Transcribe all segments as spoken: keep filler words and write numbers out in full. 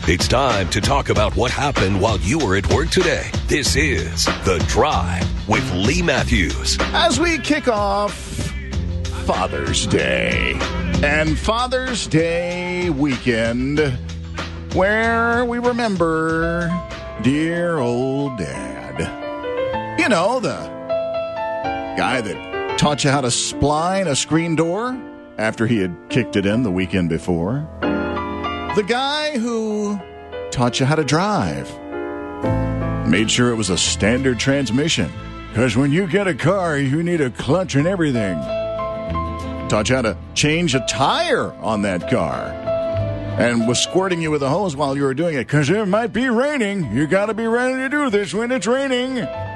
It's time to talk about what happened while you were at work today. This is The Drive with Lee Matthews. As we kick off Father's Day and Father's Day weekend, where we remember dear old Dad. You know, the guy that taught you how to spline a screen door after he had kicked it in the weekend before. The guy who taught you how to drive. Made sure it was a standard transmission. Because when you get a car, you need a clutch and everything. Taught you how to change a tire on that car. And was squirting you with a hose while you were doing it. Because it might be raining. You got to be ready to do this when it's raining.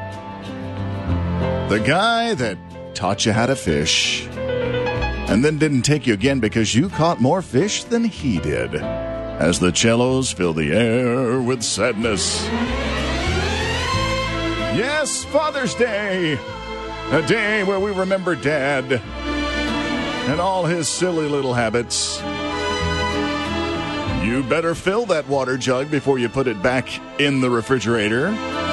The guy that taught you how to fish. And then didn't take you again because you caught more fish than he did. As the cellos fill the air with sadness. Yes, Father's Day. A day where we remember Dad and all his silly little habits. You better fill that water jug before you put it back in the refrigerator.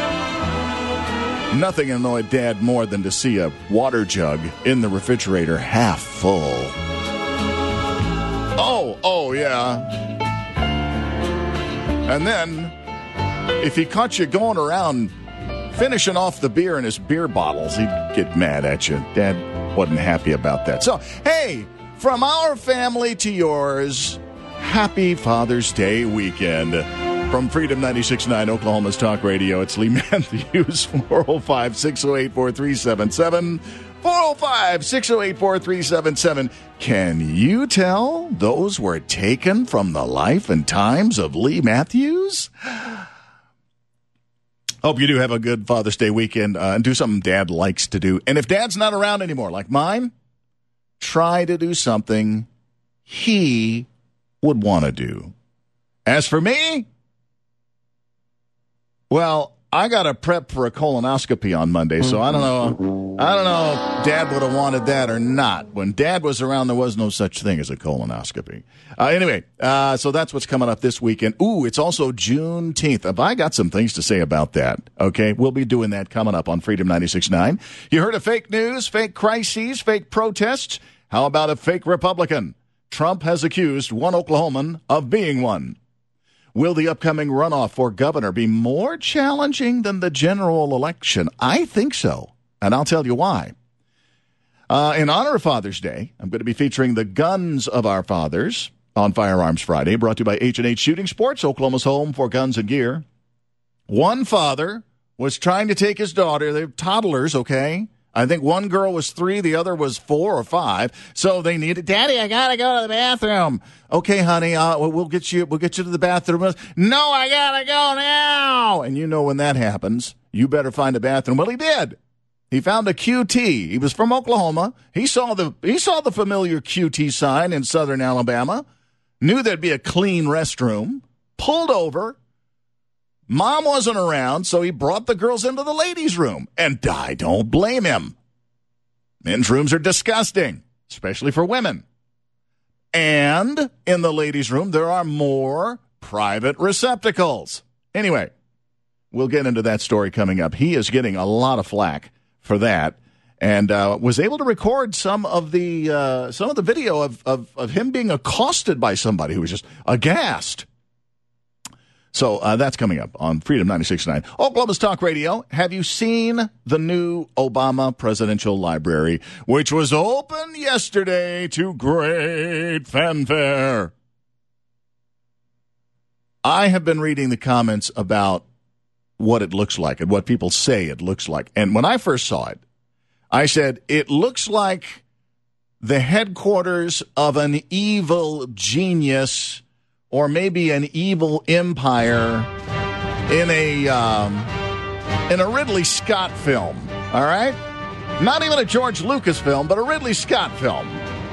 Nothing annoyed Dad more than to see a water jug in the refrigerator half full. Oh, oh, yeah. And then, if he caught you going around finishing off the beer in his beer bottles, he'd get mad at you. Dad wasn't happy about that. So, hey, from our family to yours, happy Father's Day weekend. From Freedom ninety-six point nine, Oklahoma's Talk Radio, it's Lee Matthews, four oh five, six oh eight, four three seven seven. four oh five, six oh eight, four three seven seven. Can you tell those were taken from the life and times of Lee Matthews? Hope you do have a good Father's Day weekend uh, and do something Dad likes to do. And if Dad's not around anymore, like mine, try to do something he would want to do. As for me, well, I got to prep for a colonoscopy on Monday, so I don't know. I don't know if Dad would have wanted that or not. When Dad was around, there was no such thing as a colonoscopy. Uh, anyway, uh, so that's what's coming up this weekend. Ooh, it's also Juneteenth. Have I got some things to say about that? Okay, we'll be doing that coming up on Freedom ninety-six point nine. You heard of fake news, fake crises, fake protests? How about a fake Republican? Trump has accused one Oklahoman of being one. Will the upcoming runoff for governor be more challenging than the general election? I think so, and I'll tell you why. Uh, in honor of Father's Day, I'm going to be featuring the guns of our fathers on Firearms Friday, brought to you by H and H Shooting Sports, Oklahoma's home for guns and gear. One father was trying to take his daughter, they're toddlers, okay? I think one girl was three, the other was four or five. So they needed, Daddy, I gotta go to the bathroom. Okay, honey, uh, we'll get you. We'll get you to the bathroom. No, I gotta go now. And you know when that happens, you better find a bathroom. Well, he did. He found a Q T. He was from Oklahoma. He saw the he saw the familiar Q T sign in southern Alabama. Knew there'd be a clean restroom. Pulled over. Mom wasn't around, so he brought the girls into the ladies' room. And I don't blame him. Men's rooms are disgusting, especially for women. And in the ladies' room, there are more private receptacles. Anyway, we'll get into that story coming up. He is getting a lot of flack for that, and uh, was able to record some of the uh, some of the video of, of, of him being accosted by somebody who was just aghast. So uh, that's coming up on Freedom ninety-six point nine. Oklahoma's Talk Radio. Have you seen the new Obama Presidential Library, which was opened yesterday to great fanfare? I have been reading the comments about what it looks like and what people say it looks like. And when I first saw it, I said, it looks like the headquarters of an evil genius or maybe an evil empire in a um, in a Ridley Scott film, all right? Not even a George Lucas film, but a Ridley Scott film.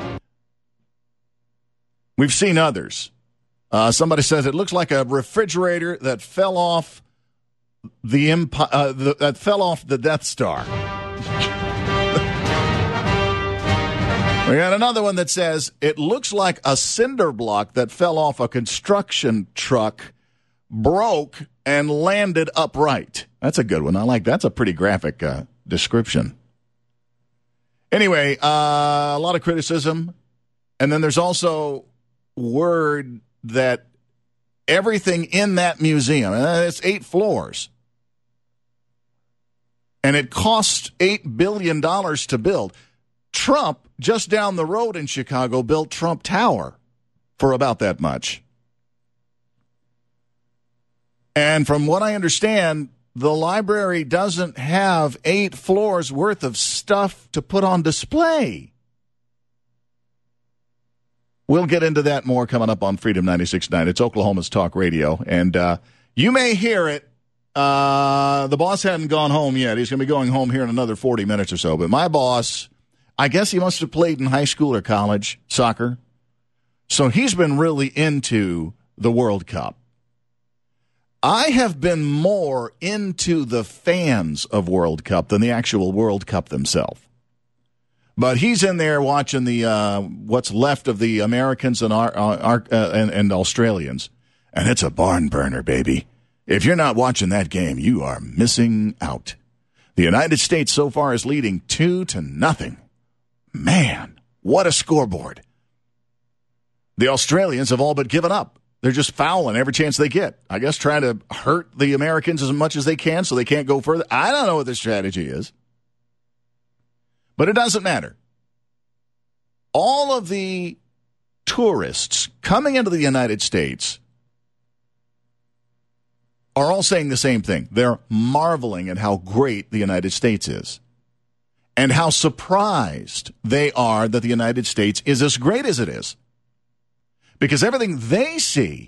We've seen others. Uh, somebody says it looks like a refrigerator that fell off the, empi- uh, the that fell off the Death Star. We got another one that says, it looks like a cinder block that fell off a construction truck broke and landed upright. That's a good one. I like that's a pretty graphic uh, description. Anyway, uh, a lot of criticism. And then there's also word that everything in that museum, and it's eight floors, and it cost eight billion dollars to build. Trump, just down the road in Chicago, built Trump Tower for about that much. And from what I understand, the library doesn't have eight floors worth of stuff to put on display. We'll get into that more coming up on Freedom ninety-six point nine. It's Oklahoma's Talk Radio, and uh, you may hear it. Uh, the boss hadn't gone home yet. He's going to be going home here in another forty minutes or so. But my boss, I guess he must have played in high school or college soccer. So he's been really into the World Cup. I have been more into the fans of World Cup than the actual World Cup themselves. But he's in there watching the uh, what's left of the Americans and, our, our, uh, and, and Australians, and it's a barn burner, baby. If you're not watching that game, you are missing out. The United States so far is leading two to nothing. Man, what a scoreboard! The Australians have all but given up. They're just fouling every chance they get. I guess trying to hurt the Americans as much as they can so they can't go further. I don't know what the strategy is. But it doesn't matter. All of the tourists coming into the United States are all saying the same thing. They're marveling at how great the United States is and how surprised they are that the United States is as great as it is. Because everything they see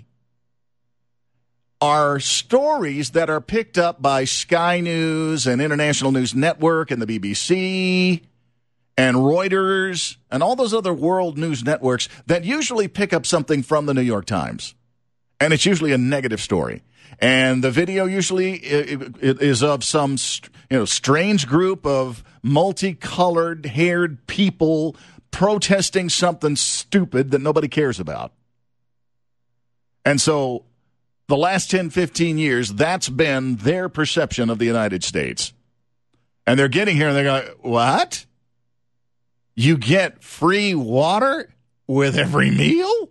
are stories that are picked up by Sky News and International News Network and the B B C and Reuters and all those other world news networks that usually pick up something from the New York Times. And it's usually a negative story. And the video usually is of some, you know, strange group of multicolored haired people protesting something stupid that nobody cares about. And so the last ten, fifteen years, that's been their perception of the United States. And they're getting here and they're going, what? You get free water with every meal?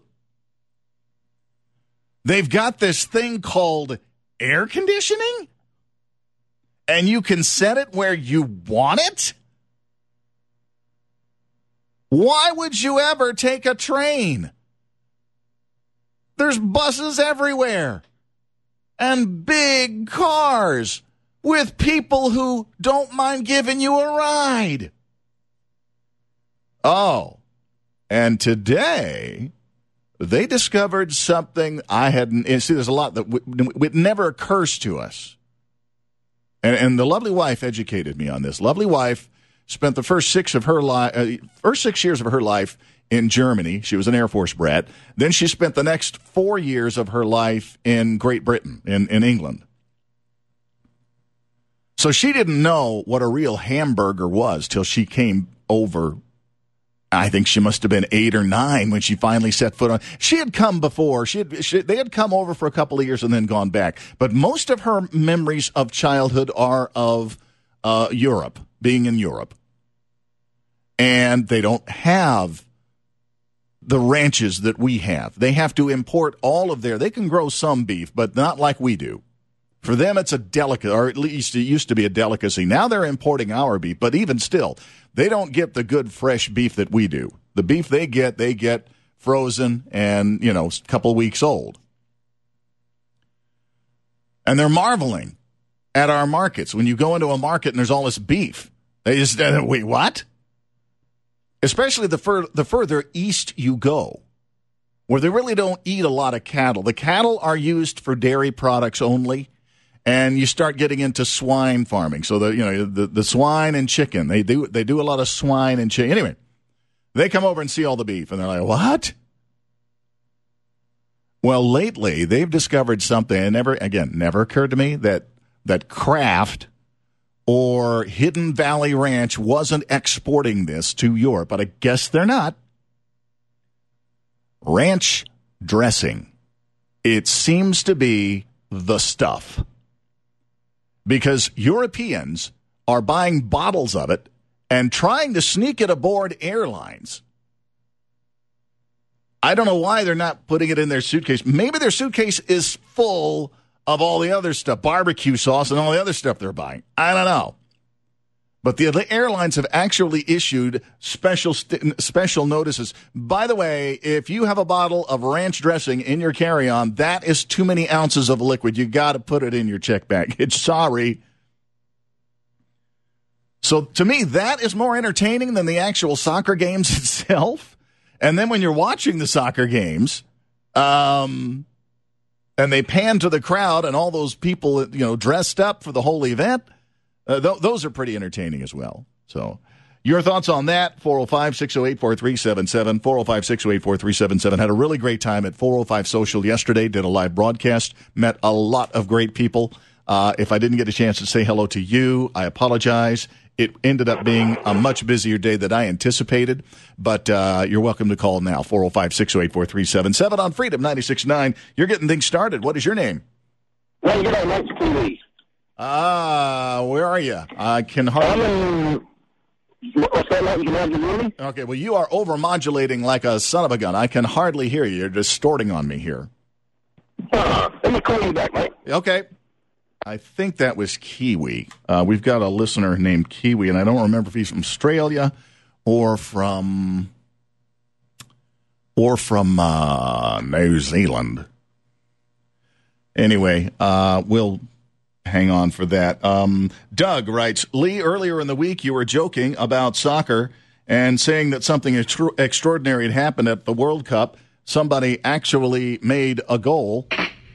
They've got this thing called air conditioning? And you can set it where you want it? Why would you ever take a train? There's buses everywhere. And big cars with people who don't mind giving you a ride. Oh, and today they discovered something I hadn't. See, there's a lot that w- w- it never occurs to us. And, and the lovely wife educated me on this. Lovely wife spent the first six of her life, uh, first six years of her life in Germany. She was an Air Force brat. Then she spent the next four years of her life in Great Britain, in, in England. So she didn't know what a real hamburger was till she came over. I think she must have been eight or nine when she finally set foot on. She had come before. She had, she, they had come over for a couple of years and then gone back. But most of her memories of childhood are of uh, Europe, being in Europe. And they don't have the ranches that we have. They have to import all of their. They can grow some beef, but not like we do. For them, it's a delicacy, or at least it used to be a delicacy. Now they're importing our beef, but even still, they don't get the good fresh beef that we do. The beef they get, they get frozen and, you know, a couple weeks old. And they're marveling at our markets. When you go into a market and there's all this beef, they just, uh, wait, what? Especially the, fur- the further east you go, where they really don't eat a lot of cattle. The cattle are used for dairy products only. And you start getting into swine farming. So the you know the, the swine and chicken, they do they do a lot of swine and chicken. Anyway, they come over and see all the beef, and they're like, "What?" Well, lately they've discovered something. And never again never occurred to me that that Kraft or Hidden Valley Ranch wasn't exporting this to Europe, but I guess they're not. Ranch dressing. It seems to be the stuff. Because Europeans are buying bottles of it and trying to sneak it aboard airlines. I don't know why they're not putting it in their suitcase. Maybe their suitcase is full of all the other stuff, barbecue sauce and all the other stuff they're buying. I don't know. But the, the airlines have actually issued special st- special notices. By the way, if you have a bottle of ranch dressing in your carry-on, that is too many ounces of liquid. You got to put it in your check bag. It's sorry. So to me, that is more entertaining than the actual soccer games itself. And then when you're watching the soccer games, um, and they pan to the crowd and all those people, you know, dressed up for the whole event, uh, th- those are pretty entertaining as well. So your thoughts on that, four oh five, six oh eight, four three seven seven, four oh five, six oh eight, four three seven seven. Had a really great time at four oh five Social yesterday, did a live broadcast, met a lot of great people. Uh, if I didn't get a chance to say hello to you, I apologize. It ended up being a much busier day than I anticipated, but uh, you're welcome to call now, four oh five, six oh eight, four three seven seven on Freedom ninety-six point nine. You're getting things started. What is your name? Well, you know, that's Kiwi. Ah, uh, where are you? I can hardly... Um, what's that like? You can hardly hear me? Okay, well, you are over-modulating like a son of a gun. I can hardly hear you. You're distorting on me here. Uh, let me call you back, mate. Okay. I think that was Kiwi. Uh, we've got a listener named Kiwi, and I don't remember if he's from Australia or from or from uh, New Zealand. Anyway, uh, we'll hang on for that. Um, Doug writes, Lee, earlier in the week you were joking about soccer and saying that something extra- extraordinary had happened at the World Cup. Somebody actually made a goal.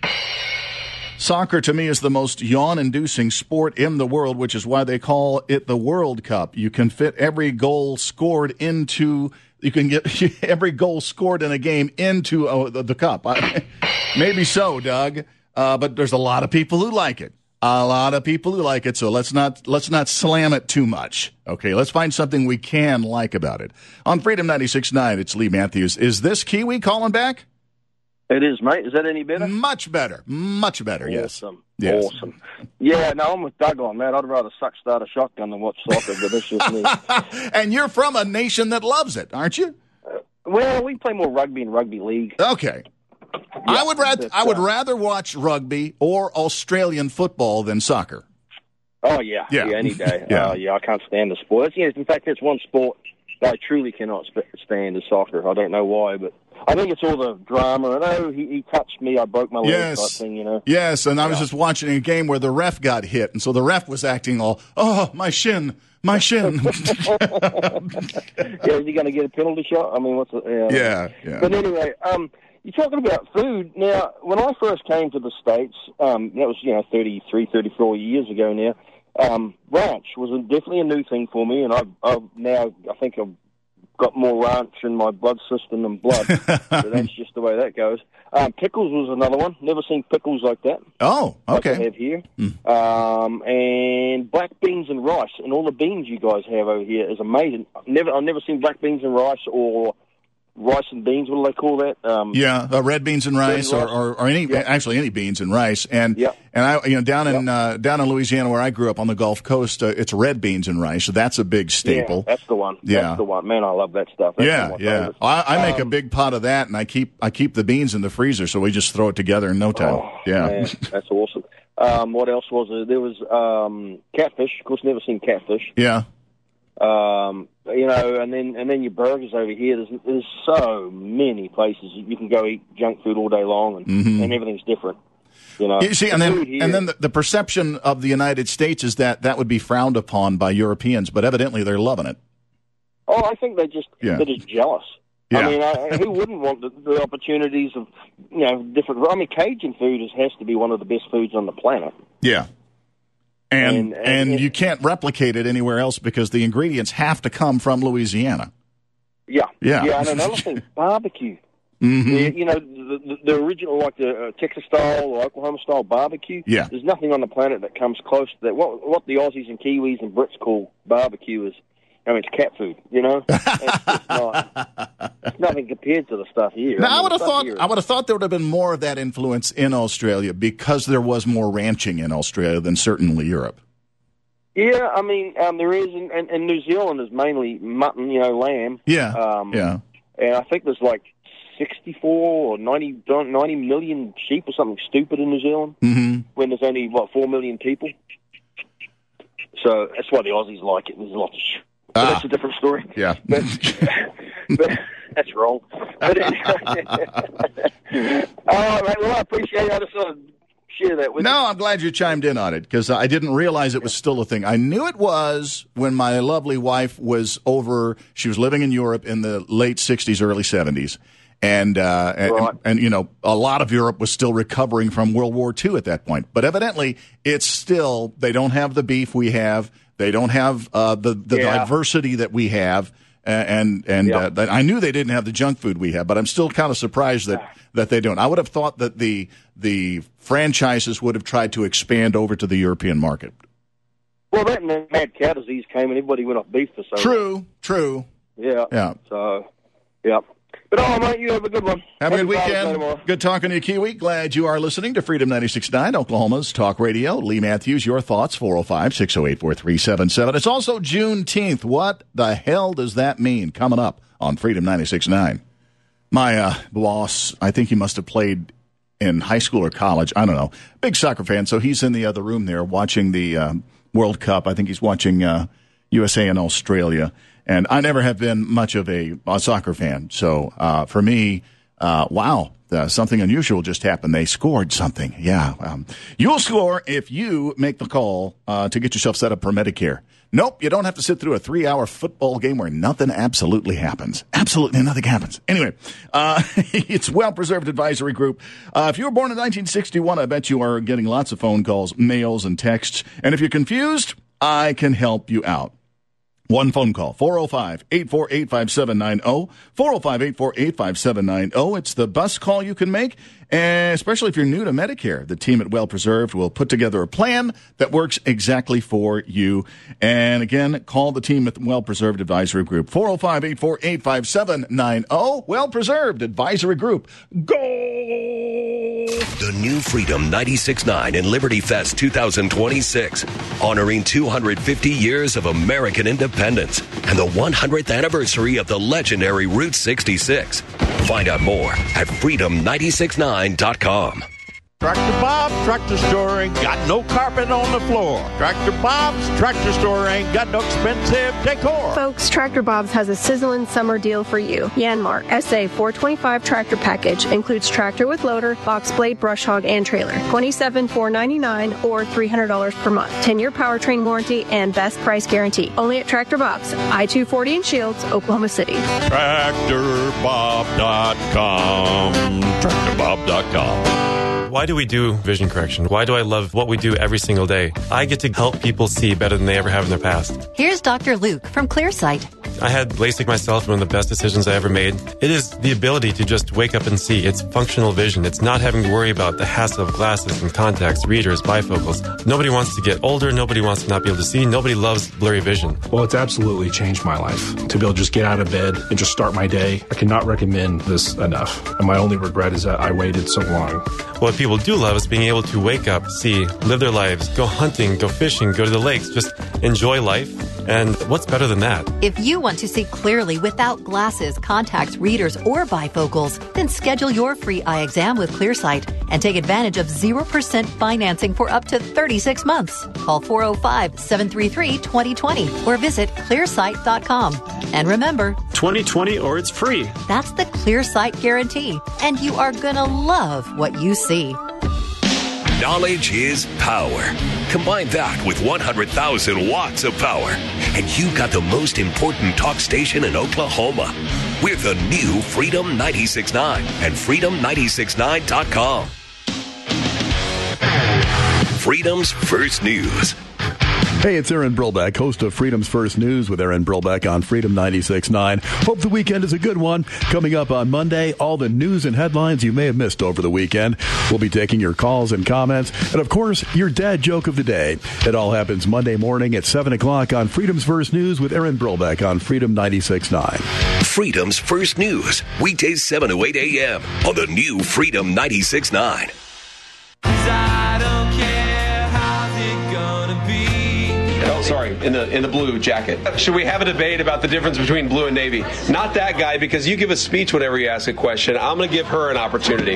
Soccer, to me, is the most yawn-inducing sport in the world, which is why they call it the World Cup. You can fit every goal scored into – you can get every goal scored in a game into uh, the, the cup. I, maybe so, Doug, uh, but there's a lot of people who like it. A lot of people who like it, so let's not let's not slam it too much. Okay, let's find something we can like about it. On Freedom ninety-six point nine, it's Lee Matthews. Is this Kiwi calling back? It is, mate. Is that any better? Much better. Much better, awesome. yes. Awesome. Yeah, no, I'm with Doug on that. I'd rather suck start a shotgun than watch soccer, but that's just me. And you're from a nation that loves it, aren't you? Uh, well, we play more rugby in rugby league. Okay. Yeah, I would rather I would uh, rather watch rugby or Australian football than soccer. Oh, yeah. Yeah, yeah any day. yeah. Uh, yeah, I can't stand the sport. Yeah, in fact, it's one sport that I truly cannot stand is soccer. I don't know why, but I think it's all the drama. And oh, he, he touched me, I broke my leg yes. type thing, you know. Yes, and I was yeah. just watching a game where the ref got hit, and so the ref was acting all, oh, my shin, my shin. Yeah, is he going to get a penalty shot? I mean, what's the... Uh, yeah, yeah. But anyway, um, you're talking about food. Now, when I first came to the States, um, that was, you know, thirty-three, thirty-four years ago now, um, ranch was a, definitely a new thing for me, and I've, I've now, I think I've got more ranch in my blood system than blood. So that's just the way that goes. Um, pickles was another one. Never seen pickles like that. Oh, okay. Like I have here. Mm. Um, and black beans and rice, and all the beans you guys have over here is amazing. I've never, I've never seen black beans and rice or rice and beans. What do they call that? Um, yeah, uh, red beans and rice, or, or, or any yeah. actually any beans and rice. And yeah. and I you know down in yeah. uh, down in Louisiana where I grew up on the Gulf Coast, uh, it's red beans and rice. So that's a big staple. Yeah, that's the one. Yeah, that's the one. Man, I love that stuff. That's yeah, yeah. I, I make um, a big pot of that, and I keep I keep the beans in the freezer, so we just throw it together in no time. Oh, yeah, man, that's awesome. Um, what else was there? There was um, catfish. Of course, never seen catfish. Yeah. Um, you know, and then and then your burgers over here. There's there's so many places you can go eat junk food all day long, and, mm-hmm. and everything's different. You know, you see, and then here, and then the, the perception of the United States is that that would be frowned upon by Europeans, but evidently they're loving it. Oh, I think they just yeah. they're just jealous. Yeah. I mean, I, who wouldn't want the, the opportunities of you know different? I mean, Cajun food is, has to be one of the best foods on the planet. Yeah. And, and, and, and you it, can't replicate it anywhere else because the ingredients have to come from Louisiana. Yeah. Yeah. Yeah, and another thing, barbecue. Mm-hmm. The, you know, the, the, the original, like the uh, Texas-style or Oklahoma-style barbecue, yeah. there's nothing on the planet that comes close to that. What, what the Aussies and Kiwis and Brits call barbecue is I mean, it's cat food, you know? It's, just not, it's nothing compared to the stuff here. Now, I, mean, I would have thought here, I would have thought there would have been more of that influence in Australia because there was more ranching in Australia than certainly Europe. Yeah, I mean, um, there is, and, and, and New Zealand is mainly mutton, you know, lamb. Yeah, um, yeah. And I think there's like sixty-four or ninety, ninety million sheep or something stupid in New Zealand, mm-hmm. when there's only, what, four million people? So that's why the Aussies like it. There's a lot of sh- but ah. that's a different story. Yeah. But, but that's wrong. But anyway, all right, well, I appreciate it. I just sort of share that with no, you. I'm glad you chimed in on it because I didn't realize it was still a thing. I knew it was when my lovely wife was over. She was living in Europe in the late sixties, early seventies. And, uh, and, right. and, and, you know, a lot of Europe was still recovering from World War Two at that point. But evidently, it's still, they don't have the beef we have. They don't have uh, the, the yeah. diversity that we have. And and yeah. uh, that I knew they didn't have the junk food we have, but I'm still kind of surprised that, that they don't. I would have thought that the the franchises would have tried to expand over to the European market. Well, that and the mad cow disease came and everybody went off beef for so long. True, true. Yeah. Yeah. So, yeah. But, all right, mate, you have a good one. Have a good Happy Father's Day weekend. tomorrow. Good talking to you, Kiwi. Glad you are listening to Freedom ninety-six point nine, Oklahoma's Talk Radio. Lee Matthews, your thoughts, four oh five, six oh eight, four three seven seven. It's also Juneteenth. What the hell does that mean? Coming up on Freedom ninety-six point nine. My uh, boss, I think he must have played in high school or college. I don't know. Big soccer fan, so he's in the other room there watching the uh, World Cup. I think he's watching uh, U S A and Australia. And I never have been much of a, a soccer fan. So uh, for me, uh, wow, uh, something unusual just happened. They scored something. Yeah. Um, you'll score if you make the call uh, to get yourself set up for Medicare. Nope, you don't have to sit through a three-hour football game where nothing absolutely happens. Absolutely nothing happens. Anyway, uh, it's Well Preserved Advisory Group. Uh, if you were born in nineteen sixty-one, I bet you are getting lots of phone calls, mails, and texts. And if you're confused, I can help you out. One phone call, four oh five, eight four eight, five seven nine oh, four oh five, eight four eight, five seven nine oh. It's the best call you can make, and especially if you're new to Medicare. The team at Well Preserved will put together a plan that works exactly for you. And again, call the team at Well Preserved Advisory Group, four oh five, eight four eight, five seven nine oh. Well Preserved Advisory Group. Go! The new Freedom ninety-six point nine and Liberty Fest twenty twenty-six, honoring two hundred fifty years of American independence and the one hundredth anniversary of the legendary Route sixty-six. Find out more at freedom nine six nine dot com. Tractor Bob Tractor Store ain't got no carpet on the floor. Tractor Bob's Tractor Store ain't got no expensive decor. Folks, Tractor Bob's has a sizzling summer deal for you. Yanmar S A four twenty-five tractor package includes tractor with loader, box blade, brush hog, and trailer. twenty-seven thousand four hundred ninety-nine dollars or three hundred dollars per month. ten-year powertrain warranty and best price guarantee. Only at Tractor Bob's, I two forty in Shields, Oklahoma City. Tractor Bob dot com. Tractor Bob dot com. Why do we do vision correction? Why do I love what we do every single day? I get to help people see better than they ever have in their past. Here's Doctor Luke from Clearsight. I had LASIK myself, one of the best decisions I ever made. It is the ability to just wake up and see. It's functional vision. It's not having to worry about the hassle of glasses and contacts, readers, bifocals. Nobody wants to get older. Nobody wants to not be able to see. Nobody loves blurry vision. Well, it's absolutely changed my life. To be able to just get out of bed and just start my day, I cannot recommend this enough. And my only regret is that I waited so long. What people do love is being able to wake up, see, live their lives, go hunting, go fishing, go to the lakes, just enjoy life. And what's better than that? If you want to see clearly without glasses, contacts, readers, or bifocals, then schedule your free eye exam with Clearsight and take advantage of zero percent financing for up to thirty-six months. Call four oh five, seven three three, two oh two oh or visit clearsight dot com. And remember, twenty twenty or it's free. That's the Clearsight guarantee. And you are going to love what you see. Knowledge is power. Combine that with one hundred thousand watts of power, and you got the most important talk station in Oklahoma. We're the new Freedom ninety-six point nine and freedom nine six nine dot com. Freedom's First News. Hey, it's Aaron Brillbeck, host of Freedom's First News with Aaron Brillbeck on Freedom ninety-six point nine. Hope the weekend is a good one. Coming up on Monday, all the news and headlines you may have missed over the weekend. We'll be taking your calls and comments. And, of course, your dad joke of the day. It all happens Monday morning at seven o'clock on Freedom's First News with Aaron Brillbeck on Freedom ninety-six point nine. Freedom's First News, weekdays seven to eight a.m. on the new Freedom ninety-six point nine. Sorry, in the in the blue jacket. Should we have a debate about the difference between blue and navy? Not that guy, because you give a speech whenever you ask a question. I'm going to give her an opportunity.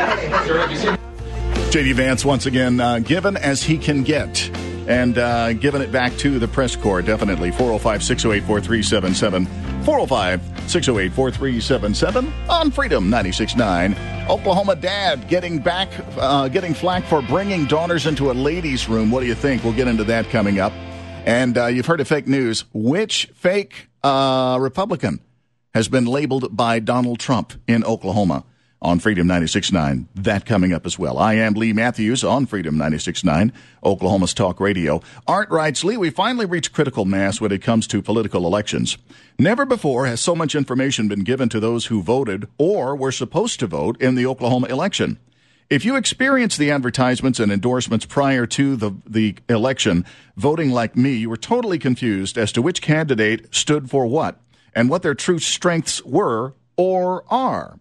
J D Vance, once again, uh, given as he can get, and uh, giving it back to the press corps, definitely. four oh five, six oh eight, four three seven seven. four oh five, six oh eight, four three seven seven on Freedom ninety-six point nine. Oklahoma dad getting back, uh, getting flack for bringing daughters into a ladies' room. What do you think? We'll get into that coming up. And uh, you've heard of fake news. Which fake uh, Republican has been labeled by Donald Trump in Oklahoma? On Freedom ninety-six point nine. That coming up as well. I am Lee Matthews on Freedom ninety-six point nine, Oklahoma's talk radio. Art writes, Lee, we finally reached critical mass when it comes to political elections. Never before has so much information been given to those who voted or were supposed to vote in the Oklahoma election. If you experienced the advertisements and endorsements prior to the, the election, voting like me, you were totally confused as to which candidate stood for what and what their true strengths were or are.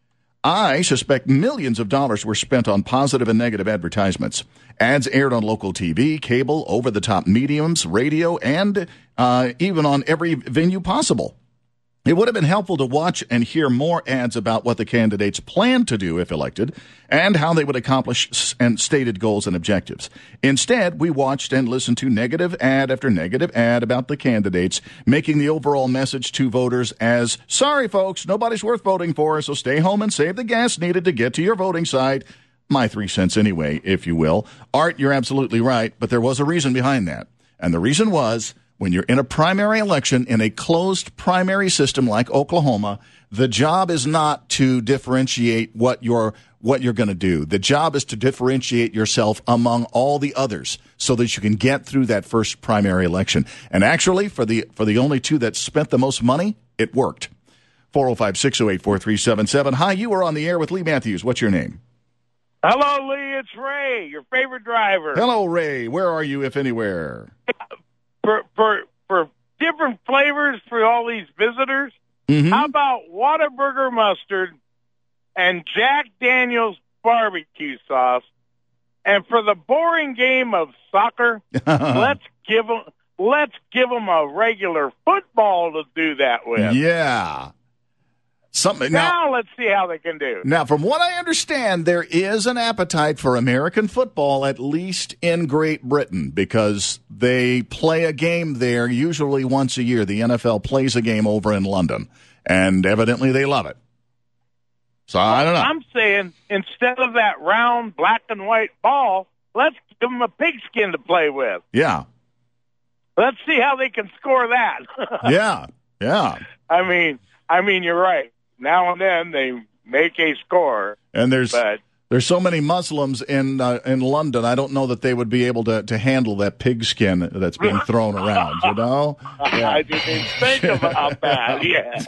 I suspect millions of dollars were spent on positive and negative advertisements. Ads aired on local T V, cable, over-the-top mediums, radio, and uh, even on every venue possible. It would have been helpful to watch and hear more ads about what the candidates plan to do if elected and how they would accomplish and stated goals and objectives. Instead, we watched and listened to negative ad after negative ad about the candidates, making the overall message to voters as, sorry, folks, nobody's worth voting for, so stay home and save the gas needed to get to your voting site. My three cents anyway, if you will. Art, you're absolutely right, but there was a reason behind that. And the reason was, when you're in a primary election in a closed primary system like Oklahoma, the job is not to differentiate what you're what you're going to do. The job is to differentiate yourself among all the others so that you can get through that first primary election. And actually, for the for the only two that spent the most money, it worked. four oh five, six oh eight, four three seven seven. Hi, you are on the air with Lee Matthews. What's your name? Hello, Lee. It's Ray, your favorite driver. Hello, Ray. Where are you, if anywhere? For for for different flavors for all these visitors, mm-hmm. How about Whataburger mustard and Jack Daniel's barbecue sauce? And for the boring game of soccer, let's give them let's give them a regular football to do that with. Yeah. Something now, now, let's see how they can do. Now, from what I understand, there is an appetite for American football, at least in Great Britain, because they play a game there usually once a year. The N F L plays a game over in London, and evidently they love it. So I don't know. I'm saying instead of that round black and white ball, let's give them a pigskin to play with. Yeah. Let's see how they can score that. yeah, yeah. I mean, I mean, you're right. Now and then they make a score, and there's but, there's so many Muslims in uh, in London. I don't know that they would be able to, to handle that pigskin that's being thrown around. You know, yeah. I didn't even think about that. Yeah.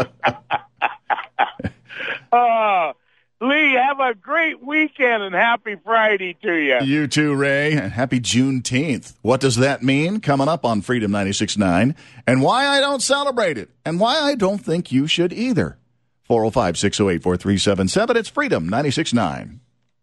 uh, Lee, have a great weekend and happy Friday to you. You too, Ray, and happy Juneteenth. What does that mean? Coming up on Freedom ninety-six point nine, and why I don't celebrate it, and why I don't think you should either. four oh five, six oh eight, four three seven seven. It's Freedom ninety-six point nine.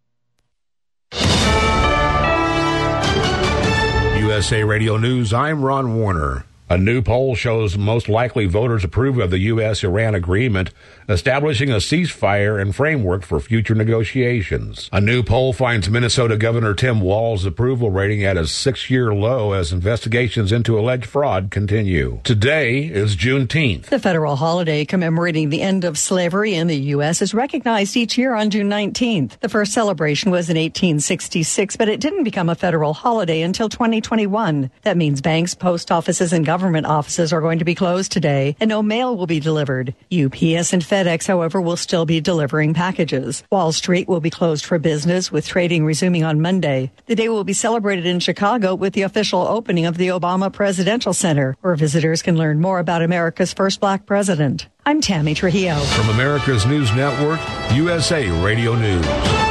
U S A Radio News, I'm Ron Warner. A new poll shows most likely voters approve of the U S Iran agreement, establishing a ceasefire and framework for future negotiations. A new poll finds Minnesota Governor Tim Walz's approval rating at a six-year low as investigations into alleged fraud continue. Today is Juneteenth. The federal holiday commemorating the end of slavery in the U S is recognized each year on June nineteenth. The first celebration was in eighteen sixty-six, but it didn't become a federal holiday until twenty twenty-one. That means banks, post offices, and government government offices are going to be closed today, and no mail will be delivered. U P S and FedEx, however, will still be delivering packages. Wall Street will be closed for business, with trading resuming on Monday. The day will be celebrated in Chicago with the official opening of the Obama Presidential Center, where visitors can learn more about America's first black president. I'm Tammy Trujillo. From America's News Network, U S A Radio News.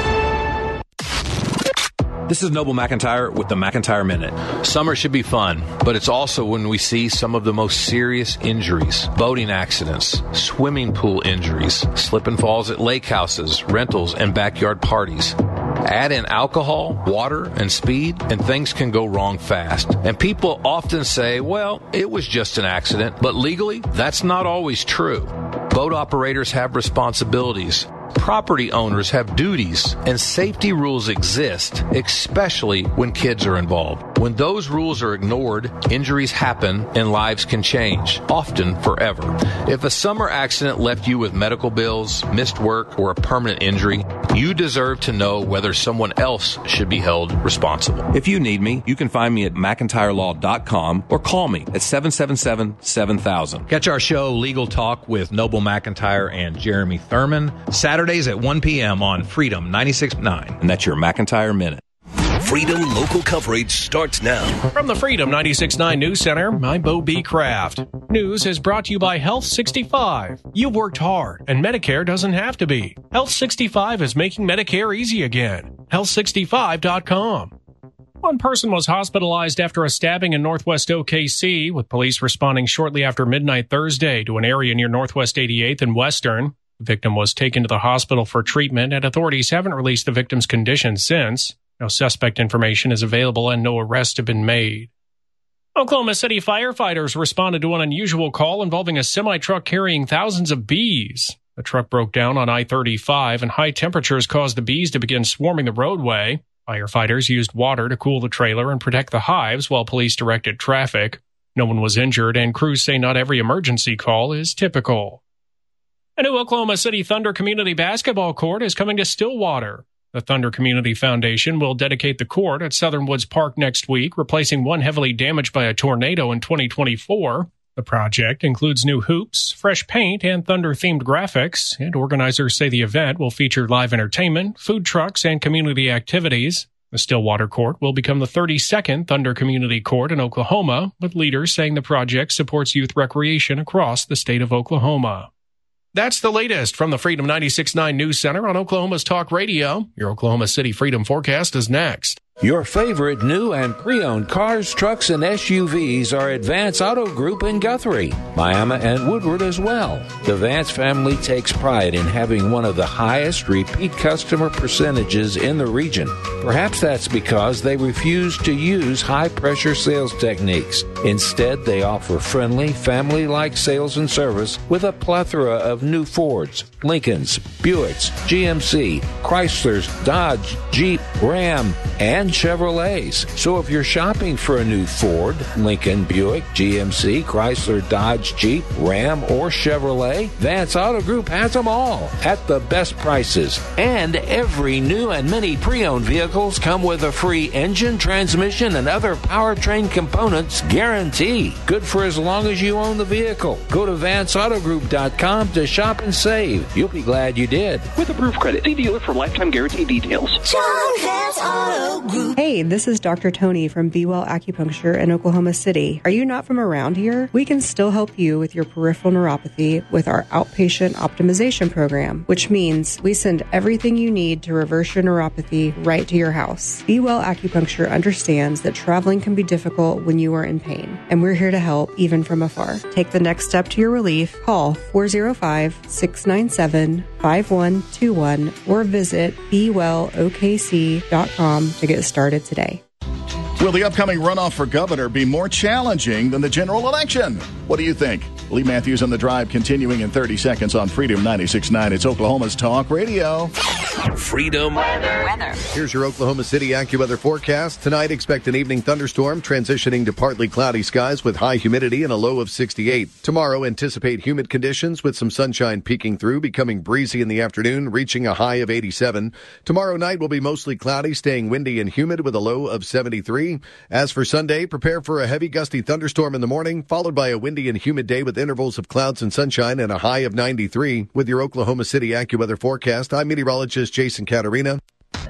This is Noble McIntyre with the McIntyre Minute. Summer should be fun, but it's also when we see some of the most serious injuries. Boating accidents, swimming pool injuries, slip and falls at lake houses, rentals, and backyard parties. Add in alcohol, water, and speed, and things can go wrong fast. And people often say, well, it was just an accident. But legally, that's not always true. Boat operators have responsibilities. Property owners have duties, and safety rules exist, especially when kids are involved. When those rules are ignored, injuries happen and lives can change, often forever. If a summer accident left you with medical bills, missed work, or a permanent injury, you deserve to know whether someone else should be held responsible. If you need me, you can find me at mcintyre law dot com or call me at seven seven seven, seven thousand. Catch our show Legal Talk with Noble McIntyre and Jeremy Thurman Saturdays at one p.m. on Freedom ninety-six point nine. And that's your McIntyre Minute. Freedom local coverage starts now. From the Freedom ninety-six point nine News Center, I'm Bo B. Kraft. News is brought to you by Health sixty-five. You've worked hard, and Medicare doesn't have to be. Health sixty-five is making Medicare easy again. health sixty-five dot com. One person was hospitalized after a stabbing in Northwest O K C, with police responding shortly after midnight Thursday to an area near Northwest eighty-eighth and Western. The victim was taken to the hospital for treatment, and authorities haven't released the victim's condition since. No suspect information is available, and no arrests have been made. Oklahoma City firefighters responded to an unusual call involving a semi-truck carrying thousands of bees. The truck broke down on I thirty-five, and high temperatures caused the bees to begin swarming the roadway. Firefighters used water to cool the trailer and protect the hives while police directed traffic. No one was injured, and crews say not every emergency call is typical. A new Oklahoma City Thunder community basketball court is coming to Stillwater. The Thunder Community Foundation will dedicate the court at Southern Woods Park next week, replacing one heavily damaged by a tornado in twenty twenty-four. The project includes new hoops, fresh paint, and Thunder-themed graphics, and organizers say the event will feature live entertainment, food trucks, and community activities. The Stillwater Court will become the thirty-second Thunder Community Court in Oklahoma, with leaders saying the project supports youth recreation across the state of Oklahoma. That's the latest from the Freedom ninety-six point nine News Center on Oklahoma's Talk Radio. Your Oklahoma City Freedom Forecast is next. Your favorite new and pre-owned cars, trucks, and S U Vs are at Vance Auto Group in Guthrie, Miami, and Woodward as well. The Vance family takes pride in having one of the highest repeat customer percentages in the region. Perhaps that's because they refuse to use high-pressure sales techniques. Instead, they offer friendly, family-like sales and service with a plethora of new Fords, Lincolns, Buicks, G M C, Chryslers, Dodge, Jeep, Ram, and Chevrolets. So if you're shopping for a new Ford, Lincoln, Buick, G M C, Chrysler, Dodge, Jeep, Ram, or Chevrolet, Vance Auto Group has them all at the best prices. And every new and many pre-owned vehicles come with a free engine, transmission, and other powertrain components guarantee. Good for as long as you own the vehicle. Go to vance auto group dot com to shop and save. You'll be glad you did. With approved credit, see dealer for lifetime guarantee details. John Vance Auto Group. Hey, this is Doctor Tony from Be Well Acupuncture in Oklahoma City. Are you not from around here? We can still help you with your peripheral neuropathy with our outpatient optimization program, which means we send everything you need to reverse your neuropathy right to your house. Be Well Acupuncture understands that traveling can be difficult when you are in pain, and we're here to help even from afar. Take the next step to your relief. Call four oh five, six nine seven, five one two one or visit be well o k c dot com to get started today. Will the upcoming runoff for governor be more challenging than the general election? What do you think? Lee Matthews on The Drive continuing in thirty seconds on Freedom ninety-six point nine. It's Oklahoma's Talk Radio. Freedom Weather. Here's your Oklahoma City AccuWeather forecast. Tonight, expect an evening thunderstorm transitioning to partly cloudy skies with high humidity and a low of sixty-eight. Tomorrow, anticipate humid conditions with some sunshine peeking through, becoming breezy in the afternoon, reaching a high of eighty-seven. Tomorrow night will be mostly cloudy, staying windy and humid with a low of seventy-three. As for Sunday, prepare for a heavy gusty thunderstorm in the morning, followed by a windy and humid day with intervals of clouds and sunshine and a high of ninety-three. With your Oklahoma City AccuWeather forecast, I'm meteorologist Jason Caterina.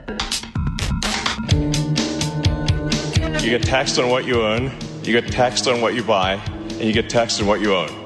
You get taxed on what you own, you get taxed on what you buy, and you get taxed on what you own.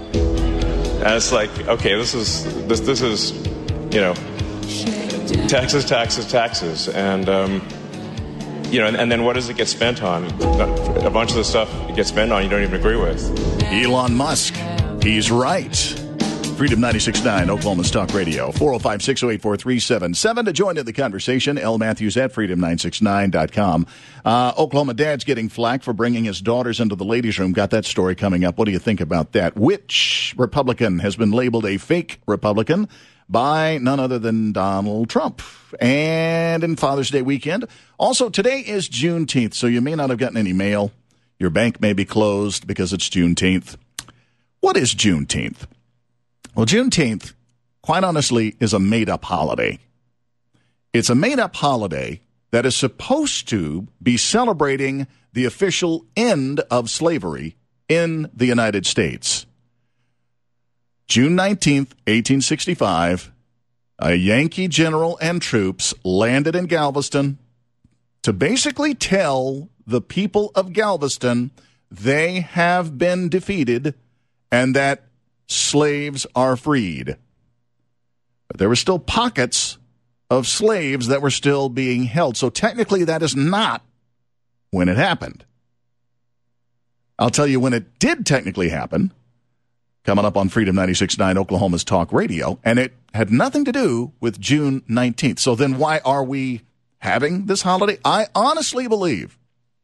And it's like, okay, this is this this is, you know, taxes, taxes, taxes, and um, you know, and, and then what does it get spent on? A bunch of the stuff it gets spent on you don't even agree with. Elon Musk, he's right. Freedom ninety-six point nine, Oklahoma's Talk Radio. four oh five, six oh eight, four three seven seven to join in the conversation. L. Matthews at freedom nine six nine dot com. Uh, Oklahoma dad's getting flack for bringing his daughters into the ladies' room. Got that story coming up. What do you think about that? Which Republican has been labeled a fake Republican by none other than Donald Trump? And in Father's Day weekend. Also, today is Juneteenth, so you may not have gotten any mail. Your bank may be closed because it's Juneteenth. What is Juneteenth? Well, Juneteenth, quite honestly, is a made-up holiday. It's a made-up holiday that is supposed to be celebrating the official end of slavery in the United States. June nineteenth, eighteen sixty-five, a Yankee general and troops landed in Galveston to basically tell the people of Galveston they have been defeated and that slaves are freed. But there were still pockets of slaves that were still being held. So technically that is not when it happened. I'll tell you when it did technically happen, coming up on Freedom ninety-six point nine, Oklahoma's Talk Radio, and it had nothing to do with June nineteenth. So then why are we having this holiday? I honestly believe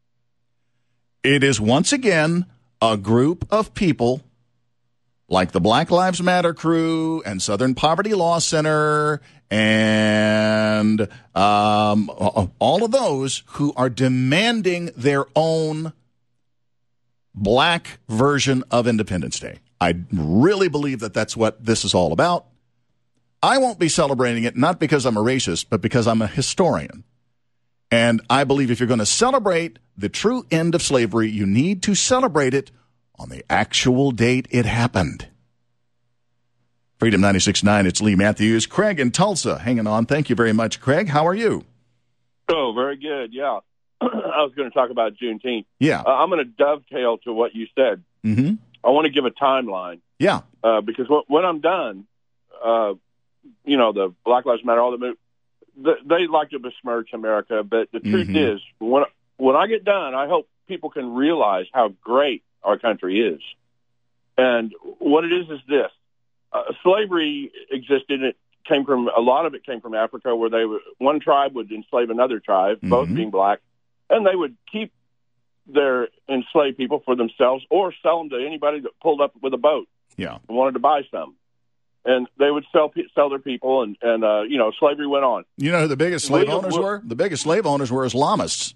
it is once again a group of people like the Black Lives Matter crew and Southern Poverty Law Center and um, all of those who are demanding their own black version of Independence Day. I really believe that that's what this is all about. I won't be celebrating it, not because I'm a racist, but because I'm a historian. And I believe if you're going to celebrate the true end of slavery, you need to celebrate it on the actual date it happened. Freedom ninety-six point nine, it's Lee Matthews. Craig in Tulsa hanging on. Thank you very much, Craig. How are you? Oh, very good, yeah. I was going to talk about Juneteenth. Yeah. Uh, I'm going to dovetail to what you said. Mm-hmm. I want to give a timeline. Yeah. Uh, because w- when I'm done, uh, you know, the Black Lives Matter, all the move, th- they like to besmirch America, but the truth Mm-hmm. is, when when I get done, I hope people can realize how great our country is. And what it is is this. Uh, slavery existed. It came from, a lot of it came from Africa, where they were, one tribe would enslave another tribe, Mm-hmm. both being black, and they would keep their enslaved people for themselves or sell them to anybody that pulled up with a boat Yeah. and wanted to buy some. And they would sell sell their people, and, and uh, you know, slavery went on. You know who the biggest slave William owners Wil- were? The biggest slave owners were Islamists.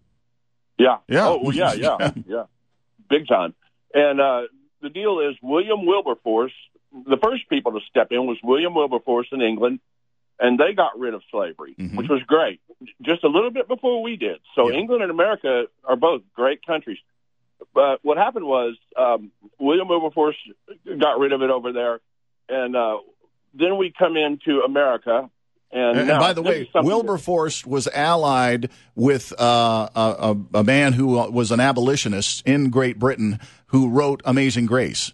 Yeah. Yeah. Oh, well, yeah, yeah, yeah. Big time. And uh, the deal is William Wilberforce, the first people to step in was William Wilberforce in England, and they got rid of slavery, Mm-hmm. which was great, just a little bit before we did. So Yeah. England and America are both great countries. But what happened was um, William Wilberforce got rid of it over there, and uh, then we come into America. And, And, now, and by the this way, is something Wilberforce was allied with uh, a, a, a man who was an abolitionist in Great Britain who wrote Amazing Grace.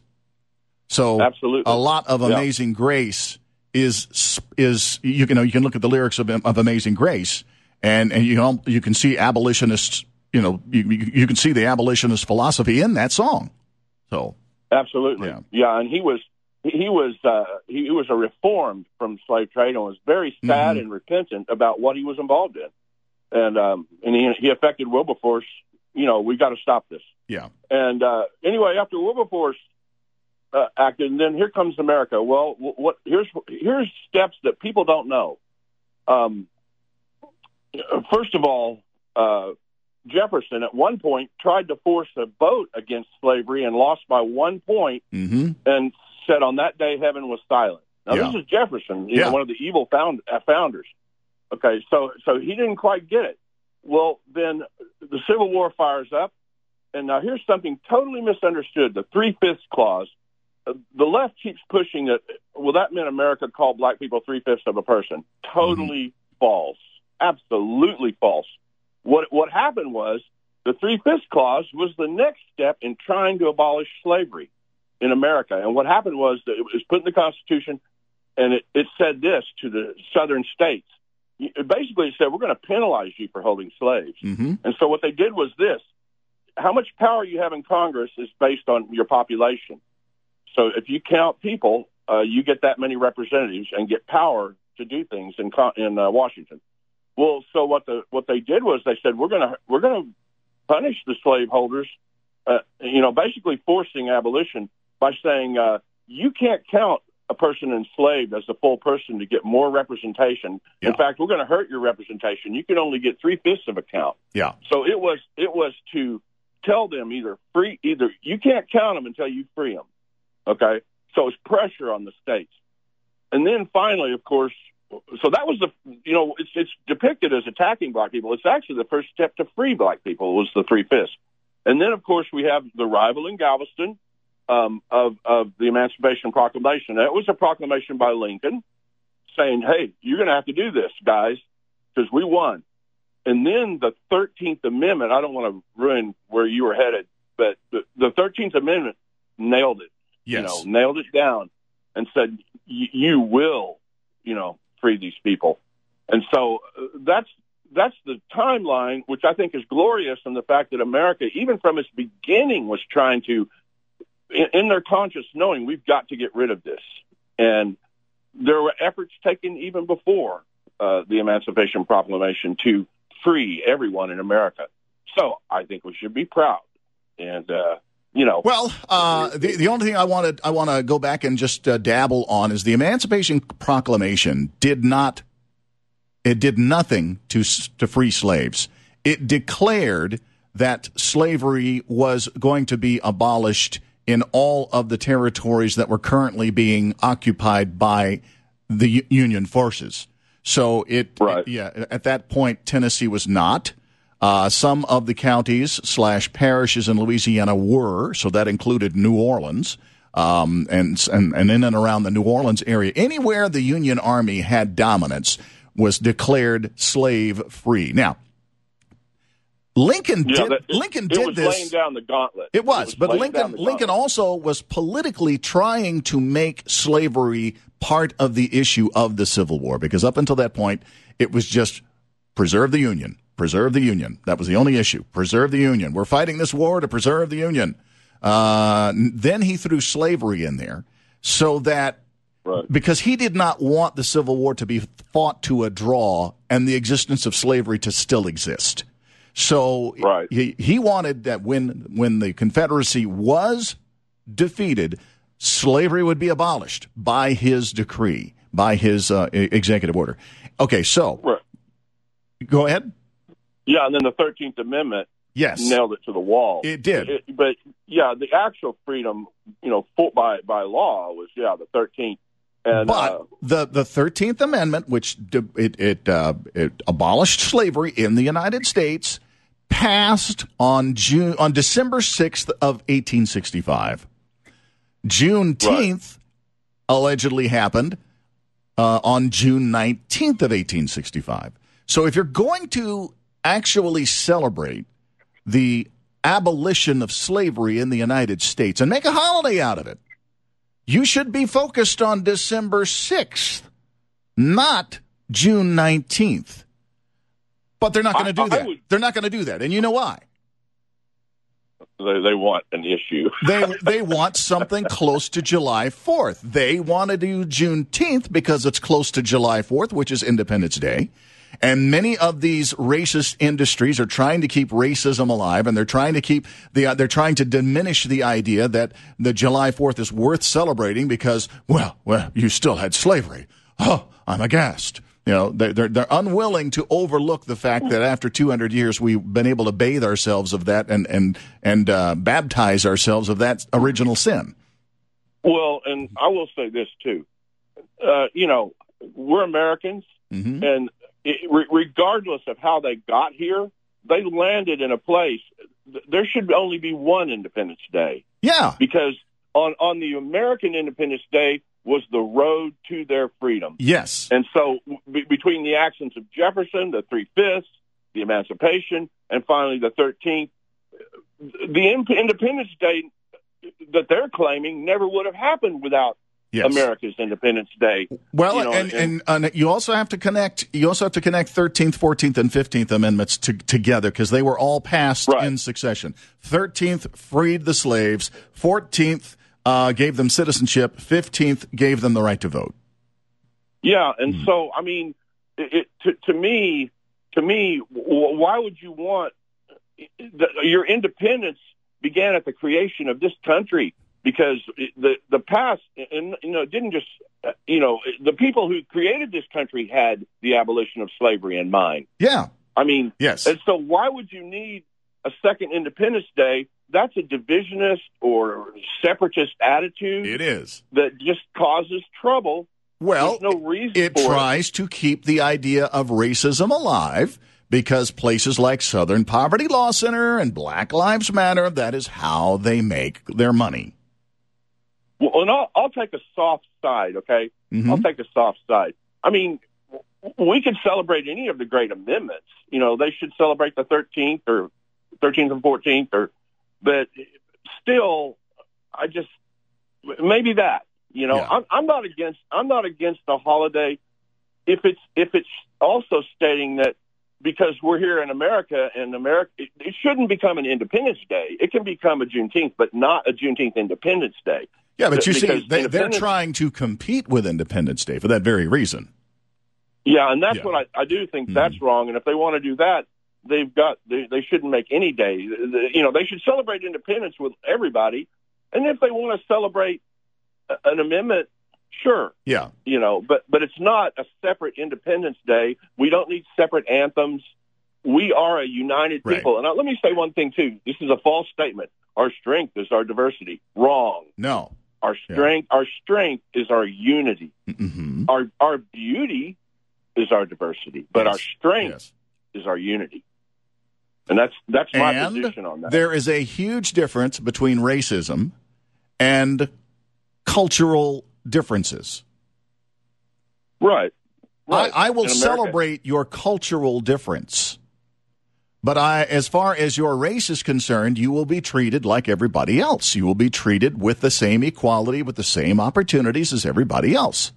So Absolutely. a lot of Yeah. Amazing Grace is is you can know you can look at the lyrics of, of Amazing Grace and and you know you can see abolitionists you know you you can see the abolitionist philosophy in that song. So Absolutely, Yeah. yeah. And he was he was uh, he was a reformed from slave trade and was very sad Mhm. and repentant about what he was involved in, and um, and he he affected Wilberforce. You know, we got to stop this. yeah, And uh, anyway, after Wilberforce uh, acted, and then here comes America. Well, what here's here's steps that people don't know. Um, first of all, uh, Jefferson at one point tried to force a vote against slavery and lost by one point, mm-hmm. and said on that day heaven was silent. Now Yeah. this is Jefferson, you Yeah. know, one of the evil found, uh, founders. Okay, so so he didn't quite get it. Well, then the Civil War fires up, and now here's something totally misunderstood: the three-fifths clause. Uh, the left keeps pushing that. Well, that meant America called black people three-fifths of a person. Totally mm-hmm. false. Absolutely false. What what happened was the three-fifths clause was the next step in trying to abolish slavery in America. And what happened was that it was put in the Constitution, and it, it said this to the southern states. It basically said, we're going to penalize you for holding slaves. Mm-hmm. And so what they did was this. How much power you have in Congress is based on your population. So if you count people, uh, you get that many representatives and get power to do things in in uh, Washington. Well, so what the what they did was they said we're going to we're going to punish the slaveholders, uh, you know, basically forcing abolition by saying uh, you can't count a person enslaved as a full person to get more representation. Yeah. In fact, we're going to hurt your representation. You can only get three fifths of a count. Yeah. So it was it was to tell them either free either you can't count them until you free them. Okay, so it's pressure on the states, and then finally, of course. So that was the, you know, it's, it's depicted as attacking black people. It's actually the first step to free black people was the three-fifths. And then, of course, we have the rival in Galveston um, of, of the Emancipation Proclamation. That was a proclamation by Lincoln saying, hey, you're going to have to do this, guys, because we won. And then the thirteenth Amendment, I don't want to ruin where you were headed, but the, the thirteenth Amendment nailed it, yes. you know, nailed it down and said, you will, you know, free these people. And so uh, that's that's the timeline, which I think is glorious in the fact that America, even from its beginning, was trying to, in, in their conscious knowing, we've got to get rid of this. And there were efforts taken even before uh, the Emancipation Proclamation to free everyone in America. So I think we should be proud. And, uh, you know. Well, uh, the, the only thing I wanted, I want to go back and just uh, dabble on is the Emancipation Proclamation did not, it did nothing to to free slaves. It declared that slavery was going to be abolished in all of the territories that were currently being occupied by the Union forces. So it, right. it yeah, at that point, Tennessee was not. Uh, some of the counties slash parishes in Louisiana were, so that included New Orleans, um, and, and and in and around the New Orleans area. Anywhere the Union Army had dominance was declared slave free. Now, Lincoln yeah, did that, it, Lincoln it did was this. laying down the gauntlet. It was, it was but Lincoln Lincoln also was politically trying to make slavery part of the issue of the Civil War, because up until that point, it was just preserve the Union. Preserve the Union. That was the only issue. Preserve the Union. We're fighting this war to preserve the Union. Uh, then he threw slavery in there so that right. because he did not want the Civil War to be fought to a draw and the existence of slavery to still exist. So right. he, he wanted that when when the Confederacy was defeated, slavery would be abolished by his decree, by his uh, executive order. Okay, so right. go ahead. Yeah, and then the thirteenth Amendment yes. nailed it to the wall. It did. It, but, yeah, the actual freedom, you know, by by law was, yeah, the thirteenth. And, but uh, the, the thirteenth Amendment, which it it, uh, it abolished slavery in the United States, passed on June on December sixth of eighteen sixty-five. Juneteenth right. allegedly happened uh, on June nineteenth of eighteen sixty-five. So if you're going to actually celebrate the abolition of slavery in the United States and make a holiday out of it, you should be focused on December sixth, not June nineteenth. But they're not going to do that. Would, they're not going to do that. And you know why? They, they want an issue. they they want something close to July fourth. They want to do Juneteenth because it's close to July fourth, which is Independence Day. And many of these racist industries are trying to keep racism alive, and they're trying to keep the uh, they're trying to diminish the idea that the July fourth is worth celebrating because, well, well, you still had slavery. Oh, I'm aghast. You know, they're, they're, they're unwilling to overlook the fact that after two hundred years, we've been able to bathe ourselves of that and, and, and uh, baptize ourselves of that original sin. Well, and I will say this, too. Uh, you know, we're Americans, mm-hmm. and it, re- regardless of how they got here, they landed in a place. There should only be one Independence Day. Yeah. Because on, on the American Independence Day was the road to their freedom. Yes. And so b- between the actions of Jefferson, the Three-Fifths, the Emancipation, and finally the thirteenth, the in- Independence Day that they're claiming never would have happened without yes. America's Independence Day. Well, you know, and, and, and, and you also have to connect. You also have to connect thirteenth, fourteenth, and fifteenth Amendments to, together because they were all passed right. in succession. thirteenth freed the slaves. fourteenth uh, gave them citizenship. fifteenth gave them the right to vote. Yeah, and mm. so I mean, it, it, to, to me, to me, why would you want the, your independence? Began at the creation of this country because the the past, and you know, didn't just you know the people who created this country had the abolition of slavery in mind. Yeah, I mean, yes. And so, why would you need a second Independence Day? That's a divisionist or separatist attitude. It is that just causes trouble. Well, There's no reason it for tries it. to keep the idea of racism alive. Because places like Southern Poverty Law Center and Black Lives Matter, that is how they make their money. Well, and I'll, I'll take a soft side, okay? Mm-hmm. I'll take a soft side. I mean, we could celebrate any of the great amendments. You know, they should celebrate the thirteenth or thirteenth and fourteenth, or, but still, I just maybe that. You know, yeah. I'm, I'm not against. I'm not against the holiday if it's if it's also stating that. Because we're here in America, and America, it, it shouldn't become an Independence Day. It can become a Juneteenth, but not a Juneteenth Independence Day. Yeah, but you because see, they, they're trying to compete with Independence Day for that very reason. Yeah, and that's yeah. what I, I do think mm-hmm. that's wrong. And if they want to do that, they've got they, they shouldn't make any day. You know, they should celebrate independence with everybody. And if they want to celebrate an amendment, sure. Yeah. You know, but but it's not a separate Independence Day. We don't need separate anthems. We are a united right. people. And uh, let me say one thing, too. This is a false statement. Our strength is our diversity. Wrong. No. Our strength yeah. our strength is our unity. Mm-hmm. Our our beauty is our diversity. But yes. our strength yes. is our unity. And that's that's my and position on that. There is a huge difference between racism and cultural differences. Right. right. I, I will celebrate your cultural difference. But I, as far as your race is concerned, you will be treated like everybody else. You will be treated with the same equality, with the same opportunities as everybody else.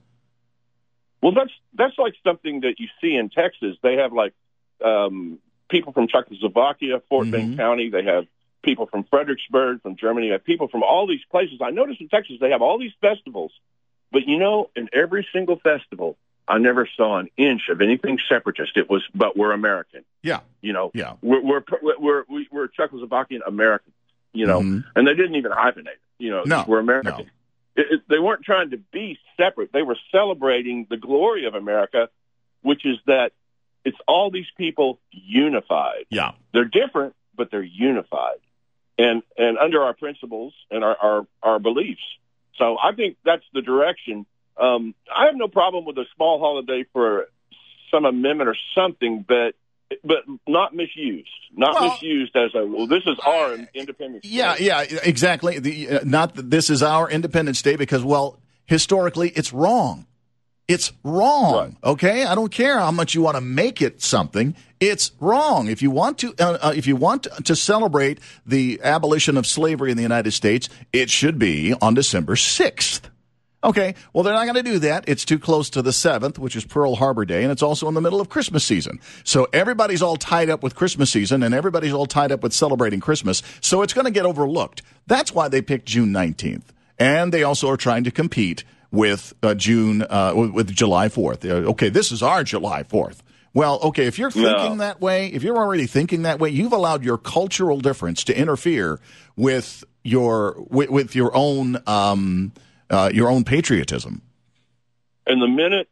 Well, that's that's like something that you see in Texas. They have like um, people from Czechoslovakia, Fort Mm-hmm. Bend County. They have people from Fredericksburg, from Germany. They have people from all these places. I noticed in Texas they have all these festivals. But, you know, in every single festival, I never saw an inch of anything separatist. It was, but we're American. Yeah. You know, yeah. we're, we're, we're, we're, we're Czechoslovakian Americans, you know, mm-hmm. and they didn't even hyphenate it. You know, no, we're American. No. It, it, they weren't trying to be separate. They were celebrating the glory of America, which is that it's all these people unified. Yeah. They're different, but they're unified. And, and under our principles and our, our, our beliefs. So I think that's the direction. Um, I have no problem with a small holiday for some amendment or something, but but not misused, not well, misused as a well. This is our Independence Day. Yeah, yeah, exactly. The, uh, not that this is our Independence Day because, well, historically, it's wrong. It's wrong. Right. Okay, I don't care how much you want to make it something. It's wrong. If you want to, uh, uh, if you want to celebrate the abolition of slavery in the United States, it should be on December sixth. Okay, well, they're not going to do that. It's too close to the seventh, which is Pearl Harbor Day, and it's also in the middle of Christmas season. So everybody's all tied up with Christmas season, and everybody's all tied up with celebrating Christmas. So it's going to get overlooked. That's why they picked June nineteenth, and they also are trying to compete with uh, June, uh, with, with July fourth. Uh, okay, this is our July fourth. Well, okay, if you're thinking no. that way, if you're already thinking that way, you've allowed your cultural difference to interfere with your with, with your own um, uh, your own patriotism. And the minute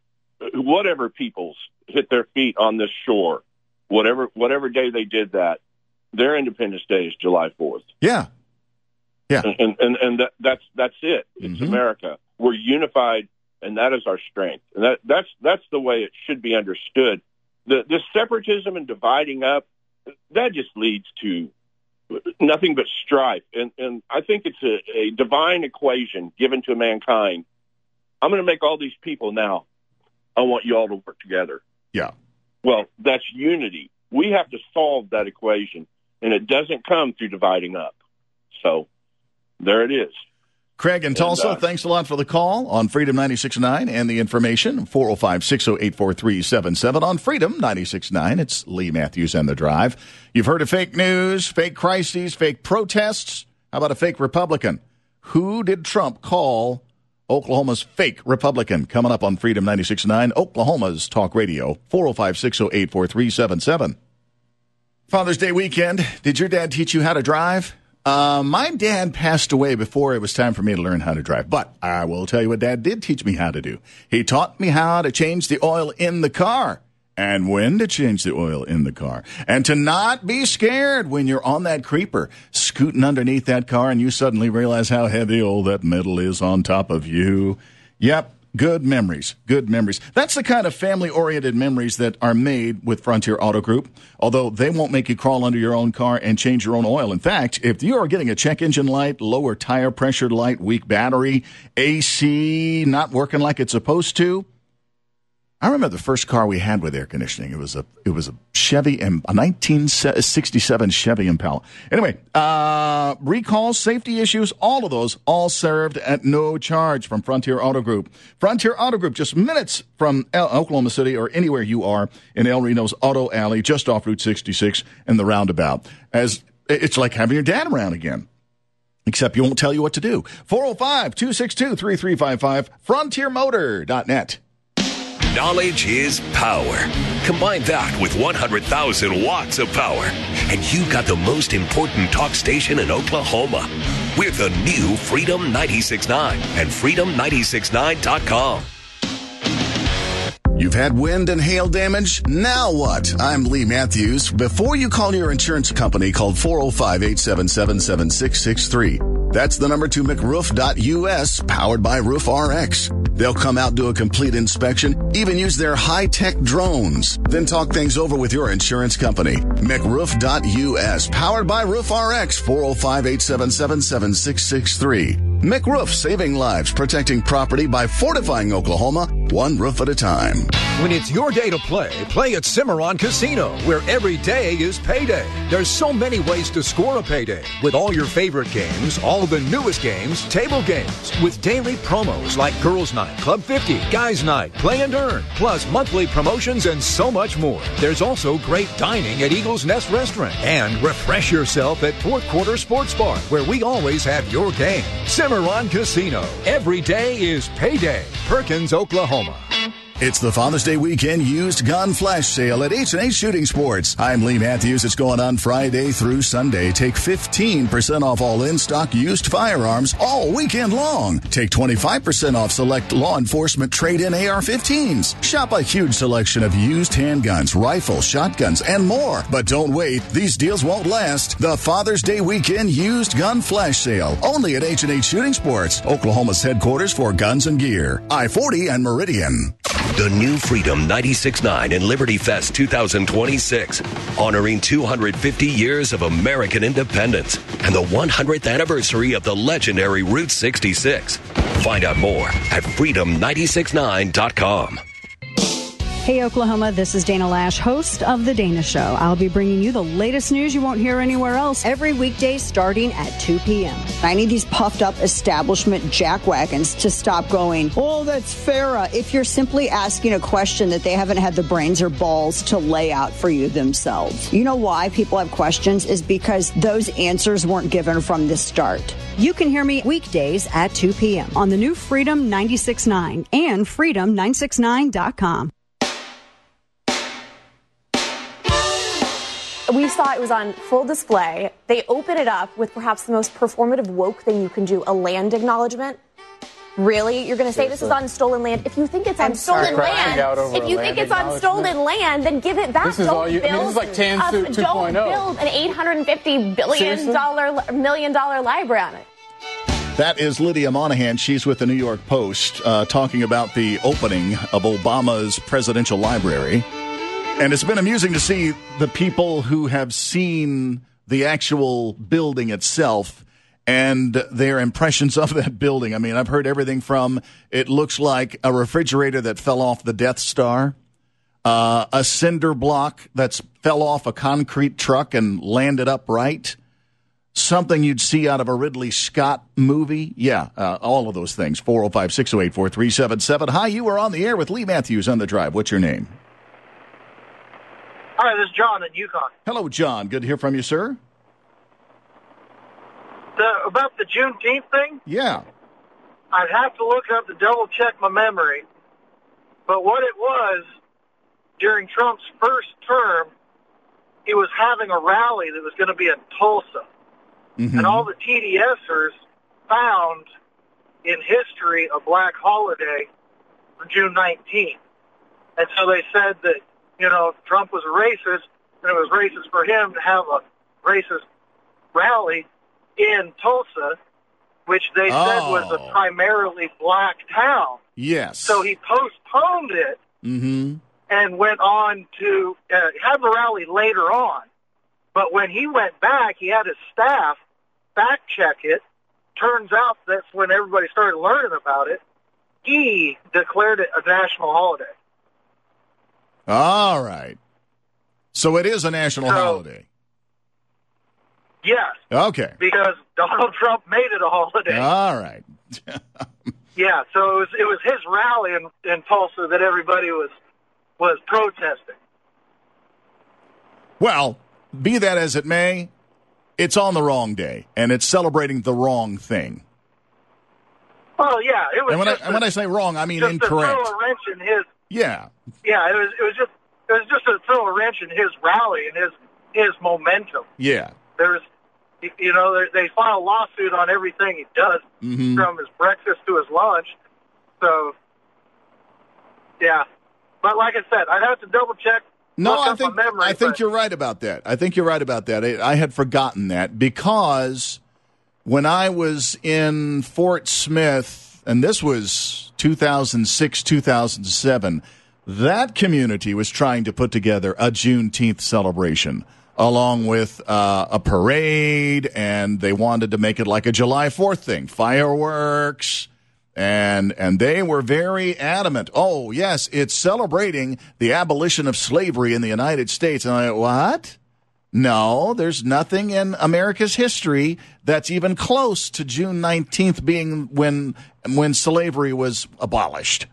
whatever peoples hit their feet on this shore, whatever whatever day they did that, their Independence Day is July fourth. Yeah. Yeah. And and, and that, that's that's it. It's Mm-hmm. America. We're unified, and that is our strength. And that that's that's the way it should be understood. The the separatism and dividing up, that just leads to nothing but strife. And and I think it's a, a divine equation given to mankind. I'm going to make all these people now. I want you all to work together. Yeah. Well, that's unity. We have to solve that equation, and it doesn't come through dividing up. So there it is. Craig in Tulsa, uh, thanks a lot for the call on Freedom ninety-six point nine and the information, four oh five, six oh eight, four three seven seven on Freedom ninety-six point nine. It's Lee Matthews and The Drive. You've heard of fake news, fake crises, fake protests. How about a fake Republican? Who did Trump call Oklahoma's fake Republican? Coming up on Freedom ninety-six point nine, Oklahoma's Talk Radio, four oh five, six oh eight, four three seven seven. Father's Day weekend. Did your dad teach you how to drive? Uh, my dad passed away before it was time for me to learn how to drive. But I will tell you what Dad did teach me how to do. He taught me how to change the oil in the car and when to change the oil in the car. And to not be scared when you're on that creeper, scooting underneath that car and you suddenly realize how heavy all that metal is on top of you. Yep. Good memories, good memories. That's the kind of family-oriented memories that are made with Frontier Auto Group, although they won't make you crawl under your own car and change your own oil. In fact, if you are getting a check engine light, lower tire pressure light, weak battery, A C not working like it's supposed to, I remember the first car we had with air conditioning. It was a it was a Chevy, a nineteen sixty-seven Chevy Impala. Anyway, uh, recalls, safety issues, all of those, all served at no charge from Frontier Auto Group. Frontier Auto Group, just minutes from El- Oklahoma City or anywhere you are in El Reno's Auto Alley, just off Route sixty-six and the roundabout. As it's like having your dad around again. Except you won't tell you what to do. four oh five, two six two, three three five five, frontier motor dot net. Knowledge is power. Combine that with one hundred thousand watts of power, and you got the most important talk station in Oklahoma. We're the new Freedom ninety-six point nine and freedom nine six nine dot com. You've had wind and hail damage? Now what? I'm Lee Matthews. Before you call your insurance company, call four oh five, eight seven seven, seven six six three. That's the number to mcroof dot U S, powered by Roof R X. They'll come out, do a complete inspection, even use their high-tech drones. Then talk things over with your insurance company. mcroof dot U S, powered by Roof R X, four oh five, eight seven seven, seven six six three. McRoof, saving lives, protecting property by fortifying Oklahoma, one roof at a time. When it's your day to play, play at Cimarron Casino, where every day is payday. There's so many ways to score a payday, with all your favorite games, all the newest games, table games, with daily promos like Girls Night, Club fifty, Guys Night, Play and Earn, plus monthly promotions and so much more. There's also great dining at Eagles Nest Restaurant, and refresh yourself at Fourth Quarter Sports Bar, where we always have your game. Cimarron Casino. Every day is payday. Perkins, Oklahoma. It's the Father's Day weekend used gun flash sale at H and H Shooting Sports. I'm Lee Matthews. It's going on Friday through Sunday. Take fifteen percent off all in-stock used firearms all weekend long. Take twenty-five percent off select law enforcement trade-in A R fifteens. Shop a huge selection of used handguns, rifles, shotguns, and more. But don't wait. These deals won't last. The Father's Day weekend used gun flash sale. Only at H and H Shooting Sports, Oklahoma's headquarters for guns and gear. I forty and Meridian. The new Freedom ninety-six point nine and Liberty Fest two thousand twenty-six, honoring two hundred fifty years of American independence and the one hundredth anniversary of the legendary Route sixty-six. Find out more at freedom nine six nine dot com. Hey, Oklahoma, this is Dana Lash, host of The Dana Show. I'll be bringing you the latest news you won't hear anywhere else every weekday starting at two p.m. I need these puffed up establishment jackwagons to stop going, oh, that's Farrah, if you're simply asking a question that they haven't had the brains or balls to lay out for you themselves. You know why people have questions is because those answers weren't given from the start. You can hear me weekdays at two p.m. on the new Freedom ninety-six point nine and freedom nine six nine dot com. We saw it was on full display. They open it up with perhaps the most performative woke thing you can do, a land acknowledgement. Really? You're going to say this is on stolen land? If you think it's on stolen land, if you think it's on stolen land, then give it back. This is don't all you. build I mean, this is like Tansu a, two point oh. Don't build an eight hundred fifty billion dollars, million dollar library on it. That is Lydia Monahan. She's with the New York Post uh, talking about the opening of Obama's presidential library. And it's been amusing to see the people who have seen the actual building itself and their impressions of that building. I mean, I've heard everything from it looks like a refrigerator that fell off the Death Star, uh, a cinder block that fell off a concrete truck and landed upright, something you'd see out of a Ridley Scott movie. Yeah, uh, all of those things. four oh five, six oh eight, four three seven seven. Hi, you are on the air with Lee Matthews on The Drive. What's your name? Hi, this is John in Yukon. Hello, John. Good to hear from you, sir. The, about the Juneteenth thing? Yeah. I'd have to look up to double-check my memory. But what it was, during Trump's first term, he was having a rally that was going to be in Tulsa. Mm-hmm. And all the T D Sers found in history a black holiday on June nineteenth. And so they said that, you know, Trump was a racist, and it was racist for him to have a racist rally in Tulsa, which they oh. said was a primarily black town. Yes. So he postponed it mm-hmm. and went on to uh, have the rally later on. But when he went back, he had his staff fact-check it. Turns out that's when everybody started learning about it. He declared it a national holiday. All right. So it is a national so, holiday. Yes. Okay. Because Donald Trump made it a holiday. All right. Yeah, so it was, it was his rally in, in Tulsa that everybody was was protesting. Well, be that as it may, it's on the wrong day, and it's celebrating the wrong thing. Well, yeah, it was. And when, I, a, and when I say wrong, I mean just incorrect. To throw a wrench in his. Yeah. Yeah, it was. It was just. It was just to throw a wrench in his rally and his his momentum. Yeah. There's, you know, they, they file a lawsuit on everything he does, mm-hmm. from his breakfast to his lunch. So, yeah. But like I said, I'd have to double check. No, I think memory, I think but... you're right about that. I think you're right about that. I, I had forgotten that because when I was in Fort Smith, and this was two thousand six, two thousand seven, that community was trying to put together a Juneteenth celebration along with uh, a parade, and they wanted to make it like a July fourth thing, fireworks. And and they were very adamant. Oh, yes, it's celebrating the abolition of slavery in the United States. And I went, what? No, there's nothing in America's history that's even close to June nineteenth being when when slavery was abolished.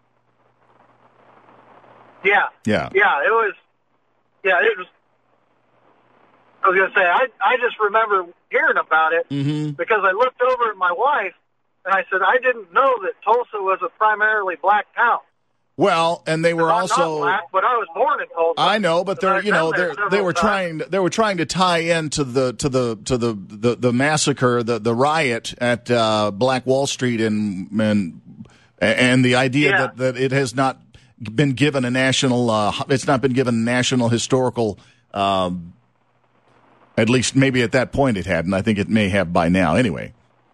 Yeah. Yeah. Yeah, it was, yeah, it was, I was going to say, I, I just remember hearing about it mm-hmm. because I looked over at my wife, and I said, I didn't know that Tulsa was a primarily black town. Well, and they were I'm also not black, but I was born in Tulsa. I know, but they're you know they they were times. trying they were trying to tie into the to the to the the, the massacre, the the riot at uh, Black Wall Street, and and and the idea yeah. that, that it has not been given a national uh, it's not been given national historical. Um, at least maybe at that point it had, and I think it may have by now. Anyway.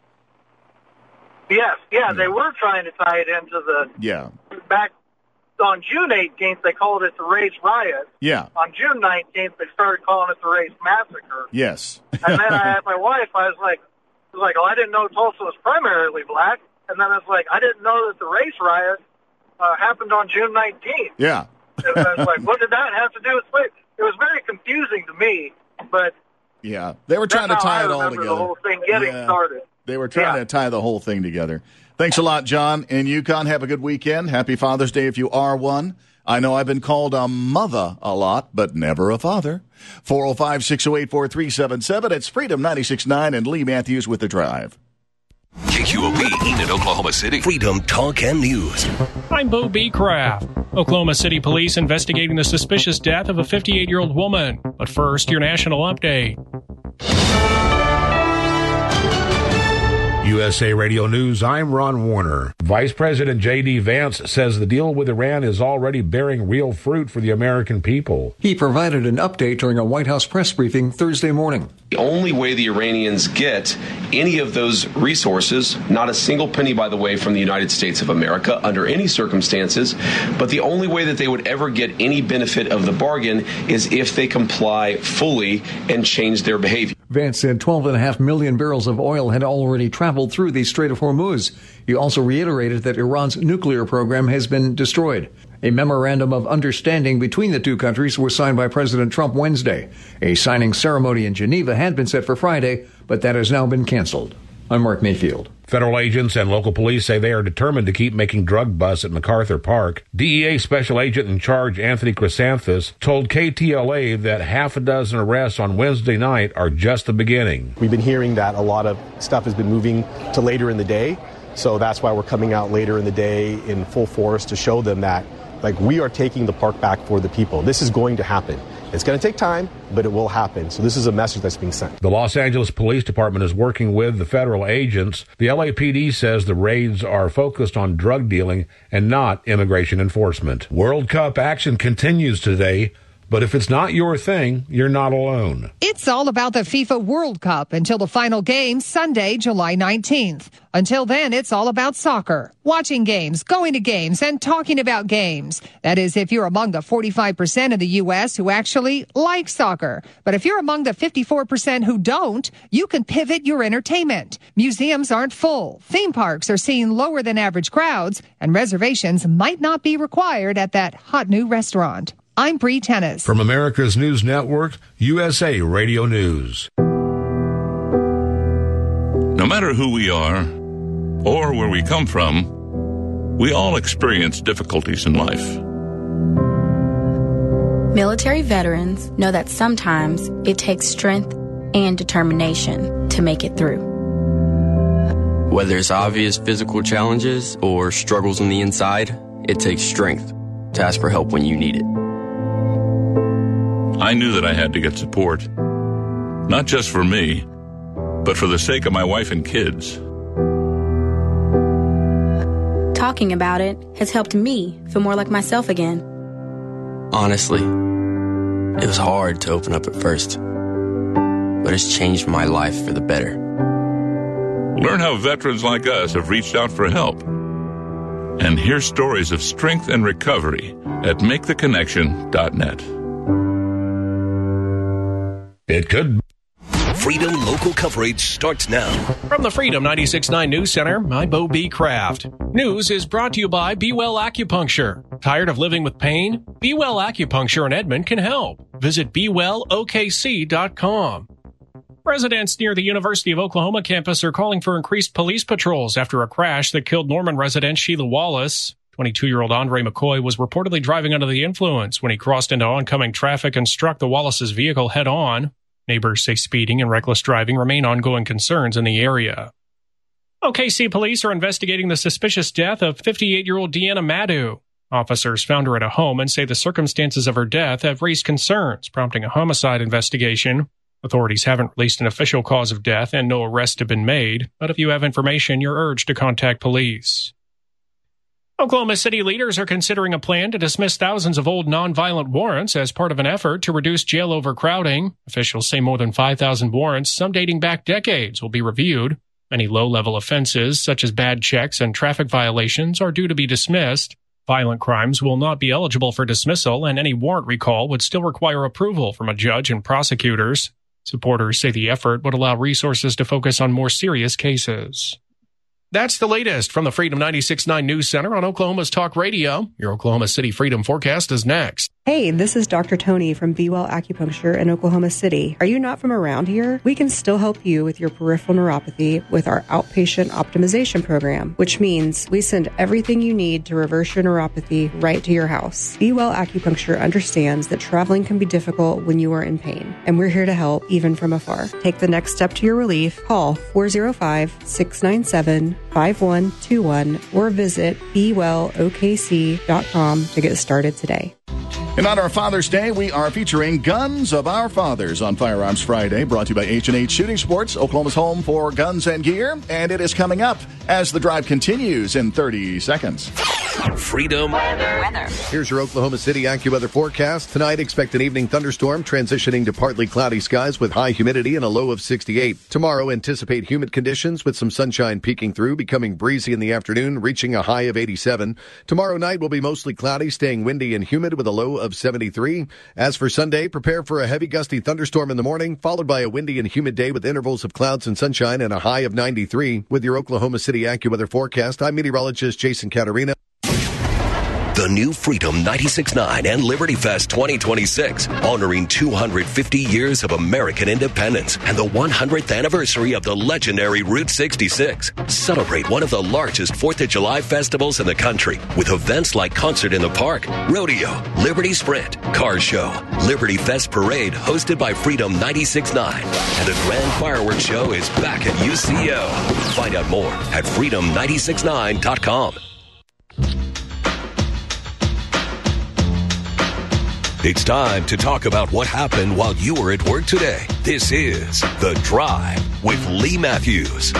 Yes, yeah, they were trying to tie it into the yeah. back on June eighteenth. They called it the race riot. Yeah. On June nineteenth, they started calling it the race massacre. Yes. And then I asked my wife, I was like, I was like, oh, I didn't know Tulsa was primarily black. And then I was like, I didn't know that the race riot uh, happened on June nineteenth. Yeah. And I was like, what did that have to do with slavery? It was very confusing to me, but yeah, they were trying to tie I it all together. The whole thing getting yeah. started. They were trying yeah. to tie the whole thing together. Thanks a lot, John. In Yukon, have a good weekend. Happy Father's Day if you are one. I know I've been called a mother a lot, but never a father. four oh five, six oh eight, four three seven seven. It's Freedom ninety-six point nine and Lee Matthews with The Drive. K Q O P, Enid, Oklahoma City. Freedom Talk and News. I'm Bo B. Kraft. Oklahoma City police investigating the suspicious death of a fifty-eight-year-old woman. But first, your national update. U S A Radio News, I'm Ron Warner. Vice President J D. Vance says the deal with Iran is already bearing real fruit for the American people. He provided an update during a White House press briefing Thursday morning. The only way the Iranians get any of those resources, not a single penny, by the way, from the United States of America under any circumstances, but the only way that they would ever get any benefit of the bargain is if they comply fully and change their behavior. Vance said twelve point five million barrels of oil had already traveled through the Strait of Hormuz. He also reiterated that Iran's nuclear program has been destroyed. A memorandum of understanding between the two countries was signed by President Trump Wednesday. A signing ceremony in Geneva had been set for Friday, but that has now been canceled. I'm Mark Mayfield. Federal agents and local police say they are determined to keep making drug busts at MacArthur Park. D E A Special Agent in Charge Anthony Chrysanthus told K T L A that half a dozen arrests on Wednesday night are just the beginning. We've been hearing that a lot of stuff has been moving to later in the day, so that's why we're coming out later in the day in full force to show them that, like, we are taking the park back for the people. This is going to happen. It's going to take time, but it will happen. So this is a message that's being sent. The Los Angeles Police Department is working with the federal agents. The L A P D says the raids are focused on drug dealing and not immigration enforcement. World Cup action continues today. But if it's not your thing, you're not alone. It's all about the FIFA World Cup until the final game Sunday, July nineteenth. Until then, it's all about soccer. Watching games, going to games, and talking about games. That is, if you're among the forty-five percent of the U S who actually like soccer. But if you're among the fifty-four percent who don't, you can pivot your entertainment. Museums aren't full. Theme parks are seeing lower than average crowds, and reservations might not be required at that hot new restaurant. I'm Bree Tennis. From America's News Network, U S A Radio News. No matter who we are or where we come from, we all experience difficulties in life. Military veterans know that sometimes it takes strength and determination to make it through. Whether it's obvious physical challenges or struggles on the inside, it takes strength to ask for help when you need it. I knew that I had to get support, not just for me, but for the sake of my wife and kids. Talking about it has helped me feel more like myself again. Honestly, it was hard to open up at first, but it's changed my life for the better. Learn how veterans like us have reached out for help. And hear stories of strength and recovery at make the connection dot net. It could. Freedom local coverage starts now. From the Freedom ninety-six point nine News Center, I'm Bo B. Kraft. News is brought to you by Be Well Acupuncture. Tired of living with pain? Be Well Acupuncture in Edmond can help. Visit be well o k c dot com. Residents near the University of Oklahoma campus are calling for increased police patrols after a crash that killed Norman resident Sheila Wallace. twenty-two-year-old Andre McCoy was reportedly driving under the influence when he crossed into oncoming traffic and struck the Wallace's vehicle head-on. Neighbors say speeding and reckless driving remain ongoing concerns in the area. O K C police are investigating the suspicious death of fifty-eight-year-old Deanna Madu. Officers found her at a home and say the circumstances of her death have raised concerns, prompting a homicide investigation. Authorities haven't released an official cause of death and no arrests have been made, but if you have information, you're urged to contact police. Oklahoma City leaders are considering a plan to dismiss thousands of old nonviolent warrants as part of an effort to reduce jail overcrowding. Officials say more than five thousand warrants, some dating back decades, will be reviewed. Many low-level offenses, such as bad checks and traffic violations, are due to be dismissed. Violent crimes will not be eligible for dismissal, and any warrant recall would still require approval from a judge and prosecutors. Supporters say the effort would allow resources to focus on more serious cases. That's the latest from the Freedom ninety-six point nine News Center on Oklahoma's Talk Radio. Your Oklahoma City Freedom Forecast is next. Hey, this is Doctor Tony from Be Well Acupuncture in Oklahoma City. Are you not from around here? We can still help you with your peripheral neuropathy with our outpatient optimization program, which means we send everything you need to reverse your neuropathy right to your house. Be Well Acupuncture understands that traveling can be difficult when you are in pain, and we're here to help even from afar. Take the next step to your relief. Call four oh five, six nine seven, five one two one or visit be well o k c dot com to get started today. In honor of Father's Day, we are featuring Guns of Our Fathers on Firearms Friday, brought to you by H and H Shooting Sports, Oklahoma's home for guns and gear. And it is coming up as the drive continues in thirty seconds. Freedom weather. Here's your Oklahoma City AccuWeather forecast. Tonight, expect an evening thunderstorm transitioning to partly cloudy skies with high humidity and a low of sixty-eight. Tomorrow, anticipate humid conditions with some sunshine peeking through, becoming breezy in the afternoon, reaching a high of eighty-seven. Tomorrow night will be mostly cloudy, staying windy and humid with a low of seventy-three. As for Sunday, prepare for a heavy gusty thunderstorm in the morning, followed by a windy and humid day with intervals of clouds and sunshine and a high of ninety-three. With your Oklahoma City AccuWeather forecast, I'm meteorologist Jason Caterina. The new Freedom ninety-six point nine and Liberty Fest twenty twenty-six, honoring two hundred fifty years of American independence and the one hundredth anniversary of the legendary Route sixty-six. Celebrate one of the largest fourth of July festivals in the country with events like Concert in the Park, Rodeo, Liberty Sprint, Car Show, Liberty Fest Parade hosted by Freedom ninety-six point nine, and a grand fireworks show is back at U C O. Find out more at freedom nine six nine dot com. It's time to talk about what happened while you were at work today. This is The Drive with Lee Matthews.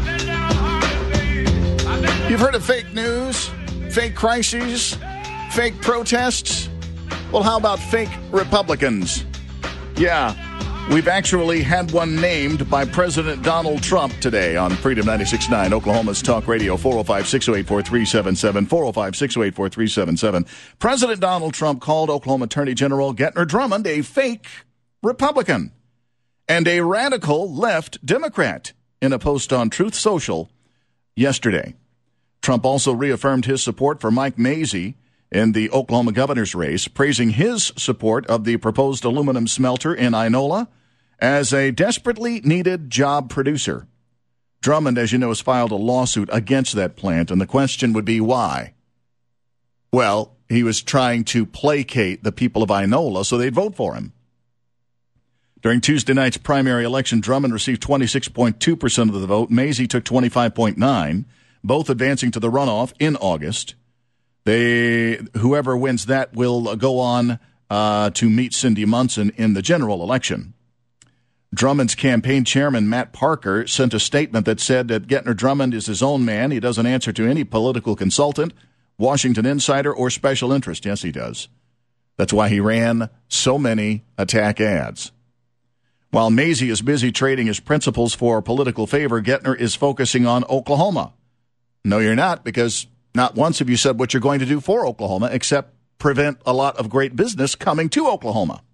You've heard of fake news, fake crises, fake protests? Well, how about fake Republicans? Yeah, we've actually had one named by President Donald Trump today on Freedom ninety-six point nine, Oklahoma's Talk Radio, four oh five, six oh eight, four three seven seven, four oh five, six oh eight, four three seven seven. President Donald Trump called Oklahoma Attorney General Gentner Drummond a fake Republican and a radical left Democrat in a post on Truth Social yesterday. Trump also reaffirmed his support for Mike Mazzei in the Oklahoma governor's race, praising his support of the proposed aluminum smelter in Inola as a desperately needed job producer. Drummond, as you know, has filed a lawsuit against that plant, and the question would be why? Well, he was trying to placate the people of Inola so they'd vote for him. During Tuesday night's primary election, Drummond received twenty-six point two percent of the vote. Mazzei took twenty-five point nine, both advancing to the runoff in August. They, whoever wins that will go on uh, to meet Cindy Munson in the general election. Drummond's campaign chairman, Matt Parker, sent a statement that said that Gentner Drummond is his own man. He doesn't answer to any political consultant, Washington insider, or special interest. Yes, he does. That's why he ran so many attack ads. While Mazzei is busy trading his principles for political favor, Gentner is focusing on Oklahoma. No, you're not, because not once have you said what you're going to do for Oklahoma, except prevent a lot of great business coming to Oklahoma.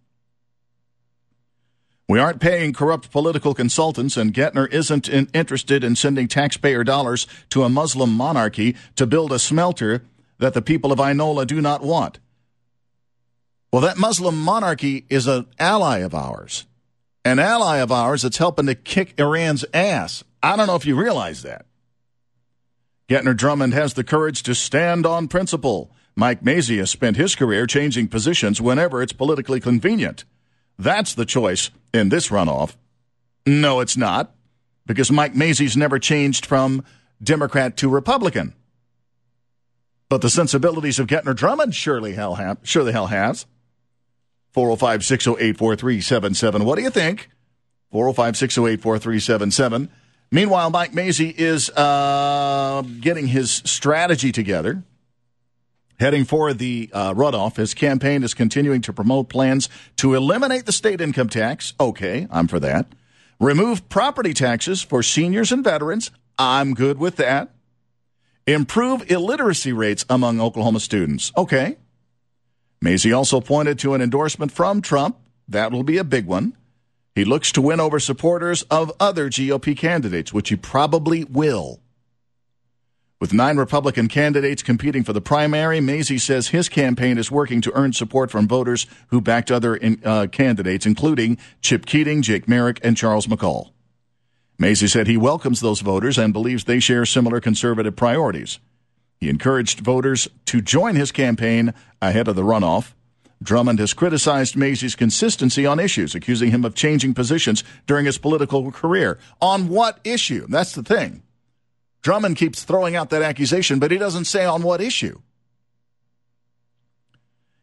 We aren't paying corrupt political consultants, and Gentner isn't in, interested in sending taxpayer dollars to a Muslim monarchy to build a smelter that the people of Inola do not want. Well, that Muslim monarchy is an ally of ours, an ally of ours that's helping to kick Iran's ass. I don't know if you realize that. Gentner Drummond has the courage to stand on principle. Mike Mazzei has spent his career changing positions whenever it's politically convenient. That's the choice in this runoff. No, it's not, because Mike Mazzei's never changed from Democrat to Republican. But the sensibilities of Gentner Drummond surely hell ha- sure the hell has. four oh five, six oh eight, four three seven seven. What do you think? four oh five, six oh eight, four three seven seven. Meanwhile, Mike Mazzei is uh, getting his strategy together, heading for the uh, runoff. His campaign is continuing to promote plans to eliminate the state income tax. Okay, I'm for that. Remove property taxes for seniors and veterans. I'm good with that. Improve illiteracy rates among Oklahoma students. Okay. Mazzei also pointed to an endorsement from Trump. That will be a big one. He looks to win over supporters of other G O P candidates, which he probably will. With nine Republican candidates competing for the primary, Mazzei says his campaign is working to earn support from voters who backed other in, uh, candidates, including Chip Keating, Jake Merrick, and Charles McCall. Mazzei said he welcomes those voters and believes they share similar conservative priorities. He encouraged voters to join his campaign ahead of the runoff. Drummond has criticized Mazzei's consistency on issues, accusing him of changing positions during his political career. On what issue? That's the thing. Drummond keeps throwing out that accusation, but he doesn't say on what issue.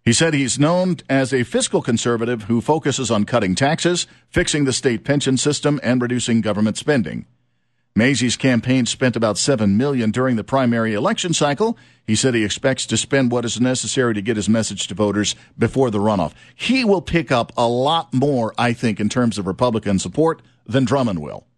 He said he's known as a fiscal conservative who focuses on cutting taxes, fixing the state pension system, and reducing government spending. Mazzei's campaign spent about seven million dollars during the primary election cycle. He said he expects to spend what is necessary to get his message to voters before the runoff. He will pick up a lot more, I think, in terms of Republican support than Drummond will.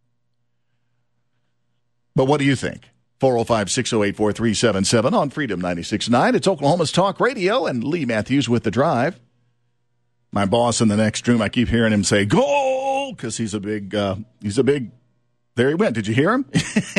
But what do you think? four oh five, six oh eight, four three seven seven on Freedom ninety-six point nine. It's Oklahoma's Talk Radio, and Lee Matthews with The Drive. My boss in the next room, I keep hearing him say, "Goal!" because he's a big, uh, he's a big, there he went. Did you hear him?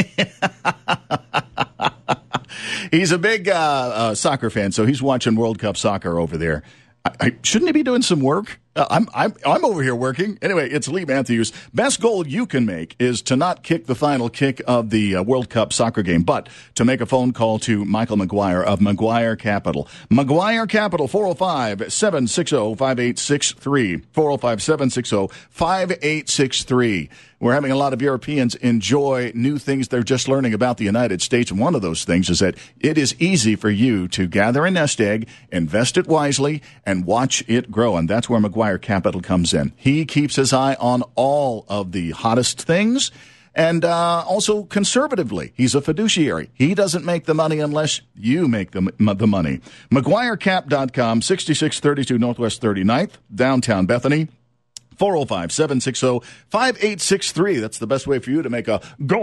He's a big uh, uh, soccer fan, so he's watching World Cup soccer over there. I, I, shouldn't he be doing some work? Uh, I'm I'm I'm over here working. Anyway, it's Lee Matthews. Best goal you can make is to not kick the final kick of the uh, World Cup soccer game, but to make a phone call to Michael McGuire of McGuire Capital. McGuire Capital, four oh five, seven six oh, five eight six three. four oh five, seven six oh, five eight six three. We're having a lot of Europeans enjoy new things they're just learning about the United States. And one of those things is that it is easy for you to gather a nest egg, invest it wisely, and watch it grow. And that's where McGuire Capital comes in. He keeps his eye on all of the hottest things. And uh, also conservatively, he's a fiduciary. He doesn't make the money unless you make the, the money. McGuire Cap dot com, sixty-six thirty-two Northwest thirty-ninth, downtown Bethany. four oh five, seven six oh, five eight six three. That's the best way for you to make a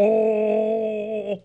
goal.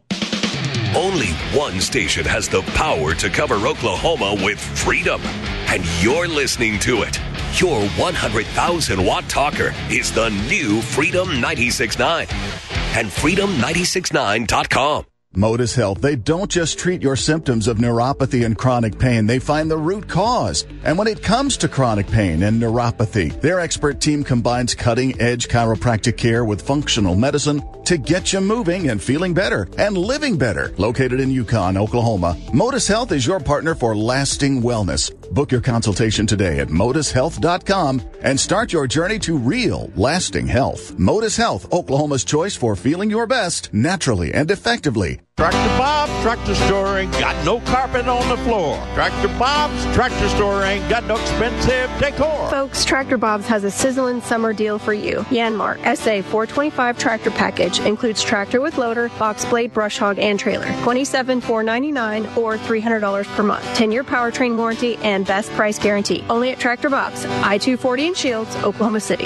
Only one station has the power to cover Oklahoma with freedom, and you're listening to it. Your one hundred thousand watt talker is the new Freedom ninety-six point nine and freedom ninety-six nine dot com. Modus Health, they don't just treat your symptoms of neuropathy and chronic pain. They find the root cause. And when it comes to chronic pain and neuropathy, their expert team combines cutting-edge chiropractic care with functional medicine to get you moving and feeling better and living better. Located in Yukon, Oklahoma, Modus Health is your partner for lasting wellness. Book your consultation today at modus health dot com and start your journey to real, lasting health. Modus Health, Oklahoma's choice for feeling your best naturally and effectively. Tractor Bob's Tractor Store ain't got no carpet on the floor. Tractor Bob's Tractor Store ain't got no expensive decor. Folks, Tractor Bob's has a sizzling summer deal for you. Yanmar S A four twenty-five tractor package includes tractor with loader, box blade, brush hog, and trailer. twenty-seven thousand four hundred ninety-nine dollars or three hundred dollars per month. ten-year powertrain warranty and best price guarantee. Only at Tractor Bob's, I two forty in Shields, Oklahoma City.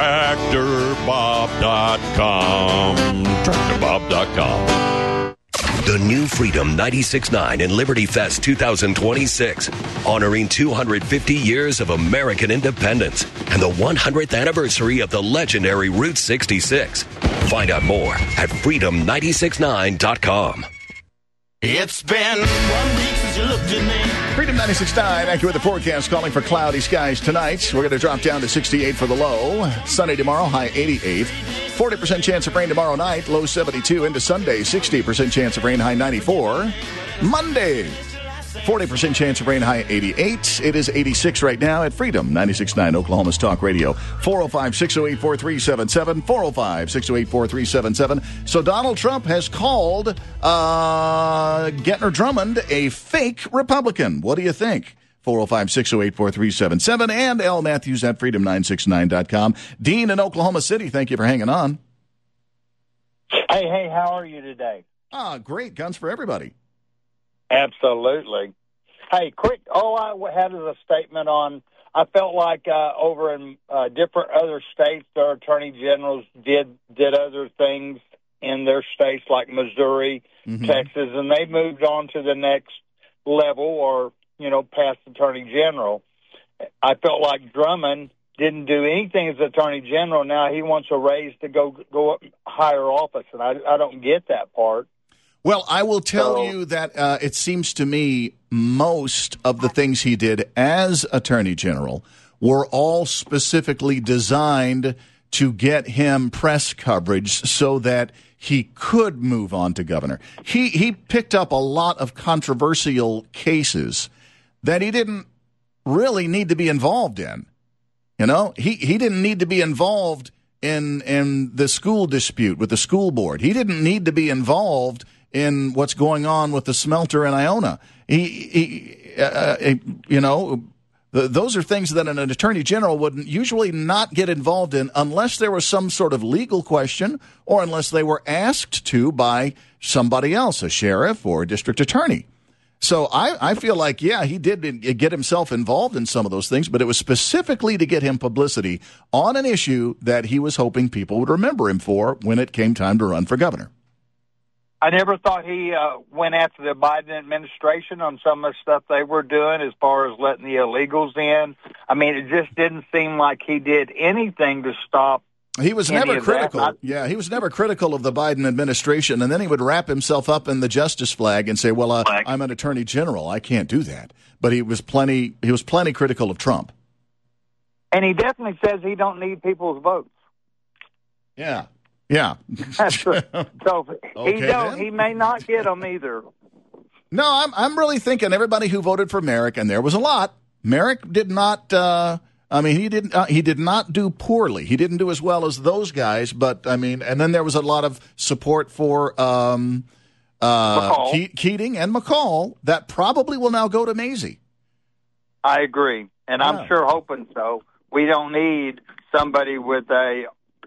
Tractor Bob dot com. Tractor Bob dot com. The new Freedom ninety-six point nine and Liberty Fest two thousand twenty-six, honoring two hundred fifty years of American independence and the one hundredth anniversary of the legendary Route sixty-six. Find out more at freedom ninety-six nine dot com. It's been one week since you looked at me. Freedom ninety-six point nine, accurate the forecast, calling for cloudy skies tonight. We're going to drop down to sixty-eight for the low. Sunny tomorrow, high eighty-eight. forty percent chance of rain tomorrow night, low seventy-two. Into Sunday, sixty percent chance of rain, high ninety-four. Monday, forty percent chance of rain, high eighty-eight. It is eighty-six right now at Freedom ninety-six point nine, Oklahoma's Talk Radio. four oh five, six oh eight, four three seven seven. four oh five, six oh eight, four three seven seven. So Donald Trump has called uh, Gettner Drummond a fake Republican. What do you think? four oh five, six oh eight, four three seven seven and L. Matthews at freedom nine six nine dot com. Dean in Oklahoma City, thank you for hanging on. Hey, hey, how are you today? Ah, great. Guns for everybody. Absolutely. Hey, quick, all I had is a statement on, I felt like uh, over in uh, different other states, their attorney generals did did other things in their states like Missouri, mm-hmm. Texas, and they moved on to the next level or, you know, past attorney general. I felt like Drummond didn't do anything as attorney general. Now he wants a raise to go go up higher office, and I, I don't get that part. Well, I will tell So- you that uh, it seems to me most of the things he did as Attorney General were all specifically designed to get him press coverage so that he could move on to governor. He he picked up a lot of controversial cases that he didn't really need to be involved in. You know, he, he didn't need to be involved in in the school dispute with the school board. He didn't need to be involved in what's going on with the smelter in Iona. He, he uh, you know, the, those are things that an attorney general would usually not get involved in unless there was some sort of legal question or unless they were asked to by somebody else, a sheriff or a district attorney. So I, I feel like, yeah, he did get himself involved in some of those things, but it was specifically to get him publicity on an issue that he was hoping people would remember him for when it came time to run for governor. I never thought he uh, went after the Biden administration on some of the stuff they were doing as far as letting the illegals in. I mean, it just didn't seem like he did anything to stop. He was never critical. Not- yeah, he was never critical of the Biden administration, and then he would wrap himself up in the justice flag and say, "Well, uh, I'm an attorney general. I can't do that." But he was plenty. He was plenty critical of Trump. And he definitely says he don't need people's votes. Yeah. Yeah. so okay, he don't. then. He may not get them either. No, I'm I'm really thinking everybody who voted for Merrick, and there was a lot. Merrick did not. Uh, I mean, he didn't. Uh, he did not do poorly. He didn't do as well as those guys. But I mean, and then there was a lot of support for um, uh, Ke- Keating and McCall that probably will now go to Mazie. I agree, and yeah. I'm sure hoping so. We don't need somebody with a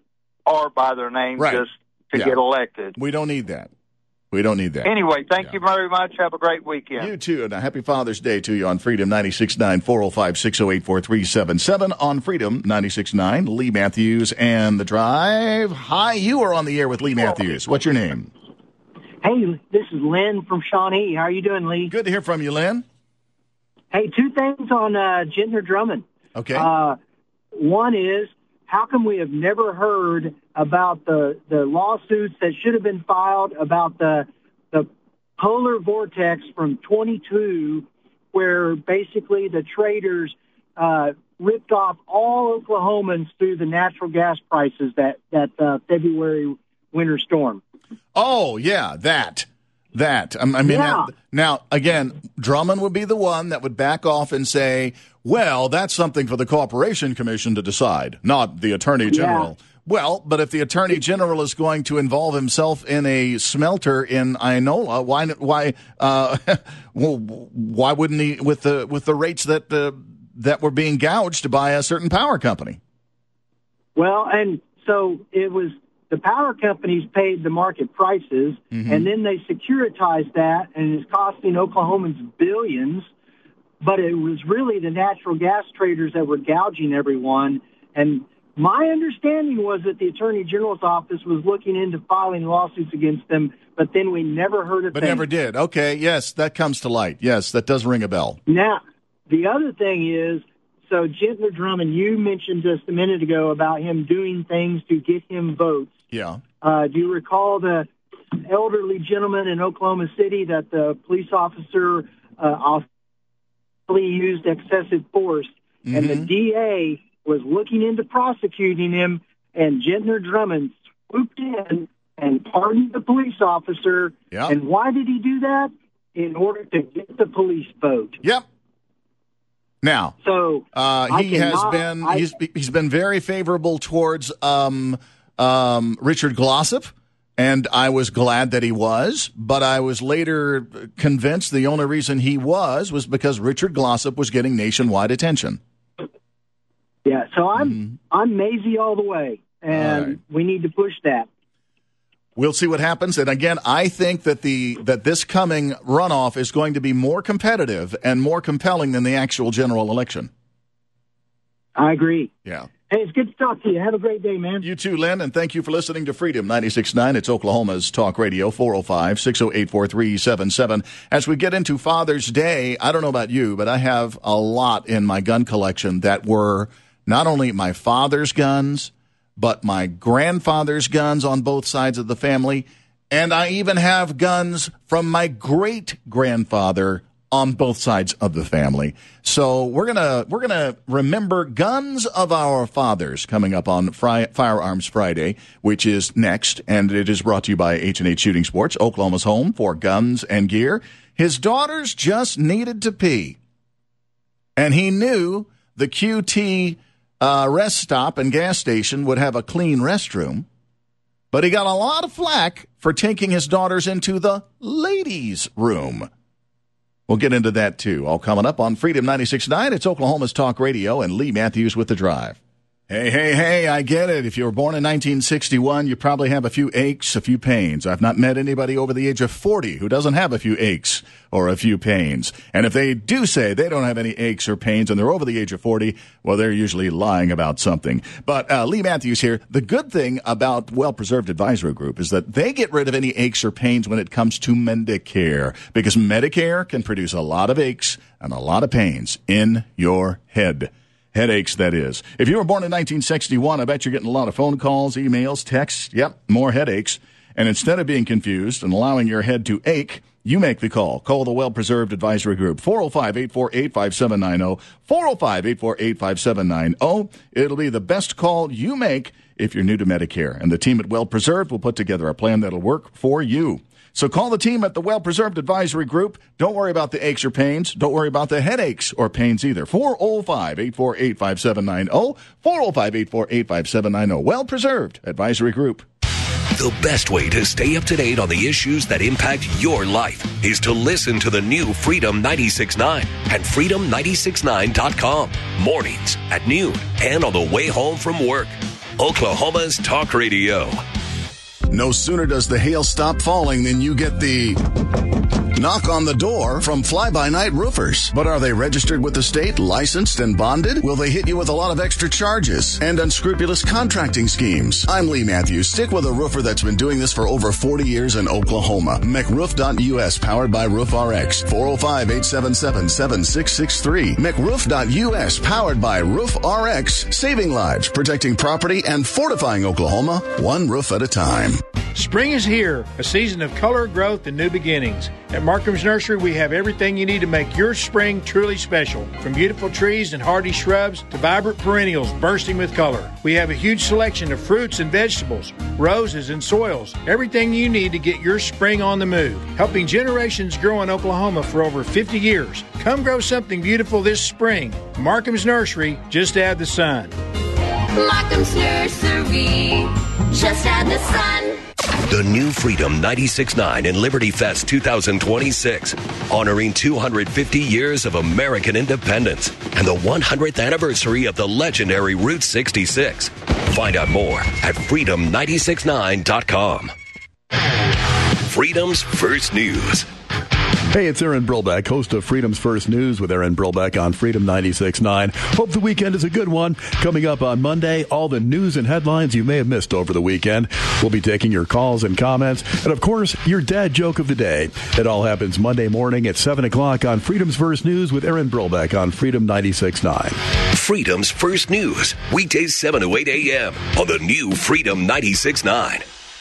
R by their name right. just to yeah. get elected. We don't need that. We don't need that. Anyway, thank yeah. you very much. Have a great weekend. You too, and a happy Father's Day to you on Freedom ninety-six point nine, four oh five, six oh eight, four three seven seven on Freedom ninety-six point nine. Lee Matthews and The Drive. Hi, you are on the air with Lee Matthews. What's your name? Hey, this is Lynn from Shawnee. How are you doing, Lee? Good to hear from you, Lynn. Hey, two things on uh, Gentner Drummond. Okay. Uh, one is, how come we have never heard about the, the lawsuits that should have been filed about the the polar vortex from twenty-two, where basically the traders uh, ripped off all Oklahomans through the natural gas prices that that uh, February winter storm? Oh yeah, that that. I mean, yeah. that, now again, Drummond would be the one that would back off and say, well, that's something for the Corporation Commission to decide, not the Attorney General. Yeah. Well, but if the Attorney General is going to involve himself in a smelter in Inola, why why uh, well, why wouldn't he with the with the rates that uh, that were being gouged by a certain power company? Well, and so it was the power companies paid the market prices, mm-hmm. and then they securitized that, and it's costing Oklahomans billions. But it was really the natural gas traders that were gouging everyone. And my understanding was that the Attorney General's office was looking into filing lawsuits against them, but then we never heard a but thing. But never did. Okay, yes, that comes to light. Yes, that does ring a bell. Now, the other thing is, so Gentner Drummond, you mentioned just a minute ago about him doing things to get him votes. Yeah. Uh, do you recall the elderly gentleman in Oklahoma City that the police officer uh, used excessive force, mm-hmm. and the D A was looking into prosecuting him, and Gentner Drummond swooped in and pardoned the police officer. Yep. And why did he do that? In order to get the police vote. Yep. Now, so uh, he cannot, has been I, he's he's been very favorable towards um, um, Richard Glossip. And I was glad that he was, but I was later convinced the only reason he was was because Richard Glossip was getting nationwide attention. Yeah, so I'm mm-hmm. I'm Mazie all the way, and right. we need to push that. We'll see what happens. And again, I think that the that this coming runoff is going to be more competitive and more compelling than the actual general election. I agree. Yeah. Hey, it's good to talk to you. Have a great day, man. You too, Lynn, and thank you for listening to Freedom ninety-six point nine. It's Oklahoma's Talk Radio, four oh five, six oh eight, four three seven seven. As we get into Father's Day, I don't know about you, but I have a lot in my gun collection that were not only my father's guns, but my grandfather's guns on both sides of the family, and I even have guns from my great-grandfather on both sides of the family. So we're gonna we're gonna remember Guns of Our Fathers coming up on Fri- Firearms Friday, which is next, and it is brought to you by H and H Shooting Sports, Oklahoma's home for guns and gear. His daughters just needed to pee, and he knew the Q T uh, rest stop and gas station would have a clean restroom, but he got a lot of flack for taking his daughters into the ladies' room. We'll get into that, too. All coming up on Freedom ninety-six point nine. It's Oklahoma's Talk Radio, and Lee Matthews with The Drive. Hey, hey, hey, I get it. If you were born in nineteen sixty-one, you probably have a few aches, a few pains. I've not met anybody over the age of forty who doesn't have a few aches or a few pains. And if they do say they don't have any aches or pains and they're over the age of forty, well, they're usually lying about something. But uh, Lee Matthews here. The good thing about Well Preserved Advisory Group is that they get rid of any aches or pains when it comes to Medicare, because Medicare can produce a lot of aches and a lot of pains in your head. Headaches, that is. If you were born in nineteen sixty-one, I bet you're getting a lot of phone calls, emails, texts. Yep, more headaches. And instead of being confused and allowing your head to ache, you make the call. Call the Well Preserved Advisory Group, four oh five, eight four eight, five seven nine oh, four oh five, eight four eight, five seven nine oh. It'll be the best call you make if you're new to Medicare. And the team at Well Preserved will put together a plan that'll work for you. So call the team at the Well Preserved Advisory Group. Don't worry about the aches or pains. Don't worry about the headaches or pains either. four oh five, eight four eight, five seven nine oh. four oh five, eight four eight, five seven nine oh. Well Preserved Advisory Group. The best way to stay up to date on the issues that impact your life is to listen to the new Freedom ninety-six point nine and freedom nine six nine dot com. Mornings at noon and on the way home from work. Oklahoma's Talk Radio. No sooner does the hail stop falling than you get the knock on the door from Fly-By-Night Roofers. But are they registered with the state, licensed and bonded? Will they hit you with a lot of extra charges and unscrupulous contracting schemes? I'm Lee Matthews. Stick with a roofer that's been doing this for over forty years in Oklahoma. mc roof dot u s, powered by Roof R X. four oh five, eight seven seven, seven six six three. mc roof dot u s, powered by Roof R X. Saving lives, protecting property, and fortifying Oklahoma, one roof at a time. Spring is here, a season of color, growth, and new beginnings. At Markham's Nursery, we have everything you need to make your spring truly special. From beautiful trees and hardy shrubs to vibrant perennials bursting with color. We have a huge selection of fruits and vegetables, roses and soils, everything you need to get your spring on the move. Helping generations grow in Oklahoma for over fifty years. Come grow something beautiful this spring. Markham's Nursery, just add the sun. Markham's Nursery, just add the sun. The new Freedom ninety-six point nine and Liberty Fest two thousand twenty-six, honoring two hundred fifty years of American independence and the one hundredth anniversary of the legendary Route sixty-six. Find out more at freedom nine six nine dot com. Freedom's First News. Hey, it's Aaron Brilbeck, host of Freedom's First News with Aaron Brilbeck on Freedom ninety-six point nine. Hope the weekend is a good one. Coming up on Monday, all the news and headlines you may have missed over the weekend. We'll be taking your calls and comments, and of course, your dad joke of the day. It all happens Monday morning at seven o'clock on Freedom's First News with Aaron Brilbeck on Freedom ninety-six point nine. Freedom's First News, weekdays seven to eight a.m. on the new Freedom ninety-six point nine.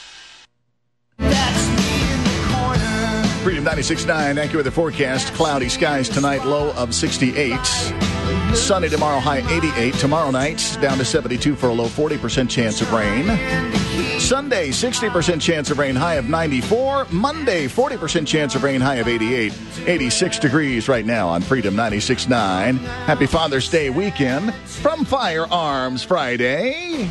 Freedom ninety-six point nine, AccuWeather forecast. Cloudy skies tonight, low of sixty-eight. Sunny tomorrow, high eighty-eight. Tomorrow night, down to seventy-two for a low, forty percent chance of rain. Sunday, sixty percent chance of rain, high of ninety-four. Monday, forty percent chance of rain, high of eighty-eight. eighty-six degrees right now on Freedom ninety-six point nine. Happy Father's Day weekend from Firearms Friday.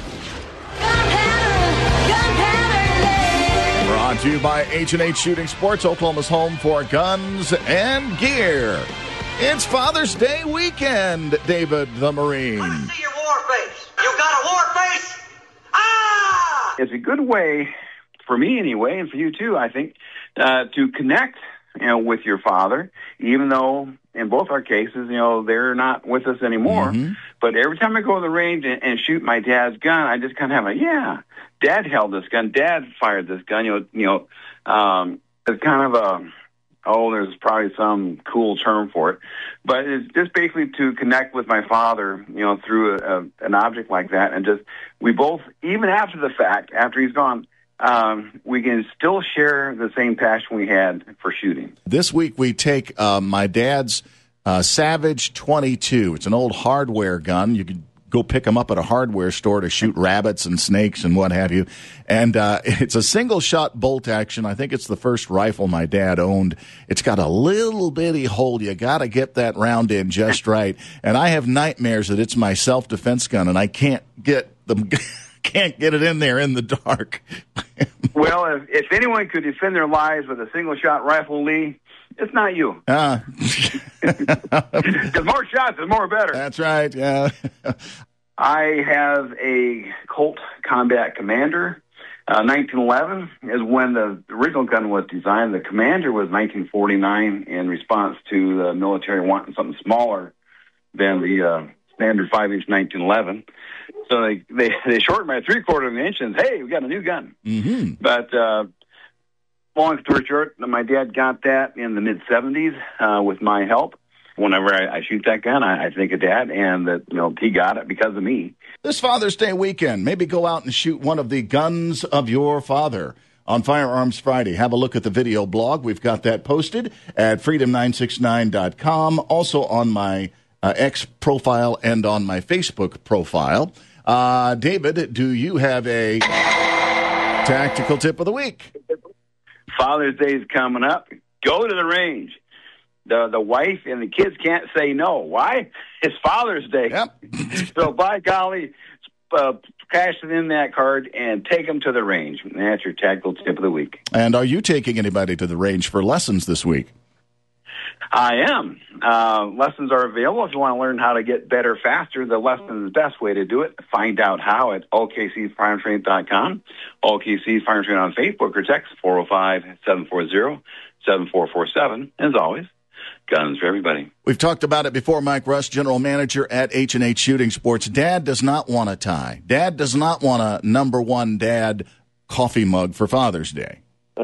Brought to you by H and H Shooting Sports, Oklahoma's home for guns and gear. It's Father's Day weekend, David the Marine. Let me see your war face. You got a war face? Ah! It's a good way, for me anyway, and for you too, I think, uh, to connect, you know, with your father, even though in both our cases, you know, they're not with us anymore. Mm-hmm. But every time I go to the range and, and shoot my dad's gun, I just kind of have a, yeah, Dad held this gun. Dad fired this gun. You know, you know, um, it's kind of a, oh, there's probably some cool term for it, but it's just basically to connect with my father, you know, through a, a, an object like that, and just we both, even after the fact, after he's gone, um, we can still share the same passion we had for shooting. This week we take uh, my dad's uh, Savage twenty-two. It's an old hardware gun. You could go pick them up at a hardware store to shoot rabbits and snakes and what have you. And uh, it's a single-shot bolt action. I think it's the first rifle my dad owned. It's got a little bitty hole. You got to get that round in just right. And I have nightmares that it's my self-defense gun, and I can't get them. Can't get it in there in the dark. Well, if, if anyone could defend their lives with a single-shot rifle, Lee, it's not you. Ah. Because more shots is more better. That's right, yeah. I have a Colt Combat Commander. Uh, nineteen eleven is when the original gun was designed. The Commander was nineteen forty-nine in response to the military wanting something smaller than the uh, standard five-inch nineteen eleven. So they, they, they shortened by three-quarter of an inch and, hey, we got a new gun. Mm-hmm. But uh, long story short, my dad got that in the mid-seventies uh, with my help. Whenever I, I shoot that gun, I, I think of Dad, and that you know he got it because of me. This Father's Day weekend, maybe go out and shoot one of the guns of your father on Firearms Friday. Have a look at the video blog. We've got that posted at freedom nine sixty-nine dot com, also on my uh, X profile and on my Facebook profile. Uh, David, do you have a tactical tip of the week? Father's Day is coming up. Go to the range. The the wife and the kids can't say no. Why? It's Father's Day. Yep. So by golly, uh, cash it in that card and take them to the range. And that's your tactical tip of the week. And are you taking anybody to the range for lessons this week? I am. Uh, lessons are available. If you want to learn how to get better faster, the lesson is the best way to do it. Find out how at O K C firearm training dot com, O K C Firearm Training on Facebook, or text four oh five, seven four zero, seven four four seven. As always, guns for everybody. We've talked about it before. Mike Russ, general manager at H and H Shooting Sports. Dad does not want a tie. Dad does not want a number one dad coffee mug for Father's Day.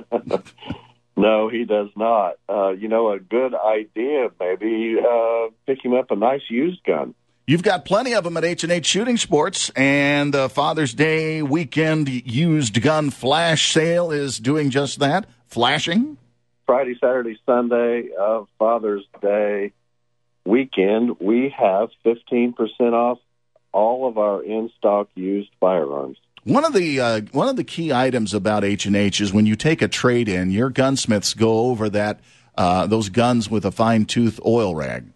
No, he does not. Uh, you know, a good idea, maybe uh, pick him up a nice used gun. You've got plenty of them at H and H Shooting Sports, and the Father's Day weekend used gun flash sale is doing just that, flashing. Friday, Saturday, Sunday of Father's Day weekend, we have fifteen percent off all of our in-stock used firearms. One of the uh, one of the key items about H and H is when you take a trade in, your gunsmiths go over that uh, those guns with a fine tooth oil rag.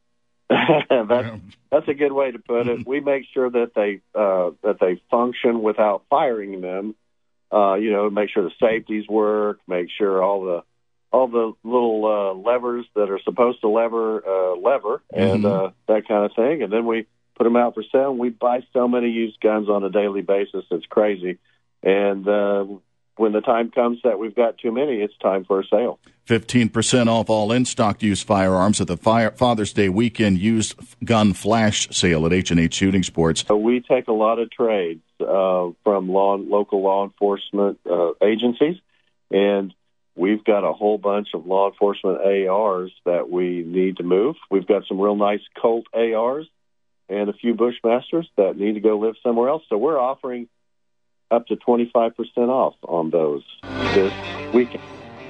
that's that's a good way to put it. We make sure that they uh, that they function without firing them. Uh, you know, make sure the safeties work. Make sure all the all the little uh, levers that are supposed to lever uh, lever and Mm-hmm. uh, that kind of thing. And then we put them out for sale. We buy so many used guns on a daily basis. It's crazy. And uh, when the time comes that we've got too many, it's time for a sale. fifteen percent off all in-stock used firearms at the Fire- Father's Day weekend used gun flash sale at H and H Shooting Sports. So we take a lot of trades uh, from law, local law enforcement uh, agencies, and we've got a whole bunch of law enforcement A Rs that we need to move. We've got some real nice Colt A Rs and a few Bushmasters that need to go live somewhere else. So we're offering up to twenty-five percent off on those this weekend.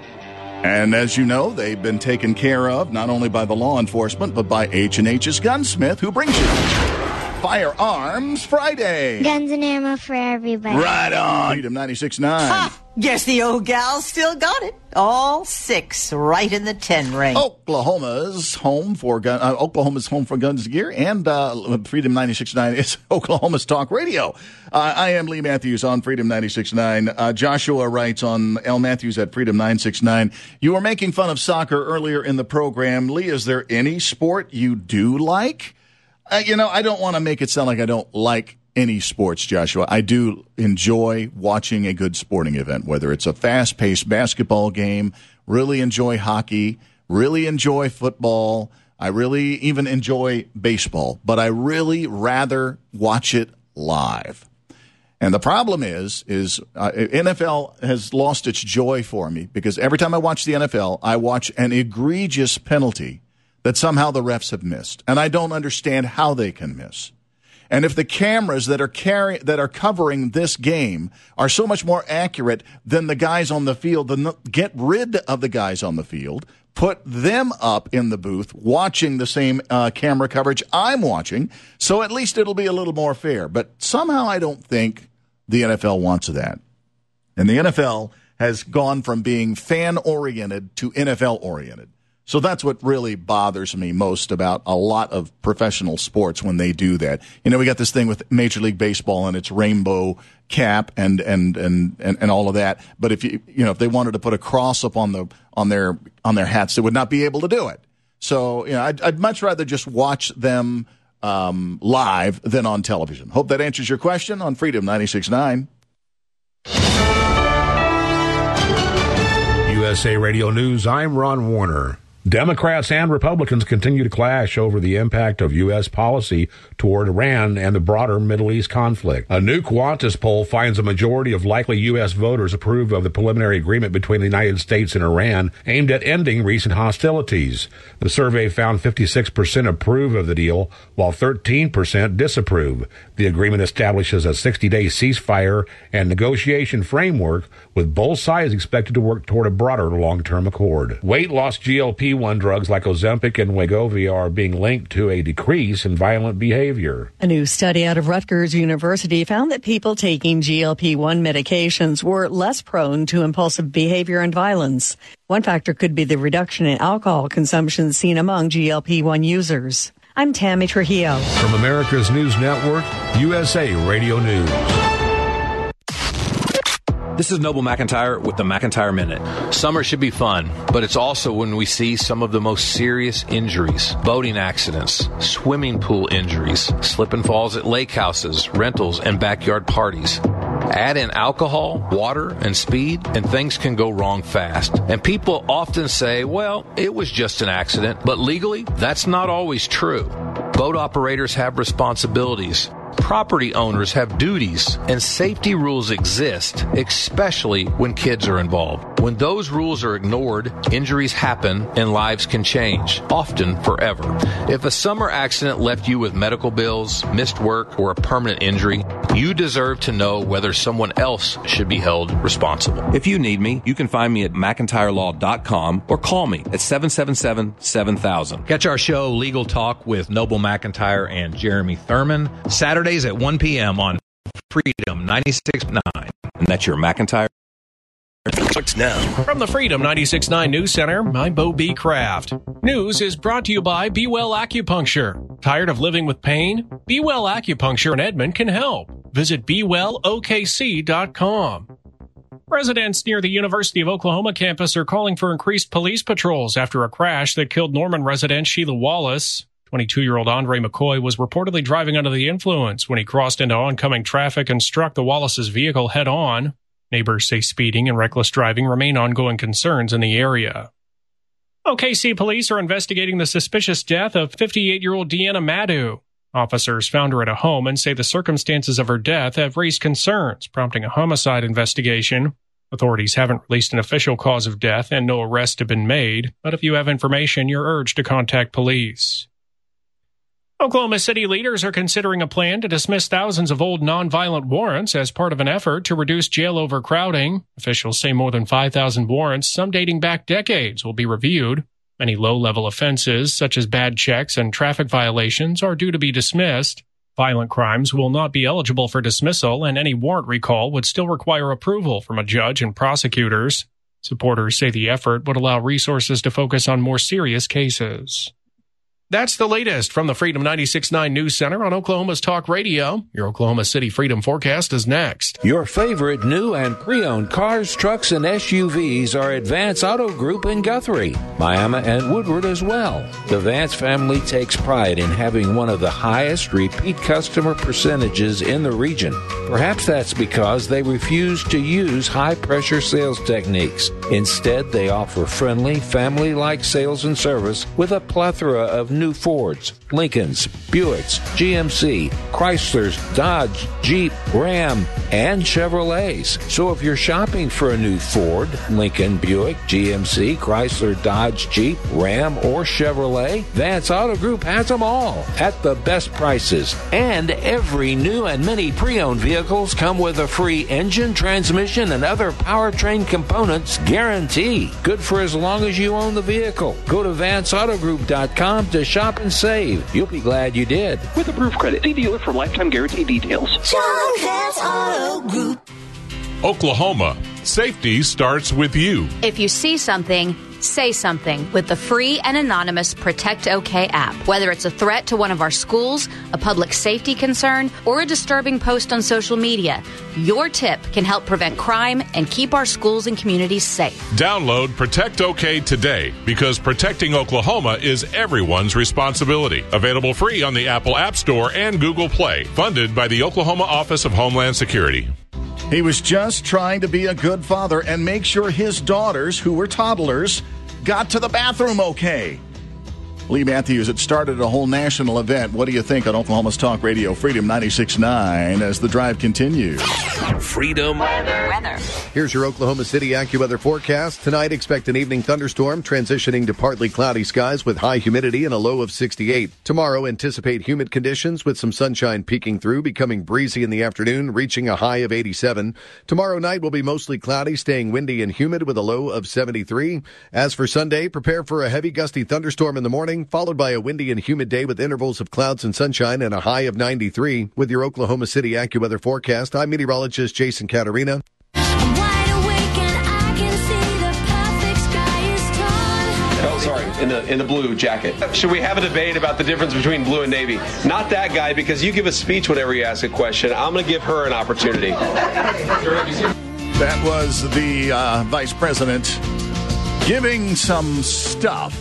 And as you know, they've been taken care of not only by the law enforcement, but by H and H's Gunsmith, who brings you Firearms Friday. Guns and ammo for everybody. Right on. Freedom ninety-six point nine. Ha! Guess the old gal still got it. All six right in the ten ring. Oklahoma's home for gun. Uh, Oklahoma's home for guns and gear, and uh, Freedom ninety-six point nine is Oklahoma's talk radio. Uh, I am Lee Matthews on Freedom ninety-six point nine. Uh, Joshua writes on L Matthews at Freedom nine sixty-nine. You were making fun of soccer earlier in the program. Lee, is there any sport you do like? Uh, you know, I don't want to make it sound like I don't like any sports, Joshua. I do enjoy watching a good sporting event, whether it's a fast-paced basketball game, really enjoy hockey, really enjoy football. I really even enjoy baseball, but I really rather watch it live. And the problem is, is uh, N F L has lost its joy for me because every time I watch the N F L, I watch an egregious penalty that somehow the refs have missed, and I don't understand how they can miss. And if the cameras that are carry, that are covering this game are so much more accurate than the guys on the field, then get rid of the guys on the field, put them up in the booth watching the same uh, camera coverage I'm watching, so at least it'll be a little more fair. But somehow I don't think the N F L wants that. And the N F L has gone from being fan-oriented to N F L-oriented. So that's what really bothers me most about a lot of professional sports when they do that. You know, we got this thing with Major League Baseball and its rainbow cap and and and and, and all of that. But if you you know if they wanted to put a cross up on the on their on their hats, they would not be able to do it. So you know, I'd, I'd much rather just watch them um, live than on television. Hope that answers your question on Freedom ninety-six point nine. U S A Radio News, I'm Ron Warner. Democrats and Republicans continue to clash over the impact of U S policy toward Iran and the broader Middle East conflict. A new Qantas poll finds a majority of likely U S voters approve of the preliminary agreement between the United States and Iran aimed at ending recent hostilities. The survey found fifty-six percent approve of the deal, while thirteen percent disapprove. The agreement establishes a sixty-day ceasefire and negotiation framework, with both sides expected to work toward a broader long-term accord. Weight loss G L P one drugs like Ozempic and Wegovy are being linked to a decrease in violent behavior. A new study out of Rutgers University found that people taking G L P one medications were less prone to impulsive behavior and violence. One factor could be the reduction in alcohol consumption seen among G L P one users. I'm Tammy Trujillo. From America's News Network, U S A Radio News. This is Noble McIntyre with the McIntyre Minute. Summer should be fun, but it's also when we see some of the most serious injuries. Boating accidents, swimming pool injuries, slip and falls at lake houses, rentals, and backyard parties. Add in alcohol, water, and speed, and things can go wrong fast. And people often say, well, it was just an accident, but legally, that's not always true. Boat operators have responsibilities. Property owners have duties, and safety rules exist, especially when kids are involved. When those rules are ignored, injuries happen and lives can change, often forever. If a summer accident left you with medical bills, missed work, or a permanent injury, you deserve to know whether someone else should be held responsible. If you need me, you can find me at McIntyre Law dot com or call me at seven seven seven, seven thousand. Catch our show Legal Talk with Noble McIntyre and Jeremy Thurman, Saturdays at one p.m. on Freedom ninety-six point nine. And that's your McIntyre. Now. From the Freedom ninety-six point nine News Center, I'm Bo B. Kraft. News is brought to you by Be Well Acupuncture. Tired of living with pain? Be Well Acupuncture in Edmond can help. Visit be well o k c dot com. Residents near the University of Oklahoma campus are calling for increased police patrols after a crash that killed Norman resident Sheila Wallace. twenty-two-year-old Andre McCoy was reportedly driving under the influence when he crossed into oncoming traffic and struck the Wallace's vehicle head-on. Neighbors say speeding and reckless driving remain ongoing concerns in the area. O K C police are investigating the suspicious death of fifty-eight-year-old Deanna Madu. Officers found her at a home and say the circumstances of her death have raised concerns, prompting a homicide investigation. Authorities haven't released an official cause of death and no arrests have been made, but if you have information, you're urged to contact police. Oklahoma City leaders are considering a plan to dismiss thousands of old nonviolent warrants as part of an effort to reduce jail overcrowding. Officials say more than five thousand warrants, some dating back decades, will be reviewed. Many low-level offenses, such as bad checks and traffic violations, are due to be dismissed. Violent crimes will not be eligible for dismissal, and any warrant recall would still require approval from a judge and prosecutors. Supporters say the effort would allow resources to focus on more serious cases. That's the latest from the Freedom ninety-six point nine News Center on Oklahoma's Talk Radio. Your Oklahoma City Freedom Forecast is next. Your favorite new and pre-owned cars, trucks, and S U Vs are at Vance Auto Group in Guthrie, Miami, and Woodward as well. The Vance family takes pride in having one of the highest repeat customer percentages in the region. Perhaps that's because they refuse to use high-pressure sales techniques. Instead, they offer friendly, family-like sales and service with a plethora of new New Fords, Lincolns, Buicks, G M C, Chryslers, Dodge, Jeep, Ram, and Chevrolets. So if you're shopping for a new Ford, Lincoln, Buick, G M C, Chrysler, Dodge, Jeep, Ram, or Chevrolet, Vance Auto Group has them all at the best prices. And every new and many pre-owned vehicles come with a free engine, transmission, and other powertrain components guarantee. Good for as long as you own the vehicle. Go to vance auto group dot com to shop and save. You'll be glad you did. With approved credit, see dealer for lifetime guarantee details. John Vance Auto Group. Oklahoma, safety starts with you. If you see something, Say something with the free and anonymous Protect OK app. Whether it's a threat to one of our schools, a public safety concern, or a disturbing post on social media, your tip can help prevent crime and keep our schools and communities safe. Download Protect OK today, because protecting Oklahoma is everyone's responsibility. Available free on the Apple App Store and Google Play. Funded by the Oklahoma Office of Homeland Security. He was just trying to be a good father and make sure his daughters, who were toddlers, got to the bathroom okay. Lee Matthews, it started a whole national event. What do you think on Oklahoma's Talk Radio, Freedom ninety-six point nine, as the drive continues? Freedom weather. weather. Here's your Oklahoma City AccuWeather forecast. Tonight, expect an evening thunderstorm transitioning to partly cloudy skies with high humidity and a low of sixty-eight. Tomorrow, anticipate humid conditions with some sunshine peeking through, becoming breezy in the afternoon, reaching a high of eighty-seven. Tomorrow night will be mostly cloudy, staying windy and humid with a low of seventy-three. As for Sunday, prepare for a heavy gusty thunderstorm in the morning, followed by a windy and humid day with intervals of clouds and sunshine and a high of ninety-three. With your Oklahoma City AccuWeather forecast, I'm meteorologist Jason Caterina. Oh, sorry, in the in the blue jacket. Should we have a debate about the difference between blue and navy? Not that guy, because you give a speech whenever you ask a question. I'm going to give her an opportunity. That was the uh, vice president giving some stuff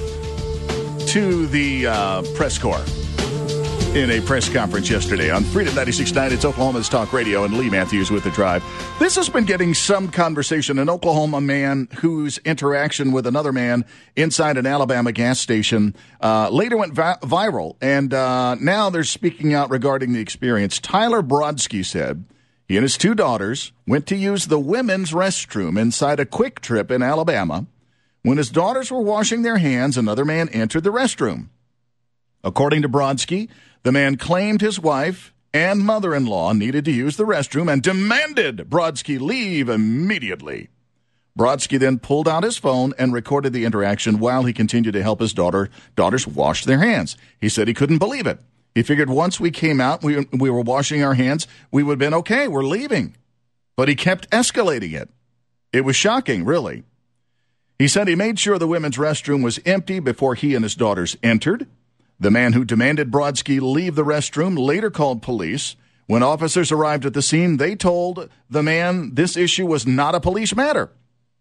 to the uh, press corps in a press conference yesterday on Freedom ninety-six point nine. It's Oklahoma's Talk Radio, and Lee Matthews with the drive. This has been getting some conversation. An Oklahoma man whose interaction with another man inside an Alabama gas station uh, later went vi- viral, and uh, now they're speaking out regarding the experience. Tyler Brodsky said he and his two daughters went to use the women's restroom inside a Quick Trip in Alabama. When his daughters were washing their hands, another man entered the restroom. According to Brodsky, the man claimed his wife and mother-in-law needed to use the restroom and demanded Brodsky leave immediately. Brodsky then pulled out his phone and recorded the interaction while he continued to help his daughter daughters wash their hands. He said he couldn't believe it. He figured once we came out, we, we were washing our hands, we would have been okay, we're leaving. But he kept escalating it. It was shocking, really. He said he made sure the women's restroom was empty before he and his daughters entered. The man who demanded Brodsky leave the restroom later called police. When officers arrived at the scene, they told the man this issue was not a police matter.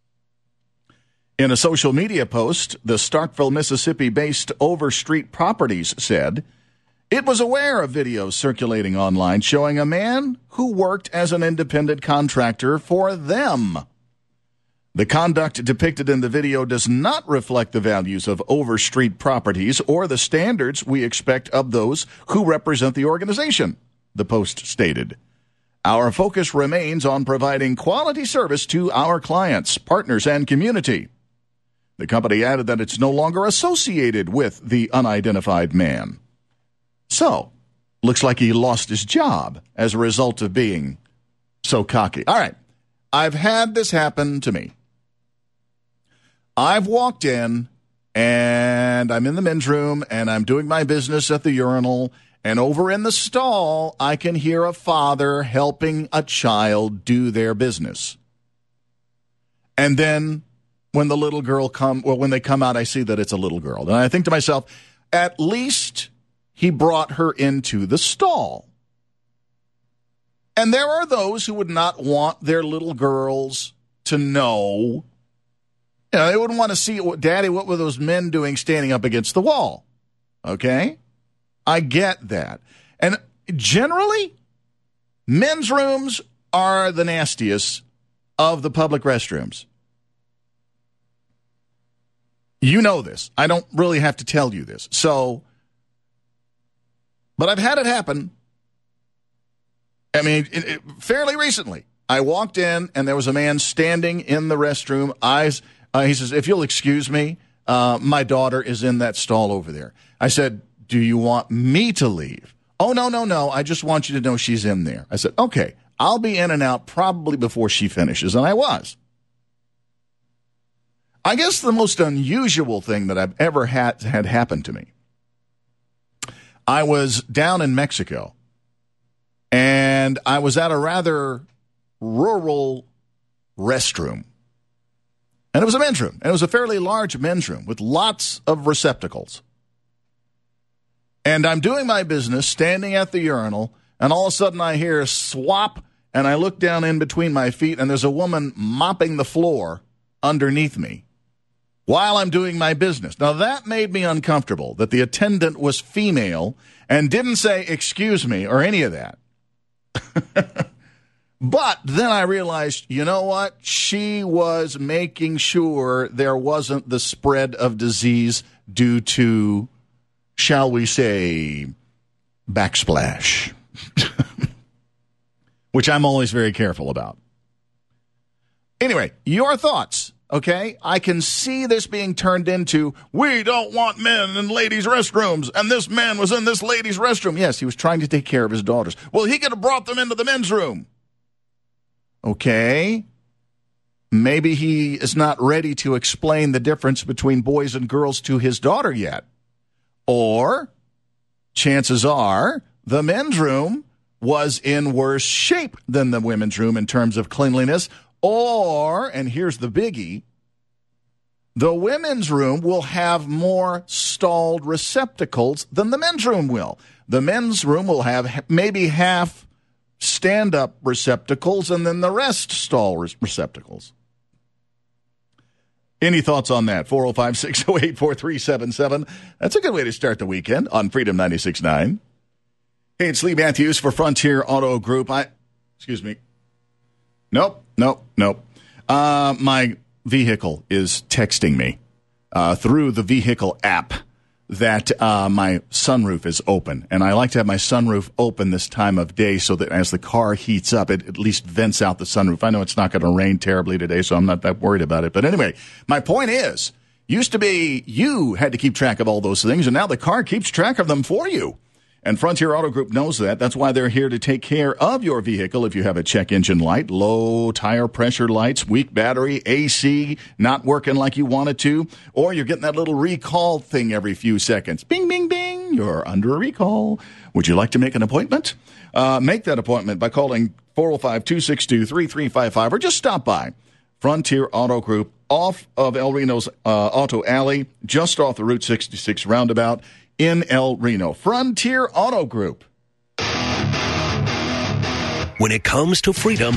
In a social media post, the Starkville, Mississippi-based Overstreet Properties said it was aware of videos circulating online showing a man who worked as an independent contractor for them. The conduct depicted in the video does not reflect the values of Overstreet Properties or the standards we expect of those who represent the organization, the post stated. Our focus remains on providing quality service to our clients, partners, and community. The company added that it's no longer associated with the unidentified man. So, looks like he lost his job as a result of being so cocky. All right, I've had this happen to me. I've walked in, and I'm in the men's room, and I'm doing my business at the urinal, and over in the stall, I can hear a father helping a child do their business. And then when the little girl come, well, when they come out, I see that it's a little girl. And I think to myself, at least he brought her into the stall. And there are those who would not want their little girls to know. You know, they wouldn't want to see, Daddy, what were those men doing standing up against the wall? Okay? I get that. And generally, men's rooms are the nastiest of the public restrooms. You know this. I don't really have to tell you this. So, but I've had it happen. I mean, it, it, fairly recently. I walked in, and there was a man standing in the restroom, eyes... Uh, he says, if you'll excuse me, uh, my daughter is in that stall over there. I said, do you want me to leave? Oh, no, no, no. I just want you to know she's in there. I said, okay, I'll be in and out probably before she finishes. And I was. I guess the most unusual thing that I've ever had had happen to me. I was down in Mexico, and I was at a rather rural restroom. And it was a men's room. And it was a fairly large men's room with lots of receptacles. And I'm doing my business, standing at the urinal, and all of a sudden I hear a swap, and I look down in between my feet, and there's a woman mopping the floor underneath me while I'm doing my business. Now, that made me uncomfortable, that the attendant was female and didn't say, excuse me, or any of that. But then I realized, you know what? She was making sure there wasn't the spread of disease due to, shall we say, backsplash, which I'm always very careful about. Anyway, your thoughts, okay? I can see this being turned into, we don't want men in ladies' restrooms, and this man was in this lady's restroom. Yes, he was trying to take care of his daughters. Well, he could have brought them into the men's room. Okay, maybe he is not ready to explain the difference between boys and girls to his daughter yet. Or, chances are, the men's room was in worse shape than the women's room in terms of cleanliness. Or, and here's the biggie, the women's room will have more stalled receptacles than the men's room will. The men's room will have maybe half stand-up receptacles, and then the rest stall re- receptacles. Any thoughts on that? four oh five, six oh eight, four three seven seven. That's a good way to start the weekend on Freedom ninety-six point nine. Hey, it's Lee Matthews for Frontier Auto Group. I, excuse me. Nope, nope, nope. Uh, my vehicle is texting me uh, through the vehicle app that uh, my sunroof is open. And I like to have my sunroof open this time of day so that as the car heats up, it at least vents out the sunroof. I know it's not going to rain terribly today, so I'm not that worried about it. But anyway, my point is, used to be you had to keep track of all those things, and now the car keeps track of them for you. And Frontier Auto Group knows that. That's why they're here to take care of your vehicle if you have a check engine light, low tire pressure lights, weak battery, A C not working like you want it to, or you're getting that little recall thing every few seconds. Bing, bing, bing, you're under a recall. Would you like to make an appointment? Uh, make that appointment by calling four oh five, two six two, three three five five or just stop by Frontier Auto Group off of El Reno's uh, Auto Alley, just off the Route sixty-six roundabout in El Reno. Frontier Auto Group. When it comes to freedom,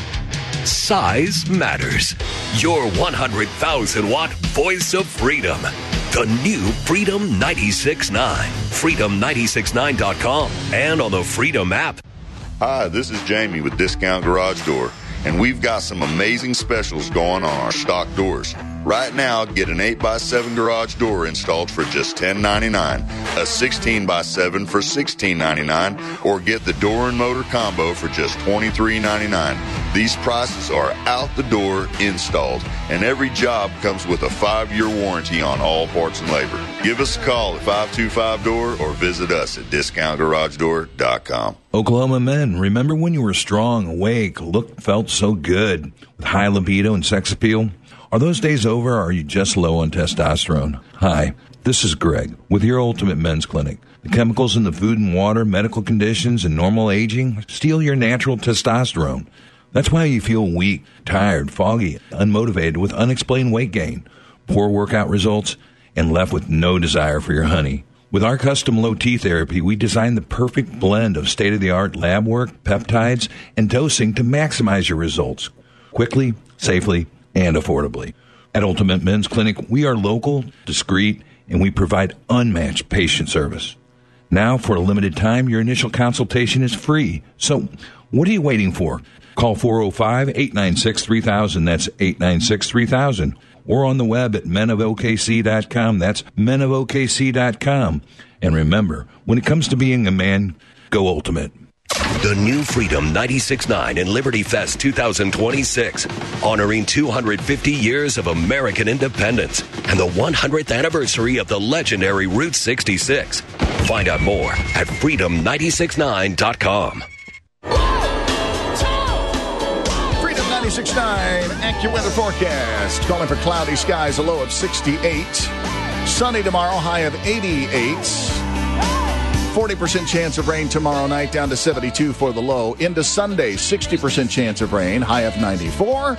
size matters. Your one hundred thousand watt voice of freedom. The new Freedom ninety-six point nine. freedom nine six nine dot com and on the Freedom app. Hi, this is Jamie with Discount Garage Door, and we've got some amazing specials going on our stock doors. Right now, get an eight by seven garage door installed for just ten ninety-nine, a sixteen by seven for sixteen ninety-nine, or get the door and motor combo for just twenty-three ninety-nine. These prices are out the door installed, and every job comes with a five-year warranty on all parts and labor. Give us a call at five two five door or visit us at discount garage door dot com. Oklahoma men, remember when you were strong, awake, looked, felt so good, with high libido and sex appeal? Are those days over, or are you just low on testosterone? Hi, this is Greg with your Ultimate Men's Clinic. The chemicals in the food and water, medical conditions, and normal aging steal your natural testosterone. That's why you feel weak, tired, foggy, unmotivated with unexplained weight gain, poor workout results, and left with no desire for your honey. With our custom low T therapy, we designed the perfect blend of state-of-the-art lab work, peptides, and dosing to maximize your results quickly, safely, and affordably. At Ultimate Men's Clinic, we are local, discreet, and we provide unmatched patient service. Now, for a limited time, your initial consultation is free. So, what are you waiting for? Call four oh five, eight nine six, three thousand. That's eight nine six, three thousand. Or on the web at men of O K C dot com. That's men of O K C dot com. And remember, when it comes to being a man, go Ultimate. The new Freedom ninety-six point nine and Liberty Fest two thousand twenty-six, honoring two hundred fifty years of American independence and the one hundredth anniversary of the legendary Route sixty-six. Find out more at freedom nine six nine dot com. Freedom ninety-six point nine AccuWeather forecast. Calling for cloudy skies, a low of sixty-eight. Sunny tomorrow, high of eighty-eight. forty percent chance of rain tomorrow night, down to seventy-two for the low. Into Sunday, sixty percent chance of rain, high of ninety-four.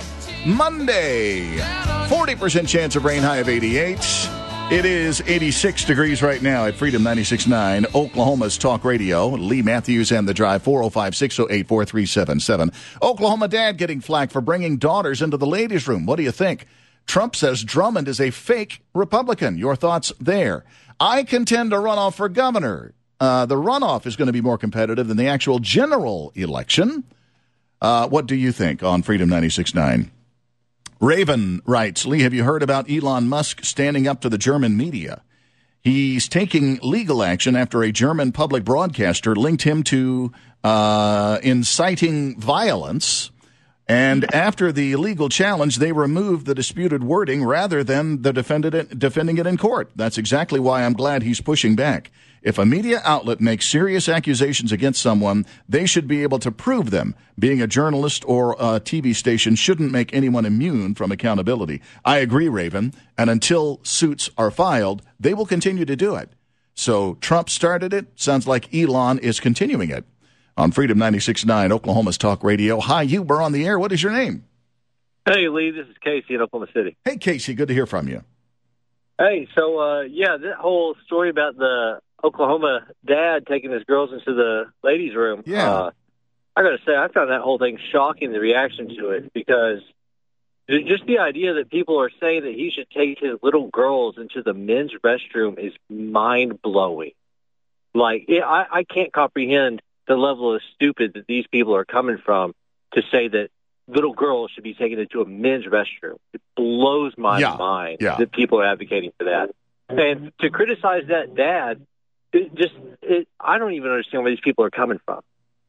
Monday, forty percent chance of rain, high of eighty-eight. It is eighty-six degrees right now at Freedom ninety-six point nine, Oklahoma's Talk Radio. Lee Matthews and The Drive, four oh five, six oh eight, four three seven seven. Oklahoma dad getting flack for bringing daughters into the ladies' room. What do you think? Trump says Drummond is a fake Republican. Your thoughts there. I contend a runoff for governor. Uh, the runoff is going to be more competitive than the actual general election. Uh, what do you think on Freedom ninety-six point nine? Raven writes, Lee, have you heard about Elon Musk standing up to the German media? He's taking legal action after a German public broadcaster linked him to uh, inciting violence. And after the legal challenge, they removed the disputed wording rather than the defended it, defending it in court. That's exactly why I'm glad he's pushing back. If a media outlet makes serious accusations against someone, they should be able to prove them. Being a journalist or a T V station shouldn't make anyone immune from accountability. I agree, Raven. And until suits are filed, they will continue to do it. So Trump started it. Sounds like Elon is continuing it. On Freedom ninety-six point nine, Oklahoma's Talk Radio. Hi, you were on the air. What is your name? Hey, Lee. This is Casey in Oklahoma City. Hey, Casey. Good to hear from you. Hey, so, uh, yeah, that whole story about the Oklahoma dad taking his girls into the ladies' room. Yeah. Uh, I got to say, I found that whole thing shocking, the reaction to it, because just the idea that people are saying that he should take his little girls into the men's restroom is mind-blowing. Like, it, I, I can't comprehend the level of stupid that these people are coming from to say that little girls should be taken into a men's restroom. It blows my yeah. mind yeah. that people are advocating for that. And to criticize that dad, it just it, I don't even understand where these people are coming from.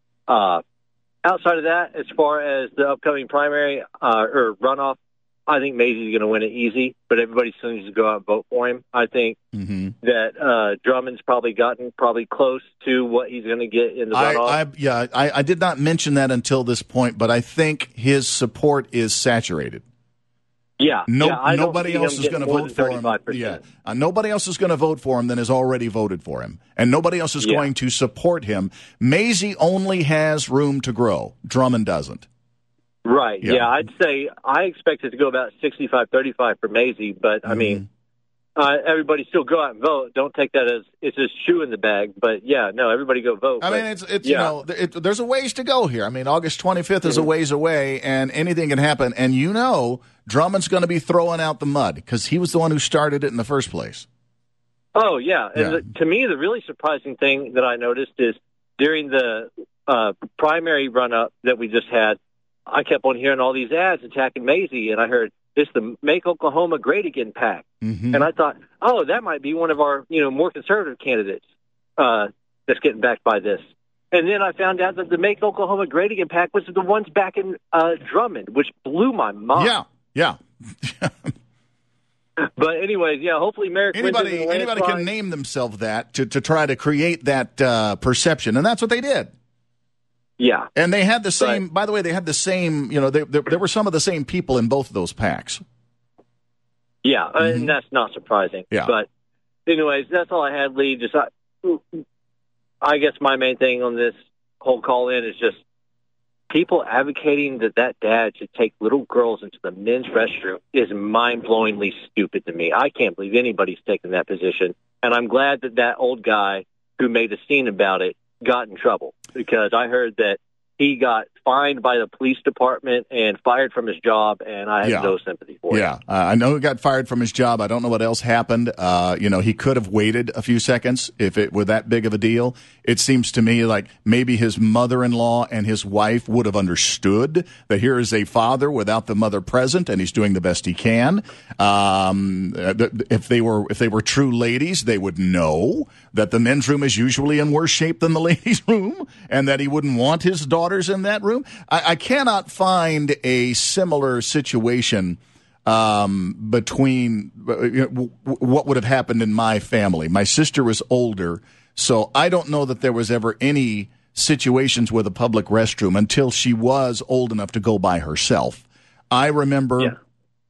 Uh, outside of that, as far as the upcoming primary uh, or runoff, I think Mazzei's going to win it easy, but everybody still needs to go out and vote for him. I think mm-hmm. that uh, Drummond's probably gotten probably close to what he's going to get in the runoff. I, I, yeah, I, I did not mention that until this point, but I think his support is saturated. Yeah, no, yeah, I nobody don't else is going to vote for him. Yeah, uh, nobody else is going to vote for him than has already voted for him, and nobody else is yeah. going to support him. Mazzei only has room to grow. Drummond doesn't. Right. Yeah. yeah, I'd say I expect it to go about sixty-five thirty-five for Mazzei, but I mm-hmm. mean, uh, everybody still go out and vote. Don't take that as it's a shoe in the bag. But yeah, no, everybody go vote. I but, mean, it's it's yeah. you know, it, there's a ways to go here. I mean, August twenty-fifth is a ways away, and anything can happen. And you know, Drummond's going to be throwing out the mud because he was the one who started it in the first place. Oh yeah, and Yeah. the, to me, the really surprising thing that I noticed is during the uh, primary run-up that we just had, I kept on hearing all these ads attacking Mazzei, and I heard it's the Make Oklahoma Great Again PAC. Mm-hmm. And I thought, oh, that might be one of our, you know, more conservative candidates uh, that's getting backed by this. And then I found out that the Make Oklahoma Great Again PAC was the ones backing uh, Drummond, which blew my mind. Yeah, yeah. But anyways, yeah, hopefully Merrick Anybody wins in the anybody landslide. can name themselves that to, to try to create that uh, perception, and that's what they did. Yeah. And they had the same, by the way, they had the same, you know, they, there, there were some of the same people in both of those packs. Yeah, Mm-hmm. and that's not surprising. Yeah. But anyways, that's all I had, Lee. Just I, I guess my main thing on this whole call-in is just people advocating that that dad should take little girls into the men's restroom is mind-blowingly stupid to me. I can't believe anybody's taken that position. And I'm glad that that old guy who made a scene about it got in trouble, because I heard that he got fined by the police department and fired from his job, and I have Yeah. no sympathy for Yeah, him. uh, I know he got fired from his job. I don't know what else happened. Uh, you know, he could have waited a few seconds if it were that big of a deal. It seems to me like maybe his mother-in-law and his wife would have understood that here is a father without the mother present, and he's doing the best he can. Um, if they were if they were true ladies, they would know that the men's room is usually in worse shape than the ladies' room, and that he wouldn't want his daughters in that room. I, I cannot find a similar situation um, between uh, you know, w- w- what would have happened in my family. My sister was older, so I don't know that there was ever any situations with a public restroom until she was old enough to go by herself. I remember, Yeah.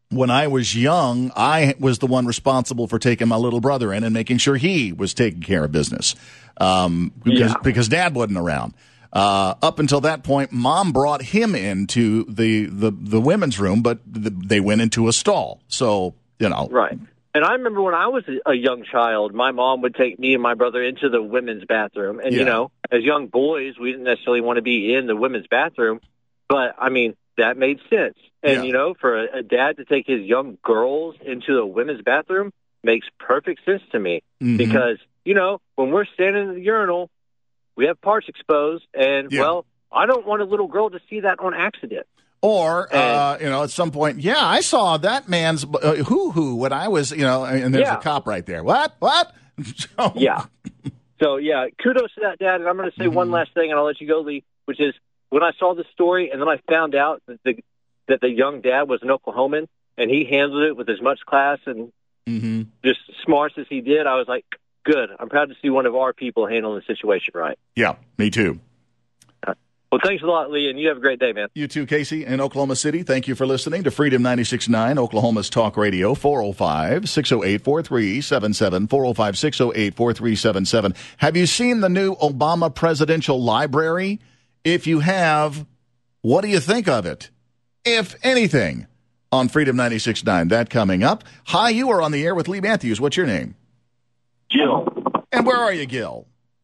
when I was young, I was the one responsible for taking my little brother in and making sure he was taking care of business um, because, Yeah. because Dad wasn't around. Uh, up until that point, Mom brought him into the, the, the women's room, but the, they went into a stall. So, you know. Right. And I remember when I was a young child, my mom would take me and my brother into the women's bathroom. And, Yeah. you know, as young boys, we didn't necessarily want to be in the women's bathroom. But, I mean, that made sense. And, Yeah. you know, for a, a dad to take his young girls into a women's bathroom makes perfect sense to me. Mhm. Because, you know, when we're standing in the urinal, we have parts exposed. And, Yeah. well, I don't want a little girl to see that on accident. Or, uh, you know, at some point, yeah, I saw that man's uh, hoo-hoo when I was, you know, and there's Yeah. a cop right there. What? What? So- Yeah. So, yeah, kudos to that dad. And I'm going to say one last thing, and I'll let you go, Lee, which is when I saw the story and then I found out that the, that the young dad was an Oklahoman and he handled it with as much class and Mhm. just smarts as he did, I was like, good. I'm proud to see one of our people handling the situation right. Yeah, me too. Well, thanks a lot, Lee, and you have a great day, man. You too, Casey, in Oklahoma City. Thank you for listening to Freedom ninety-six point nine, Oklahoma's Talk Radio, four oh five, six oh eight, four three seven seven, four oh five, six oh eight, four three seven seven. Have you seen the new Obama Presidential Library? If you have, what do you think of it? If anything, on Freedom ninety-six point nine. That coming up. Hi, you are on the air with Lee Matthews. What's your name? Gil. And where are you, Gil?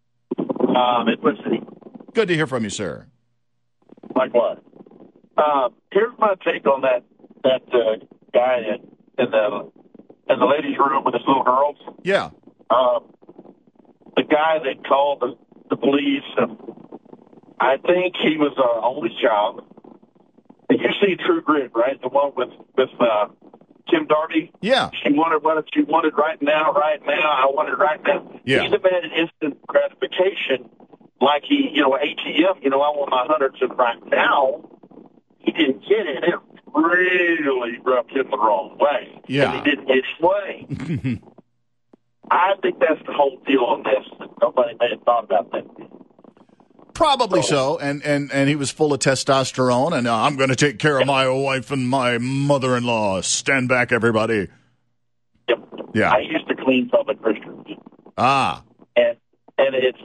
Uh, Midwest City. Good to hear from you, sir. Likewise. Uh, here's my take on that that uh, guy in, in the in the ladies' room with his little girls. Yeah. Uh, the guy that called the, the police, uh, I think he was uh, on his job. And you see True Grit, right? The one with with uh, Kim Darby. Yeah. She wanted what she wanted right now, right now. I want it right now. Yeah. He demanded instant gratification. Like he, you know, A T M, you know, I want my hundreds and right now. He didn't get it. It really rubbed him the wrong way. Yeah. And he didn't get his way. I think that's the whole deal on this. Nobody may have thought about that. Probably so, and, and, and he was full of testosterone, and uh, I'm going to take care of my wife and my mother-in-law. Stand back, everybody. Yep. Yeah. I used to clean public restrooms. Ah. And and it's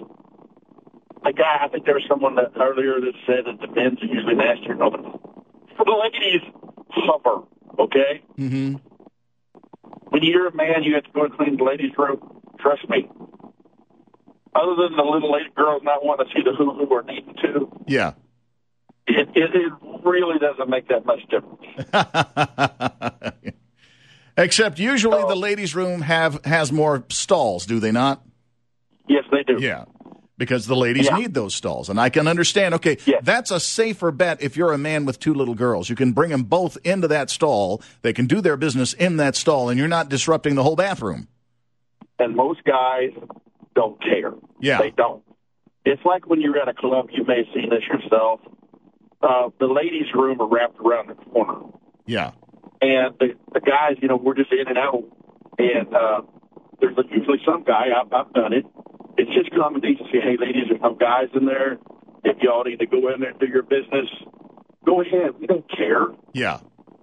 a guy, I think there was someone that earlier that said that the men's are usually nastier. No, but for the ladies, hover, okay? Mm-hmm. When you're a man, you have to go and clean the ladies' room. Trust me. Other than the little lady girls not wanting to see the hoo-hoo or needing to, Yeah. it, it, it really doesn't make that much difference. Except usually the ladies' room have has more stalls, do they not? Yes, they do. Yeah. Because the ladies Yeah. need those stalls. And I can understand, okay, that's a safer bet if you're a man with two little girls. You can bring them both into that stall. They can do their business in that stall, and you're not disrupting the whole bathroom. And most guys don't care. Yeah. They don't. It's like when you're at a club, you may have seen this yourself. Uh, the ladies' room are wrapped around the corner. Yeah. And the, the guys, you know, we're just in and out. And uh, there's usually some guy, I've, I've done it. It's just common decency. Hey, ladies, there's some guys in there. If y'all need to go in there and do your business, go ahead. We don't care. Yeah.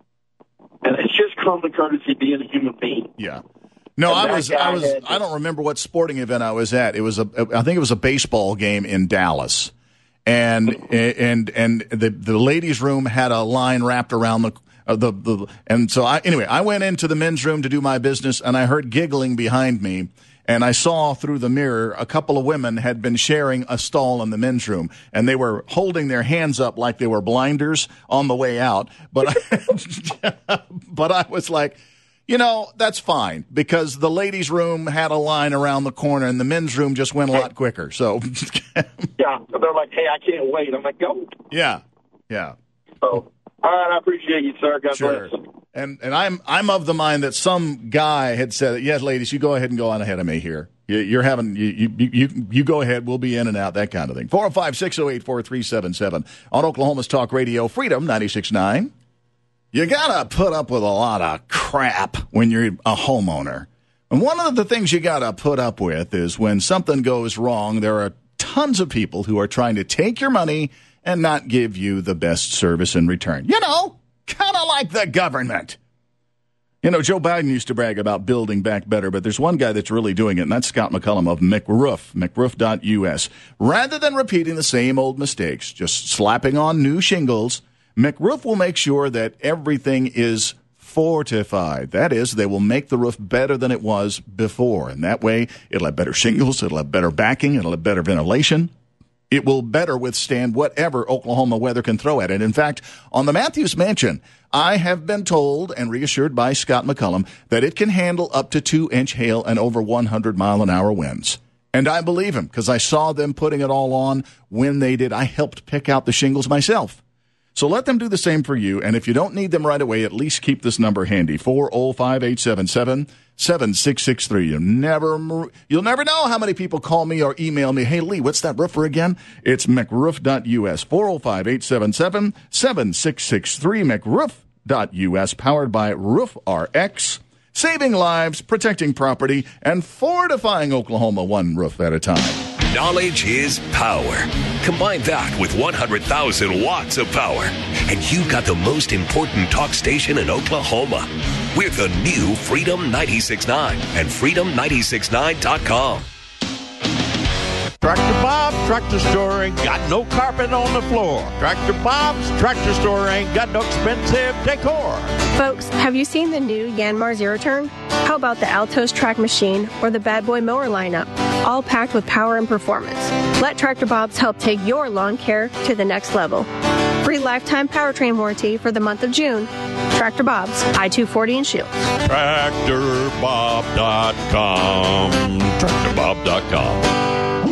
And it's just common courtesy being a human being. Yeah. No, And I that was, guy I was, had- I don't remember what sporting event I was at. It was a, I think it was a baseball game in Dallas, and and and the the ladies' room had a line wrapped around the. Uh, the, the and so I anyway I went into the men's room to do my business, and I heard giggling behind me, and I saw through the mirror a couple of women had been sharing a stall in the men's room, and they were holding their hands up like they were blinders on the way out. But I, but I was like, you know, that's fine, because the ladies' room had a line around the corner, and the men's room just went a lot quicker. So Yeah. So they're like, hey, I can't wait. I'm like, go. yeah, yeah. So, all right, I appreciate you, sir. God Sure. bless. And and I'm I'm of the mind that some guy had said, yes, ladies, you go ahead and go on ahead of me here. You, you're having you, you you you go ahead. We'll be in and out, that kind of thing. four oh five, six oh eight, four three seven seven on Oklahoma's Talk Radio, Freedom ninety-six point nine. You gotta put up with a lot of crap when you're a homeowner. And one of the things you gotta put up with is when something goes wrong, there are tons of people who are trying to take your money and not give you the best service in return. You know, kind of like the government. You know, Joe Biden used to brag about building back better, but there's one guy that's really doing it, and that's Scott McCullum of McRoof, McRoof dot U S. Rather than repeating the same old mistakes, just slapping on new shingles, McRoof will make sure that everything is fortified. That is, they will make the roof better than it was before, and that way it'll have better shingles, it'll have better backing, it'll have better ventilation. It will better withstand whatever Oklahoma weather can throw at it. In fact, on the Matthews Mansion, I have been told and reassured by Scott McCullum that it can handle up to two-inch hail and over one hundred mile an hour winds. And I believe him because I saw them putting it all on when they did. I helped pick out the shingles myself. So let them do the same for you. And if you don't need them right away, at least keep this number handy, four oh five, eight seven seven, seven six six three. You'll never, you'll never know how many people call me or email me, hey, Lee, what's that roofer again? It's McRoof dot U S, four oh five, eight seven seven, seven six six three, McRoof dot U S, powered by Roof R X, saving lives, protecting property, and fortifying Oklahoma one roof at a time. Knowledge is power. Combine that with one hundred thousand watts of power, and you've got the most important talk station in Oklahoma. We're the new Freedom ninety-six point nine and freedom nine six nine dot com. Tractor Bob's Tractor Store ain't got no carpet on the floor. Tractor Bob's Tractor Store ain't got no expensive decor. Folks, have you seen the new Yanmar Zero Turn? How about the Altos Track Machine or the Bad Boy Mower lineup? All packed with power and performance. Let Tractor Bob's help take your lawn care to the next level. Free lifetime powertrain warranty for the month of June. Tractor Bob's, I two forty in Shields. Tractor Bob dot com. Tractor Bob dot com.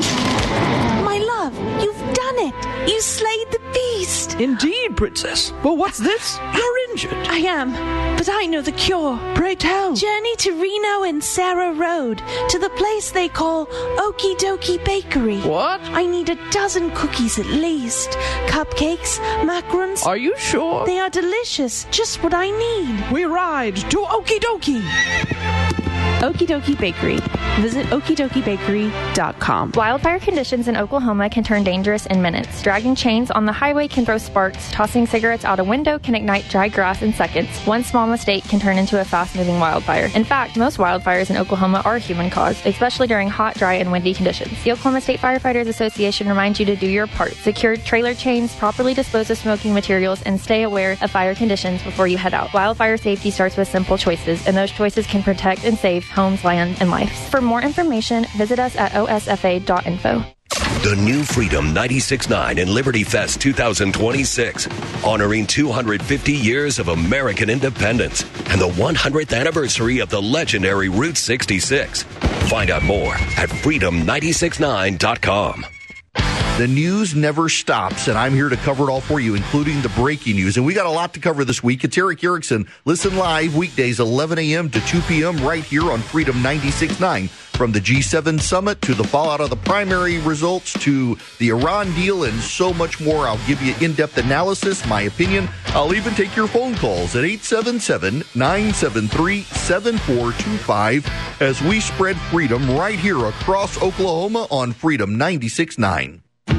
My love, you've done it. You slayed the beast. Indeed, Princess. Well, what's this? You're injured. I am, but I know the cure. Pray tell. Journey to Reno and Sarah Road, to the place they call Okie Dokie Bakery. What? I need a dozen cookies at least. Cupcakes, macarons. Are you sure? They are delicious. Just what I need. We ride to Okie Dokie. Okie Dokie Bakery. Visit okie dokie bakery dot com. Wildfire conditions in Oklahoma can turn dangerous in minutes. Dragging chains on the highway can throw sparks. Tossing cigarettes out a window can ignite dry grass in seconds. One small mistake can turn into a fast-moving wildfire. In fact, most wildfires in Oklahoma are human-caused, especially during hot, dry, and windy conditions. The Oklahoma State Firefighters Association reminds you to do your part. Secure trailer chains, properly dispose of smoking materials, and stay aware of fire conditions before you head out. Wildfire safety starts with simple choices, and those choices can protect and save homes, land, and lives. For more information, visit us at O S F A dot info. The new Freedom ninety-six point nine and Liberty Fest two thousand twenty-six, honoring two hundred fifty years of American independence and the one hundredth anniversary of the legendary Route sixty-six. Find out more at freedom nine six nine dot com. The news never stops, and I'm here to cover it all for you, including the breaking news. And we got a lot to cover this week. It's Eric Erickson. Listen live weekdays, eleven a.m. to two p.m. right here on Freedom ninety-six point nine. From the G seven summit to the fallout of the primary results to the Iran deal and so much more. I'll give you in-depth analysis, my opinion. I'll even take your phone calls at eight seven seven, nine seven three, seven four two five as we spread freedom right here across Oklahoma on Freedom ninety-six point nine.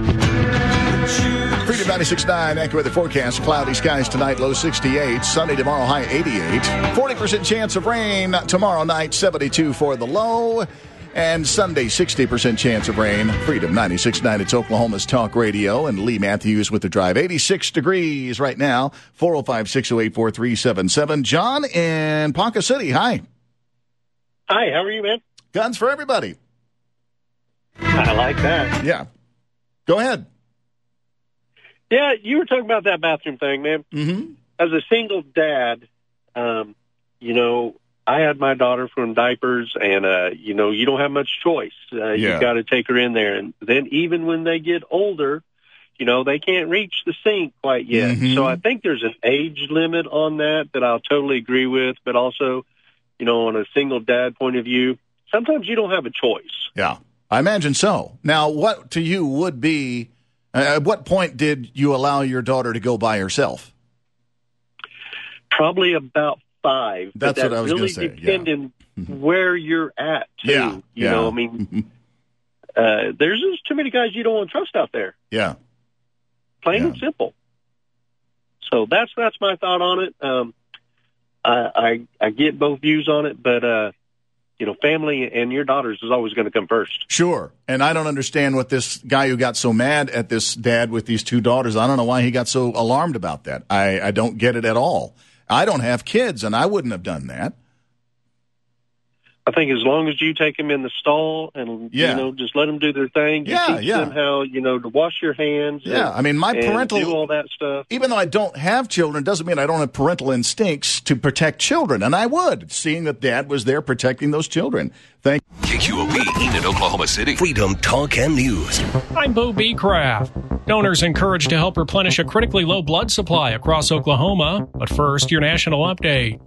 Freedom ninety-six point nine, accurate forecast. Cloudy skies tonight, low sixty-eight. Sunny tomorrow, high eighty-eight. forty percent chance of rain tomorrow night, seventy-two for the low. And Sunday, sixty percent chance of rain. Freedom ninety-six point nine, it's Oklahoma's Talk Radio. And Lee Matthews with the drive. eighty-six degrees right now. four oh five, six oh eight, four three seven seven. John in Ponca City, hi. Hi, how are you, man? Guns for everybody. I like that. Yeah. Go ahead. Yeah, you were talking about that bathroom thing, man. Mm-hmm. As a single dad, um, you know, I had my daughter from diapers, and, uh, you know, you don't have much choice. Uh, Yeah. You got to take her in there. And then even when they get older, you know, they can't reach the sink quite yet. Mhm. So I think there's an age limit on that that I'll totally agree with. But also, you know, on a single dad point of view, sometimes you don't have a choice. Yeah, I imagine so. Now, what to you would be, uh, at what point did you allow your daughter to go by herself? Probably about five. That's but that what I was really gonna say, yeah. depending where you're at, too. Yeah, You yeah. know, I mean, uh, there's just too many guys you don't want to trust out there. Yeah. Plain and simple. So that's that's my thought on it. Um, I, I I get both views on it, but uh, you know, family and your daughters is always going to come first. Sure. And I don't understand what this guy who got so mad at this dad with these two daughters, I don't know why he got so alarmed about that. I, I don't get it at all. I don't have kids, and I wouldn't have done that. I think as long as you take them in the stall and, yeah. you know, just let them do their thing. You yeah, teach yeah. them how, you know, to wash your hands. Yeah, and, I mean, my and parental... do all that stuff. Even though I don't have children, it doesn't mean I don't have parental instincts to protect children. And I would, seeing that Dad was there protecting those children. Thank K Q O P, Enid, Oklahoma City. Freedom Talk and News. I'm Bo B. Kraft. Donors encouraged to help replenish a critically low blood supply across Oklahoma. But first, your national update.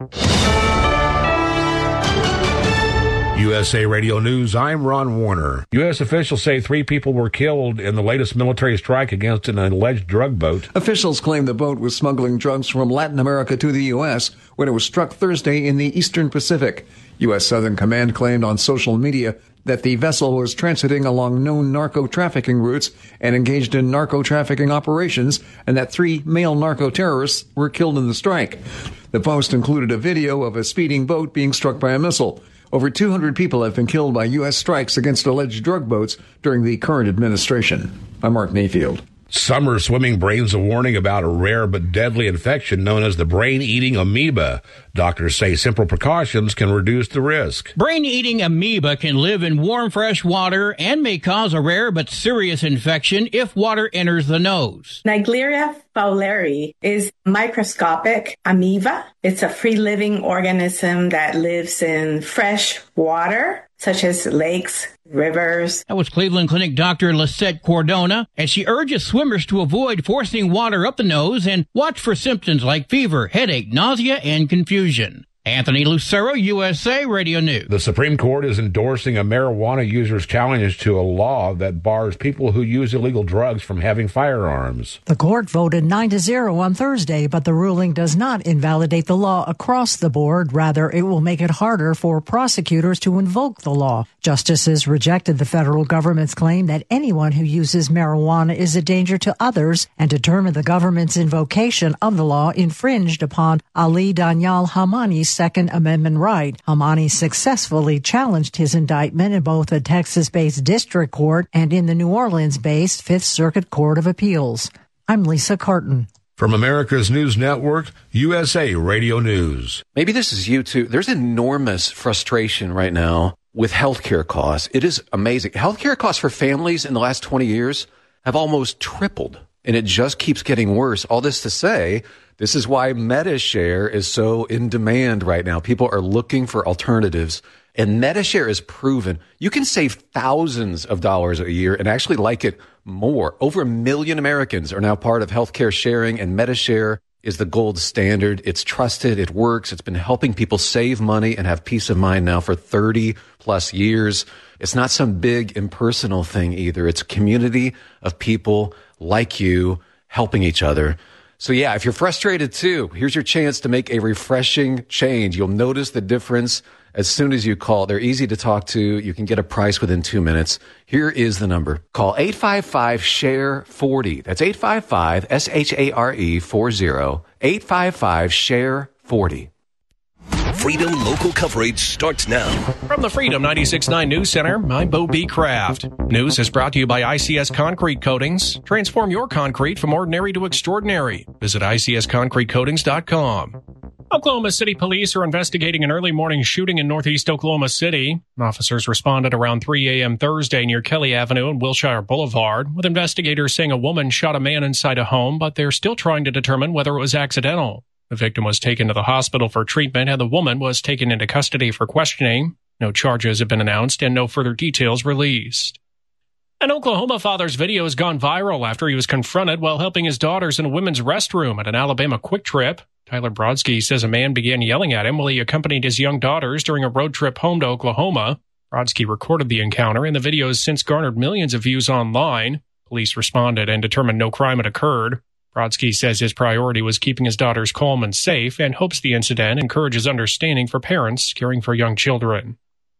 U S A Radio News, I'm Ron Warner. U S officials say three people were killed in the latest military strike against an alleged drug boat. Officials claim the boat was smuggling drugs from Latin America to the U S when it was struck Thursday in the Eastern Pacific. U S Southern Command claimed on social media that the vessel was transiting along known narco-trafficking routes and engaged in narco-trafficking operations, and that three male narco-terrorists were killed in the strike. The post included a video of a speeding boat being struck by a missile. Over two hundred people have been killed by U S strikes against alleged drug boats during the current administration. I'm Mark Mayfield. Summer swimming brings a warning about a rare but deadly infection known as the brain-eating amoeba. Doctors say simple precautions can reduce the risk. Brain-eating amoeba can live in warm, fresh water and may cause a rare but serious infection if water enters the nose. Naegleria fowleri is microscopic amoeba. It's a free-living organism that lives in fresh water, such as lakes, rivers. That was Cleveland Clinic Doctor Lisette Cordona, and she urges swimmers to avoid forcing water up the nose and watch for symptoms like fever, headache, nausea, and confusion. Anthony Lucero, U S A Radio News. The Supreme Court is endorsing a marijuana user's challenge to a law that bars people who use illegal drugs from having firearms. The court voted nine to zero on Thursday, but the ruling does not invalidate the law across the board. Rather, it will make it harder for prosecutors to invoke the law. Justices rejected the federal government's claim that anyone who uses marijuana is a danger to others and determined the government's invocation of the law infringed upon Ali Danyal Hamani's Second Amendment right. Hamani successfully challenged his indictment in both a Texas-based district court and in the New Orleans-based Fifth Circuit Court of Appeals. I'm Lisa Carton. From America's News Network, U S A Radio News. Maybe this is you too. There's enormous frustration right now with healthcare costs. It is amazing. Healthcare costs for families in the last twenty years have almost tripled, and it just keeps getting worse. All this to say, this is why MediShare is so in demand right now. People are looking for alternatives, and MediShare is proven you can save thousands of dollars a year and actually like it more. Over a million Americans are now part of healthcare sharing, and MediShare is the gold standard. It's trusted. It works. It's been helping people save money and have peace of mind now for thirty plus years. It's not some big impersonal thing either. It's a community of people like you helping each other. So yeah, if you're frustrated too, here's your chance to make a refreshing change. You'll notice the difference as soon as you call. They're easy to talk to. You can get a price within two minutes. Here is the number. Call eight five five, S H A R E, forty. That's eight five five, S H A R E, forty. eight five five, S H A R E, forty. Freedom local coverage starts now. From the Freedom ninety-six point nine News Center, I'm Bo B. Kraft. News is brought to you by I C S Concrete Coatings. Transform your concrete from ordinary to extraordinary. Visit I C S concrete coatings dot com. Oklahoma City police are investigating an early morning shooting in northeast Oklahoma City. Officers responded around three a.m. Thursday near Kelly Avenue and Wilshire Boulevard, with investigators saying a woman shot a man inside a home, but they're still trying to determine whether it was accidental. The victim was taken to the hospital for treatment, and the woman was taken into custody for questioning. No charges have been announced and no further details released. An Oklahoma father's video has gone viral after he was confronted while helping his daughters in a women's restroom at an Alabama Quick Trip. Tyler Brodsky says a man began yelling at him while he accompanied his young daughters during a road trip home to Oklahoma. Brodsky recorded the encounter, and the video has since garnered millions of views online. Police responded and determined no crime had occurred. Brodsky says his priority was keeping his daughters calm and safe and hopes the incident encourages understanding for parents caring for young children.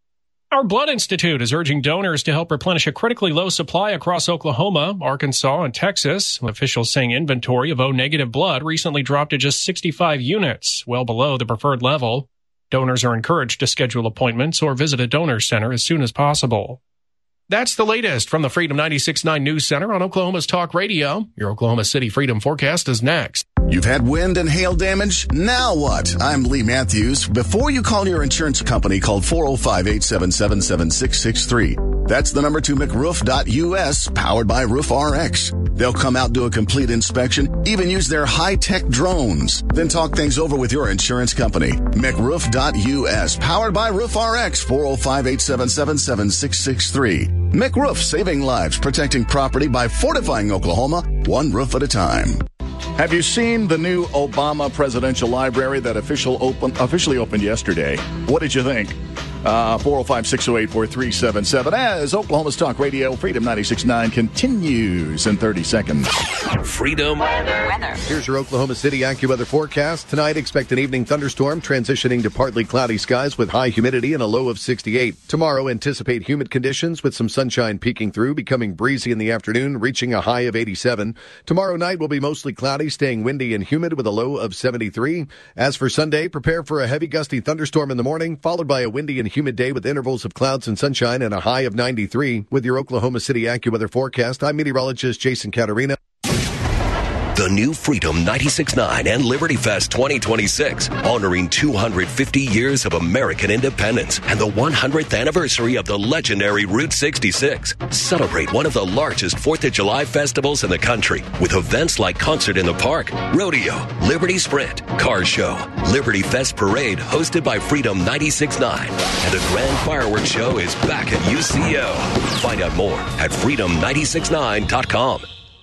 Our Blood Institute is urging donors to help replenish a critically low supply across Oklahoma, Arkansas, and Texas. Officials saying inventory of O-negative blood recently dropped to just sixty-five units, well below the preferred level. Donors are encouraged to schedule appointments or visit a donor center as soon as possible. That's the latest from the Freedom ninety-six point nine News Center on Oklahoma's Talk Radio. Your Oklahoma City Freedom Forecast is next. You've had wind and hail damage? Now what? I'm Lee Matthews. Before you call your insurance company, call four oh five, eight seven seven, seven six six three. That's the number to mcroof dot U S, powered by Roof R X. They'll come out, do a complete inspection, even use their high-tech drones. Then talk things over with your insurance company. mcroof dot U S, powered by Roof R X, four oh five, eight seven seven, seven six six three. McRoof, saving lives, protecting property by fortifying Oklahoma, one roof at a time. Have you seen the new Obama Presidential Library that official open, officially opened yesterday? What did you think? Uh, four oh five, six oh eight, four three seven seven as Oklahoma's Talk Radio, Freedom ninety-six point nine continues in thirty seconds. Freedom Weather. Here's your Oklahoma City AccuWeather forecast. Tonight, expect an evening thunderstorm transitioning to partly cloudy skies with high humidity and a low of sixty-eight. Tomorrow, anticipate humid conditions with some sunshine peeking through, becoming breezy in the afternoon, reaching a high of eighty-seven. Tomorrow night will be mostly cloudy, staying windy and humid with a low of seventy-three. As for Sunday, prepare for a heavy gusty thunderstorm in the morning, followed by a windy and humid day with intervals of clouds and sunshine and a high of ninety-three. With your Oklahoma City AccuWeather forecast, I'm meteorologist Jason Caterina. The new Freedom ninety-six point nine and Liberty Fest twenty twenty-six, honoring two hundred fifty years of American independence and the one hundredth anniversary of the legendary Route sixty-six. Celebrate one of the largest fourth of July festivals in the country with events like Concert in the Park, Rodeo, Liberty Sprint, Car Show, Liberty Fest Parade hosted by Freedom ninety-six point nine, and a grand fireworks show is back at U C O. Find out more at freedom nine six nine dot com.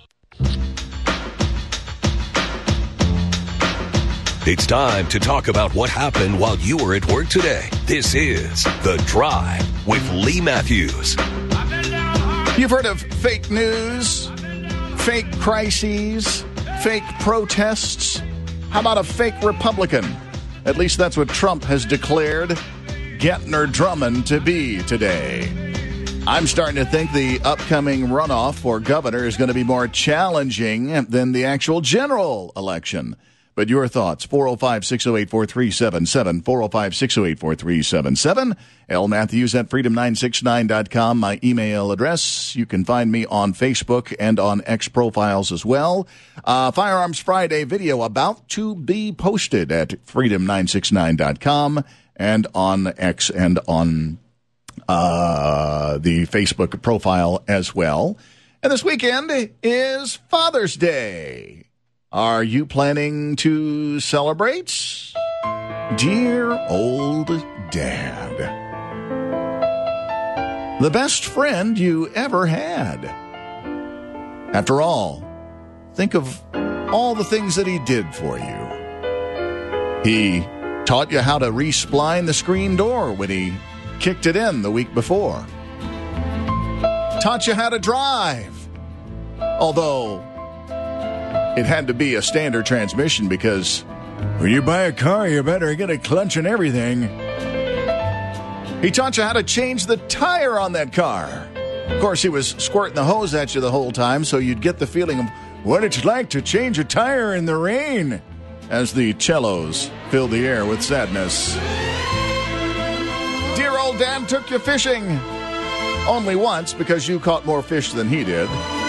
It's time to talk about what happened while you were at work today. This is The Drive with Lee Matthews. You've heard of fake news, fake crises, fake protests. How about a fake Republican? At least that's what Trump has declared Gentner Drummond to be today. I'm starting to think the upcoming runoff for governor is going to be more challenging than the actual general election. But your thoughts, four oh five, six oh eight, four three seven seven, four oh five, six oh eight, four three seven seven, L Matthews at freedom nine six nine dot com, my email address. You can find me on Facebook and on X profiles as well. Uh, Firearms Friday video about to be posted at freedom nine six nine dot com and on X and on uh, the Facebook profile as well. And this weekend is Father's Day. Are you planning to celebrate? Dear old Dad, the best friend you ever had. After all, think of all the things that he did for you. He taught you how to respline the screen door when he kicked it in the week before. Taught you how to drive. Although it had to be a standard transmission because when you buy a car, you better get a clutch and everything. He taught you how to change the tire on that car. Of course, he was squirting the hose at you the whole time, so you'd get the feeling of what it's like to change a tire in the rain as the cellos filled the air with sadness. Dear old Dad took you fishing. Only once because you caught more fish than he did.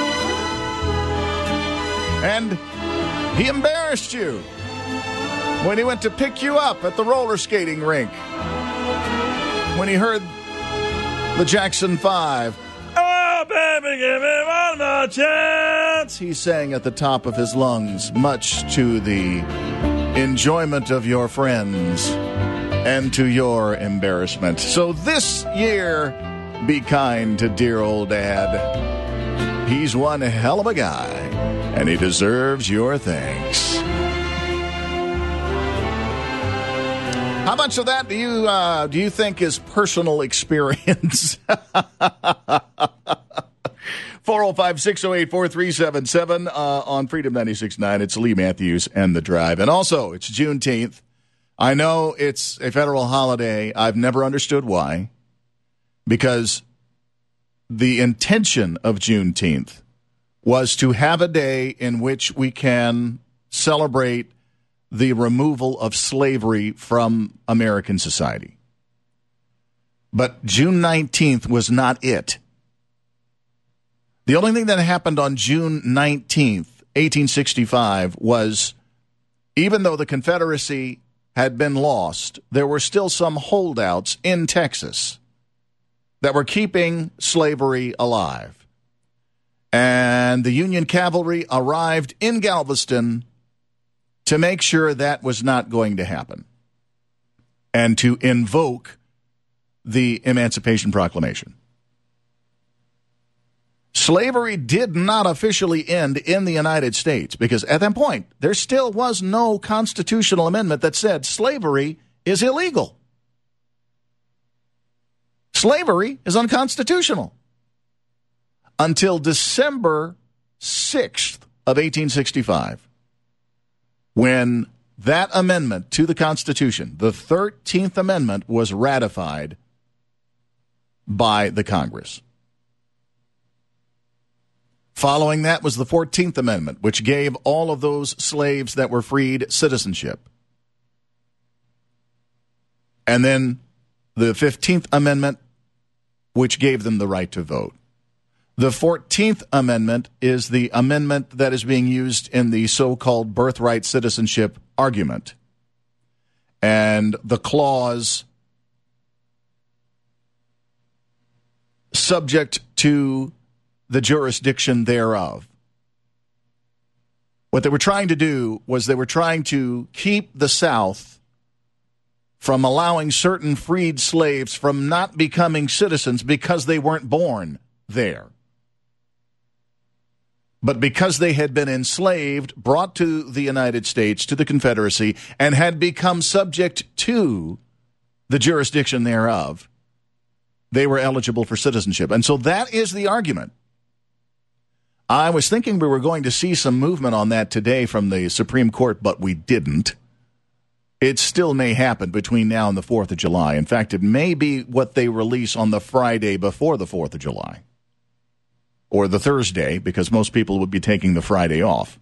And he embarrassed you when he went to pick you up at the roller skating rink. When he heard the Jackson Five, "Oh, baby, give me one more chance," he sang at the top of his lungs, much to the enjoyment of your friends and to your embarrassment. So this year, be kind to dear old Dad. He's one hell of a guy, and he deserves your thanks. How much of that do you uh, do you think is personal experience? four oh five, six oh eight, four three seven seven uh, on Freedom ninety-six point nine. It's Lee Matthews and The Drive. And also, it's Juneteenth. I know it's a federal holiday. I've never understood why. because the intention of Juneteenth was to have a day in which we can celebrate the removal of slavery from American society. But June nineteenth was not it. The only thing that happened on June nineteenth, eighteen sixty-five, was even though the Confederacy had been lost, there were still some holdouts in Texas that were keeping slavery alive. And the Union cavalry arrived in Galveston to make sure that was not going to happen and to invoke the Emancipation Proclamation. Slavery did not officially end in the United States because at that point, there still was no constitutional amendment that said slavery is illegal. Slavery is unconstitutional until December sixth of eighteen sixty-five, when that amendment to the Constitution, the thirteenth Amendment, was ratified by the Congress. Following that was the fourteenth Amendment, which gave all of those slaves that were freed citizenship. And then the fifteenth Amendment, which gave them the right to vote. The fourteenth Amendment is the amendment that is being used in the so-called birthright citizenship argument. And the clause subject to the jurisdiction thereof. What they were trying to do was they were trying to keep the South from allowing certain freed slaves from not becoming citizens because they weren't born there. But because they had been enslaved, brought to the United States, to the Confederacy, and had become subject to the jurisdiction thereof, they were eligible for citizenship. And so that is the argument. I was thinking we were going to see some movement on that today from the Supreme Court, but we didn't. It still may happen between now and the fourth of July. In fact, it may be what they release on the Friday before the fourth of July. Or the Thursday, because most people would be taking the Friday off.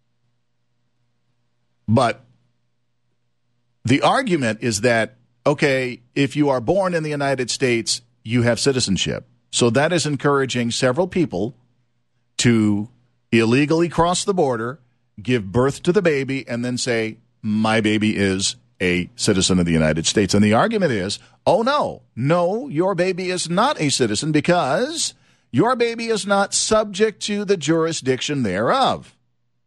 But the argument is that, okay, if you are born in the United States, you have citizenship. So that is encouraging several people to illegally cross the border, give birth to the baby, and then say, my baby is a citizen of the United States. And the argument is, oh, no, no, your baby is not a citizen because your baby is not subject to the jurisdiction thereof.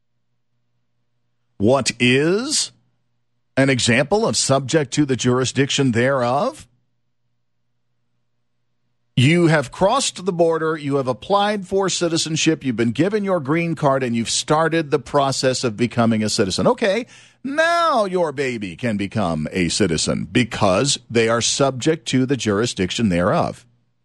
What is an example of subject to the jurisdiction thereof? You have crossed the border, you have applied for citizenship, you've been given your green card, and you've started the process of becoming a citizen. Okay, now your baby can become a citizen because they are subject to the jurisdiction thereof.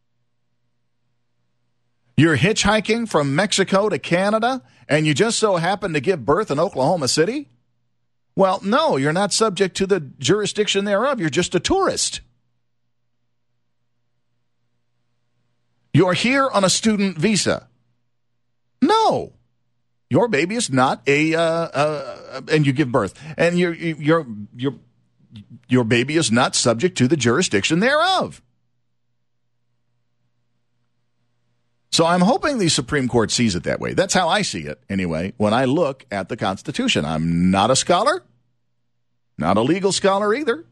You're hitchhiking from Mexico to Canada, and you just so happen to give birth in Oklahoma City? Well, no, you're not subject to the jurisdiction thereof. You're just a tourist. You're here on a student visa. No, your baby is not a, uh, uh, and you give birth, and your your your your baby is not subject to the jurisdiction thereof. So I'm hoping the Supreme Court sees it that way. That's how I see it, anyway, when I look at the Constitution. I'm not a scholar, not a legal scholar either.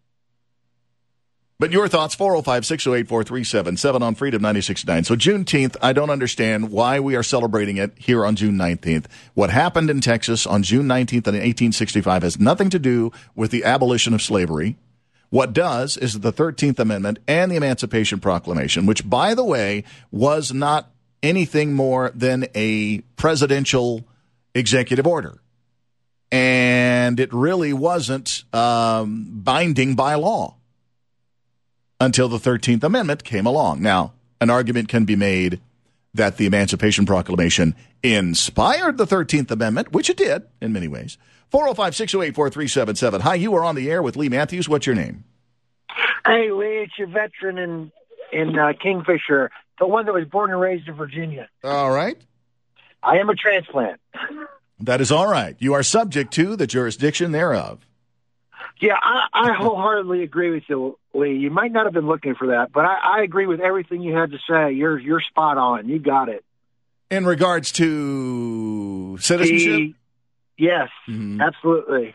But your thoughts, four oh five, six oh eight, four three seven seven on Freedom ninety-six point nine. So Juneteenth, I don't understand why we are celebrating it here on June nineteenth. What happened in Texas on June nineteenth in eighteen sixty-five has nothing to do with the abolition of slavery. What does is the thirteenth Amendment and the Emancipation Proclamation, which, by the way, was not anything more than a presidential executive order. And it really wasn't um, binding by law until the thirteenth Amendment came along. Now, an argument can be made that the Emancipation Proclamation inspired the thirteenth Amendment, which it did in many ways. four oh five, six oh eight, four three seven seven. Hi, you are on the air with Lee Matthews. What's your name? Hey, Lee, it's your veteran and in uh, Kingfisher, the one that was born and raised in Virginia. All right. I am a transplant. That is all right. You are subject to the jurisdiction thereof. Yeah, I, I wholeheartedly agree with you, Lee. You might not have been looking for that, but I, I agree with everything you had to say. You're you're spot on. You got it. In regards to citizenship? The, yes, mm-hmm. absolutely.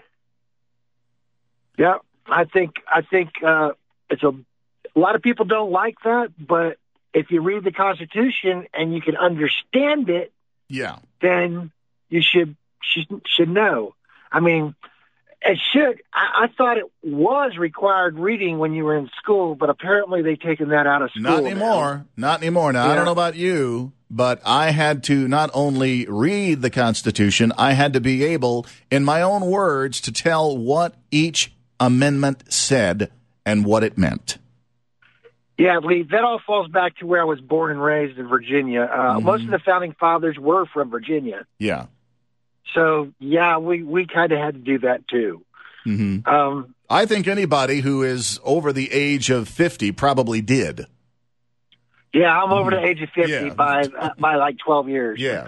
Yeah, I think I think uh, it's a a lot of people don't like that, but if you read the Constitution and you can understand it, yeah, then you should should, should know. I mean, it should. I, I thought it was required reading when you were in school, but apparently they've taken that out of school. Not anymore. Now. Not anymore. Now, yeah. I don't know about you, but I had to not only read the Constitution, I had to be able, in my own words, to tell what each amendment said and what it meant. Yeah, Lee, that all falls back to where I was born and raised in Virginia. Uh, mm-hmm. Most of the founding fathers were from Virginia. Yeah. So, yeah, we, we kind of had to do that, too. Mm-hmm. Um, I think anybody who is over the age of fifty probably did. Yeah, I'm over the age of fifty yeah. by uh, by like twelve years. Yeah.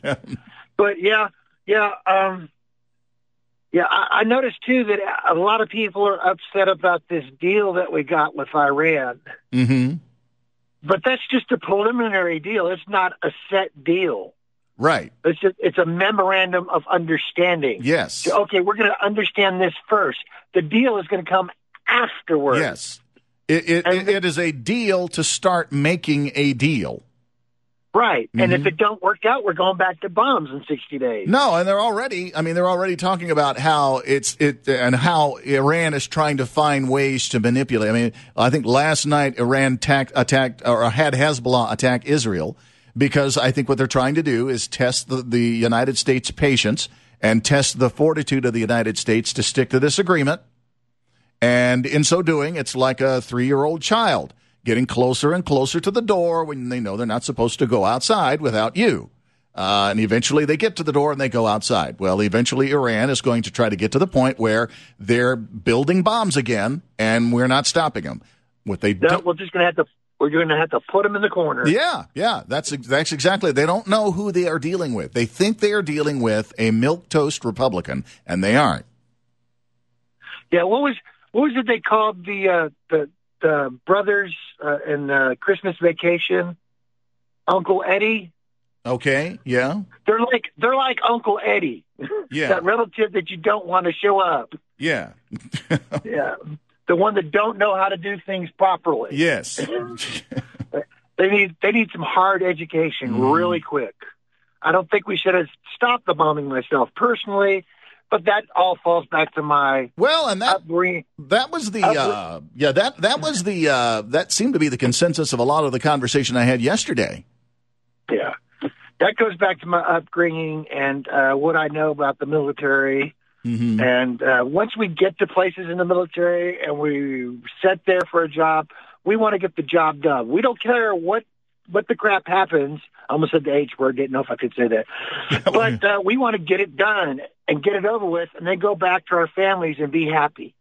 But, yeah, yeah, um, yeah, I, I noticed, too, that a lot of people are upset about this deal that we got with Iran. Mm-hmm. But that's just a preliminary deal. It's not a set deal. Right. It's a, it's a memorandum of understanding. Yes. So, okay, we're going to understand this first. The deal is going to come afterwards. Yes. It, it, it, it is a deal to start making a deal. Right. Mm-hmm. And if it don't work out, we're going back to bombs in sixty days. No, and they're already, I mean, they're already talking about how it's, it, and how Iran is trying to find ways to manipulate. I mean, I think last night Iran attacked, attacked or had Hezbollah attack Israel because I think what they're trying to do is test the, the United States patience and test the fortitude of the United States to stick to this agreement. And in so doing, it's like a three-year-old child getting closer and closer to the door when they know they're not supposed to go outside without you. Uh, and eventually they get to the door and they go outside. Well, eventually Iran is going to try to get to the point where they're building bombs again, and we're not stopping them. What they no, do- we're just going to have to we're going to have to put them in the corner. Yeah, yeah, that's that's exactly. They don't know who they are dealing with. They think they are dealing with a milquetoast Republican, and they aren't. Yeah, what was what was it they called the uh, the the brothers uh, in uh, Christmas Vacation? Uncle Eddie. Okay, yeah. They're like they're like Uncle Eddie. Yeah. That relative that you don't want to show up. Yeah. Yeah. The one that don't know how to do things properly. Yes. They need they need some hard education Mm. really quick. I don't think we should have stopped the bombing myself personally, but that all falls back to my well, and that upbringing. that was the uh, yeah that that was the uh, that seemed to be the consensus of a lot of the conversation I had yesterday. Yeah, that goes back to my upbringing and uh, what I know about the military. Mm-hmm. And uh, once we get to places in the military and we sit there for a job, we want to get the job done. We don't care what what the crap happens. I almost said the H word. Didn't know if I could say that. But uh, we want to get it done and get it over with and then go back to our families and be happy.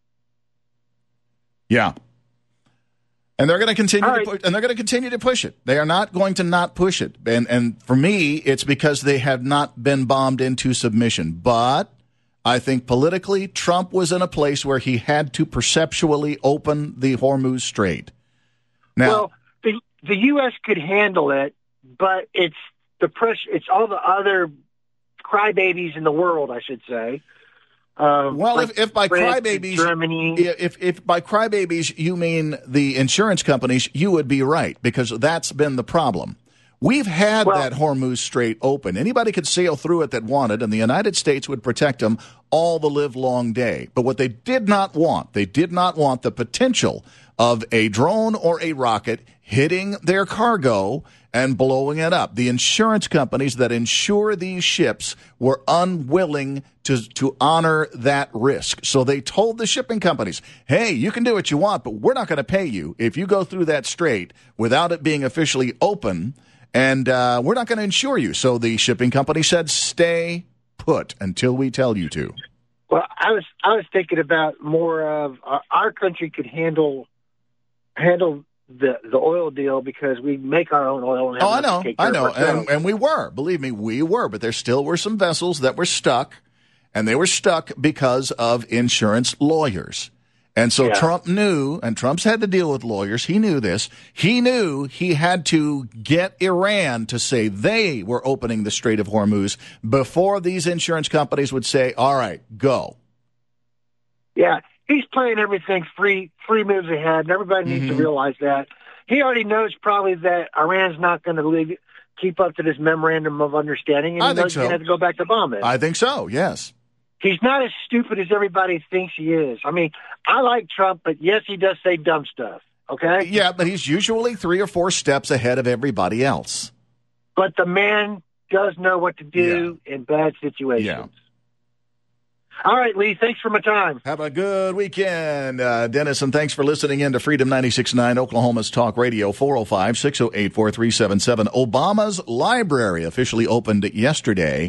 Yeah. And they're going to continue All to push, and they're going to continue to push it. They are not going to not push it. And and for me, it's because they have not been bombed into submission. But I think politically, Trump was in a place where he had to perceptually open the Hormuz Strait. Now, well, the the U S could handle it, but it's the pressure. It's all the other crybabies in the world, I should say. Uh, well, like if, if by France, crybabies, Germany, if if by crybabies you mean the insurance companies, you would be right, because that's been the problem. We've had well, that Hormuz Strait open. Anybody could sail through it that wanted, and the United States would protect them all the live long day. But what they did not want, they did not want the potential of a drone or a rocket hitting their cargo and blowing it up. The insurance companies that insure these ships were unwilling to, to honor that risk. So they told the shipping companies, hey, you can do what you want, but we're not going to pay you if you go through that strait without it being officially open. And uh, we're not going to insure you. So the shipping company said, stay put until we tell you to. Well, I was I was thinking about more of uh, our country could handle handle the the oil deal because we make our own oil. And have Oh, I enough know, to take care I of know, ourselves. and, and we were. Believe me, we were. But there still were some vessels that were stuck, and they were stuck because of insurance lawyers. And so Yeah. Trump knew, and Trump's had to deal with lawyers. He knew this. He knew he had to get Iran to say they were opening the Strait of Hormuz before these insurance companies would say, all right, go. Yeah, he's playing everything free, free moves ahead, and everybody needs Mhm. to realize that. He already knows probably that Iran's not going to keep up to this memorandum of understanding, and I he think knows so. he's going to have to go back to bombing. I think so, yes. He's not as stupid as everybody thinks he is. I mean, I like Trump, but yes, he does say dumb stuff, okay? Yeah, but he's usually three or four steps ahead of everybody else. But the man does know what to do in bad situations. Yeah. All right, Lee, thanks for my time. Have a good weekend, uh, Dennis, and thanks for listening in to Freedom ninety-six point nine, Oklahoma's Talk Radio, four oh five, six oh eight, four three seven seven. Obama's library officially opened yesterday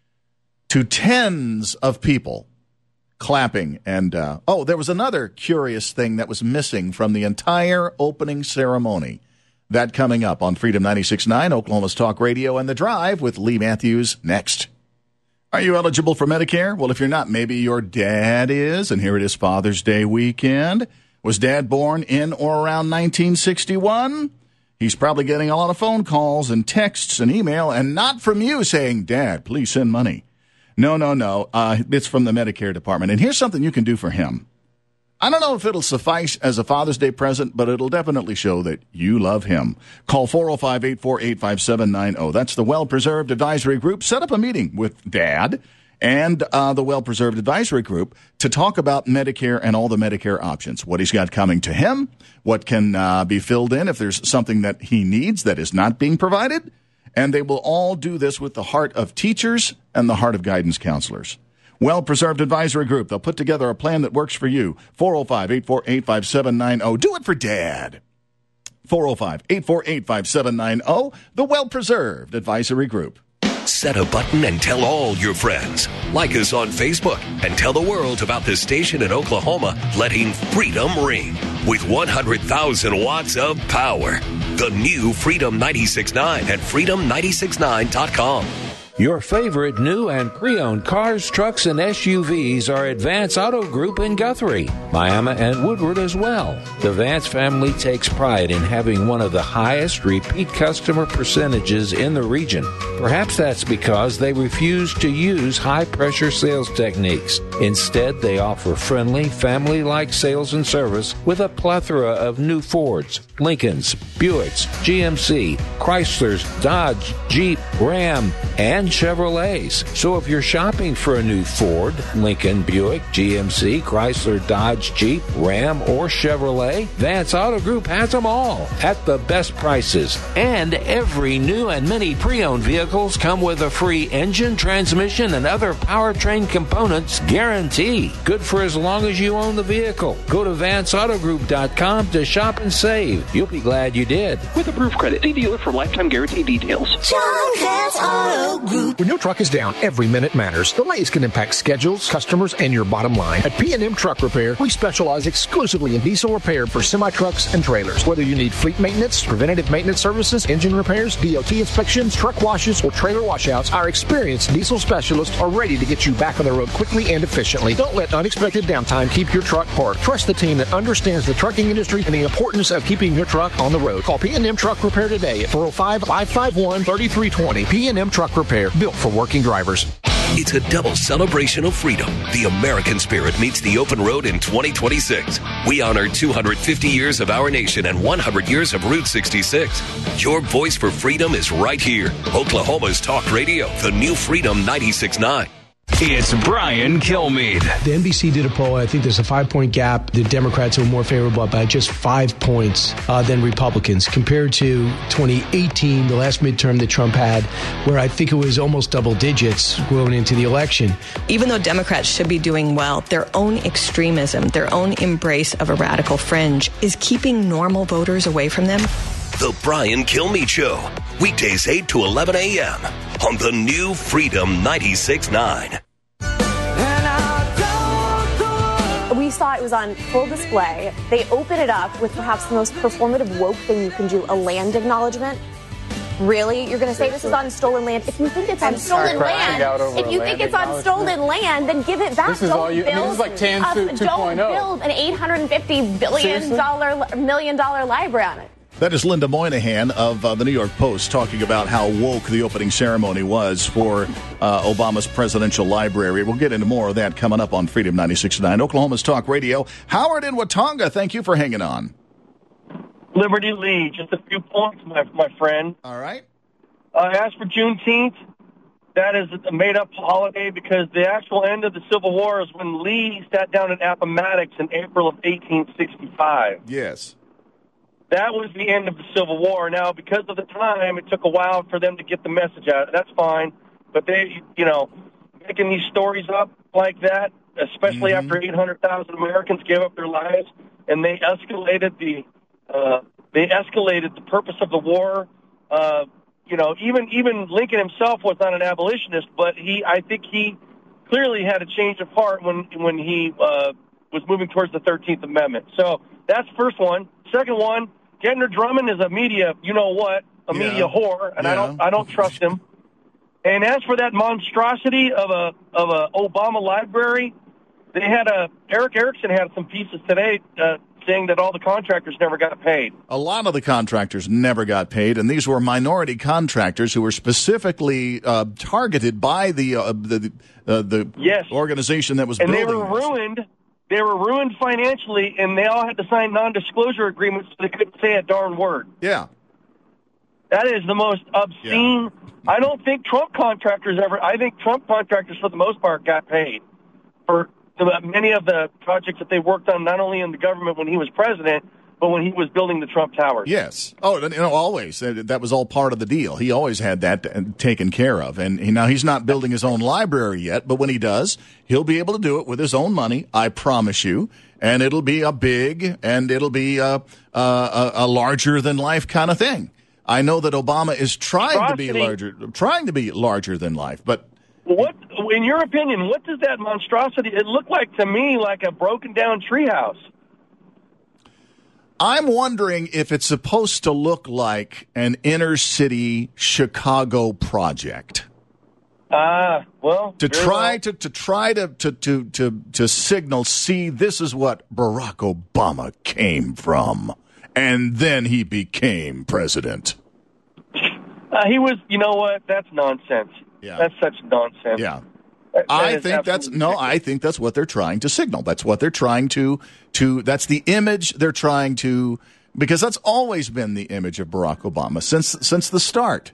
to tens of people clapping. And, uh, oh, there was another curious thing that was missing from the entire opening ceremony. That coming up on Freedom ninety-six point nine, Oklahoma's Talk Radio, and The Drive with Lee Matthews next. Are you eligible for Medicare? Well, if you're not, maybe your dad is, and here it is Father's Day weekend. Was Dad born in or around nineteen sixty-one? He's probably getting a lot of phone calls and texts and email, and not from you saying, Dad, please send money. No, no, no. Uh, it's from the Medicare department. And here's something you can do for him. I don't know if it'll suffice as a Father's Day present, but it'll definitely show that you love him. Call four oh five, eight four eight, five seven nine oh. That's the Well-Preserved Advisory Group. Set up a meeting with Dad and uh, the Well-Preserved Advisory Group to talk about Medicare and all the Medicare options, what he's got coming to him, what can uh, be filled in if there's something that he needs that is not being provided. And they will all do this with the heart of teachers and the heart of guidance counselors. Well-Preserved Advisory Group. They'll put together a plan that works for you. four oh five, eight four eight, five seven nine oh. Do it for Dad. four oh five, eight four eight, five seven nine oh. The Well-Preserved Advisory Group. Set a button and tell all your friends. Like us on Facebook and tell the world about the station in Oklahoma letting freedom ring with one hundred thousand watts of power. The new Freedom ninety-six point nine at freedom nine six nine dot com. Your favorite new and pre-owned cars, trucks, and S U Vs are at Vance Auto Group in Guthrie, Miami, and Woodward as well. The Vance family takes pride in having one of the highest repeat customer percentages in the region. Perhaps that's because they refuse to use high-pressure sales techniques. Instead, they offer friendly, family-like sales and service with a plethora of new Fords, Lincolns, Buicks, G M C, Chryslers, Dodge, Jeep, Ram, and Chevrolets. So if you're shopping for a new Ford, Lincoln, Buick, G M C, Chrysler, Dodge, Jeep, Ram, or Chevrolet, Vance Auto Group has them all at the best prices. And every new and many pre-owned vehicles come with a free engine, transmission, and other powertrain components guarantee. Good for as long as you own the vehicle. Go to vance auto group dot com to shop and save. You'll be glad you did. With approved credit, see dealer for lifetime guarantee details. John Vance Auto Group. When your truck is down, every minute matters. Delays can impact schedules, customers, and your bottom line. At P and M Truck Repair, we specialize exclusively in diesel repair for semi-trucks and trailers. Whether you need fleet maintenance, preventative maintenance services, engine repairs, D O T inspections, truck washes, or trailer washouts, our experienced diesel specialists are ready to get you back on the road quickly and efficiently. Don't let unexpected downtime keep your truck parked. Trust the team that understands the trucking industry and the importance of keeping your truck on the road. Call P and M Truck Repair today at four oh five, five five one, three three two zero. P and M Truck Repair, built for working drivers. It's a double celebration of freedom. The American spirit meets the open road in twenty twenty-six. We honor two hundred fifty years of our nation and one hundred years of Route sixty-six. Your voice for freedom is right here. Oklahoma's Talk Radio, the new Freedom ninety-six point nine. It's Brian Kilmeade. The N B C did a poll. I think there's a five-point gap. The Democrats are more favorable by just five points uh, than Republicans compared to twenty eighteen, the last midterm that Trump had, where I think it was almost double digits going into the election. Even though Democrats should be doing well, their own extremism, their own embrace of a radical fringe is keeping normal voters away from them. The Brian Kilmeade Show, weekdays eight to eleven a.m. on the new Freedom ninety-six point nine. We saw it was on full display. They open it up with perhaps the most performative woke thing you can do, a land acknowledgement. Really? You're going to say this is on stolen land? If you think it's on stolen land, if you think it's on stolen land, then give it back. This is don't all you, build I mean, this is like Tan a, two point oh. Don't build an eight hundred fifty billion dollars, million dollar library on it. That is Linda Moynihan of uh, the New York Post talking about how woke the opening ceremony was for uh, Obama's presidential library. We'll get into more of that coming up on Freedom ninety-six point nine, Oklahoma's Talk Radio. Howard in Watonga, thank you for hanging on. Liberty Lee, just a few points, my my friend. All right. Uh, as for Juneteenth, that is a made-up holiday because the actual end of the Civil War is when Lee sat down at Appomattox in April of eighteen sixty-five. Yes. That was the end of the Civil War. Now, because of the time, it took a while for them to get the message out. That's fine. But they, you know, making these stories up like that, especially mm-hmm. after eight hundred thousand Americans gave up their lives, and they escalated the uh, they escalated the purpose of the war. Uh, you know, even even Lincoln himself was not an abolitionist, but he, I think he clearly had a change of heart when when he uh, was moving towards the thirteenth Amendment. So that's the first one. Second one, Gentner Drummond is a media, you know what, a yeah. media whore, and yeah. I don't I don't trust him. And as for that monstrosity of a of a Obama library, they had a Eric Erickson had some pieces today uh, saying that all the contractors never got paid. A lot of the contractors never got paid, and these were minority contractors who were specifically uh, targeted by the uh, the uh, the yes. organization that was and building they were this. ruined. They were ruined financially, and they all had to sign non-disclosure agreements so they couldn't say a darn word. Yeah. That is the most obscene. Yeah. I don't think Trump contractors ever, I think Trump contractors for the most part got paid for the, many of the projects that they worked on, not only in the government when he was president, but when he was building the Trump Towers. Yes. Oh, you know, always. That was all part of the deal. He always had that taken care of. And he, now he's not building his own library yet, but when he does, he'll be able to do it with his own money, I promise you. And it'll be a big and it'll be a, a, a, a larger-than-life kind of thing. I know that Obama is trying to be larger, trying to be larger than life, but what, in your opinion, what does that monstrosity? It looked like to me like a broken down treehouse. I'm wondering if it's supposed to look like an inner city Chicago project. Ah, uh, well, to try well. to to try to to to to to signal, see, this is what Barack Obama came from. And then he became president. Uh, he was, you know what? That's nonsense. Yeah. That's such nonsense. Yeah. That, that I think that's, no, ridiculous. I think that's what they're trying to signal. That's what they're trying to, to, that's the image they're trying to, because that's always been the image of Barack Obama since, since the start.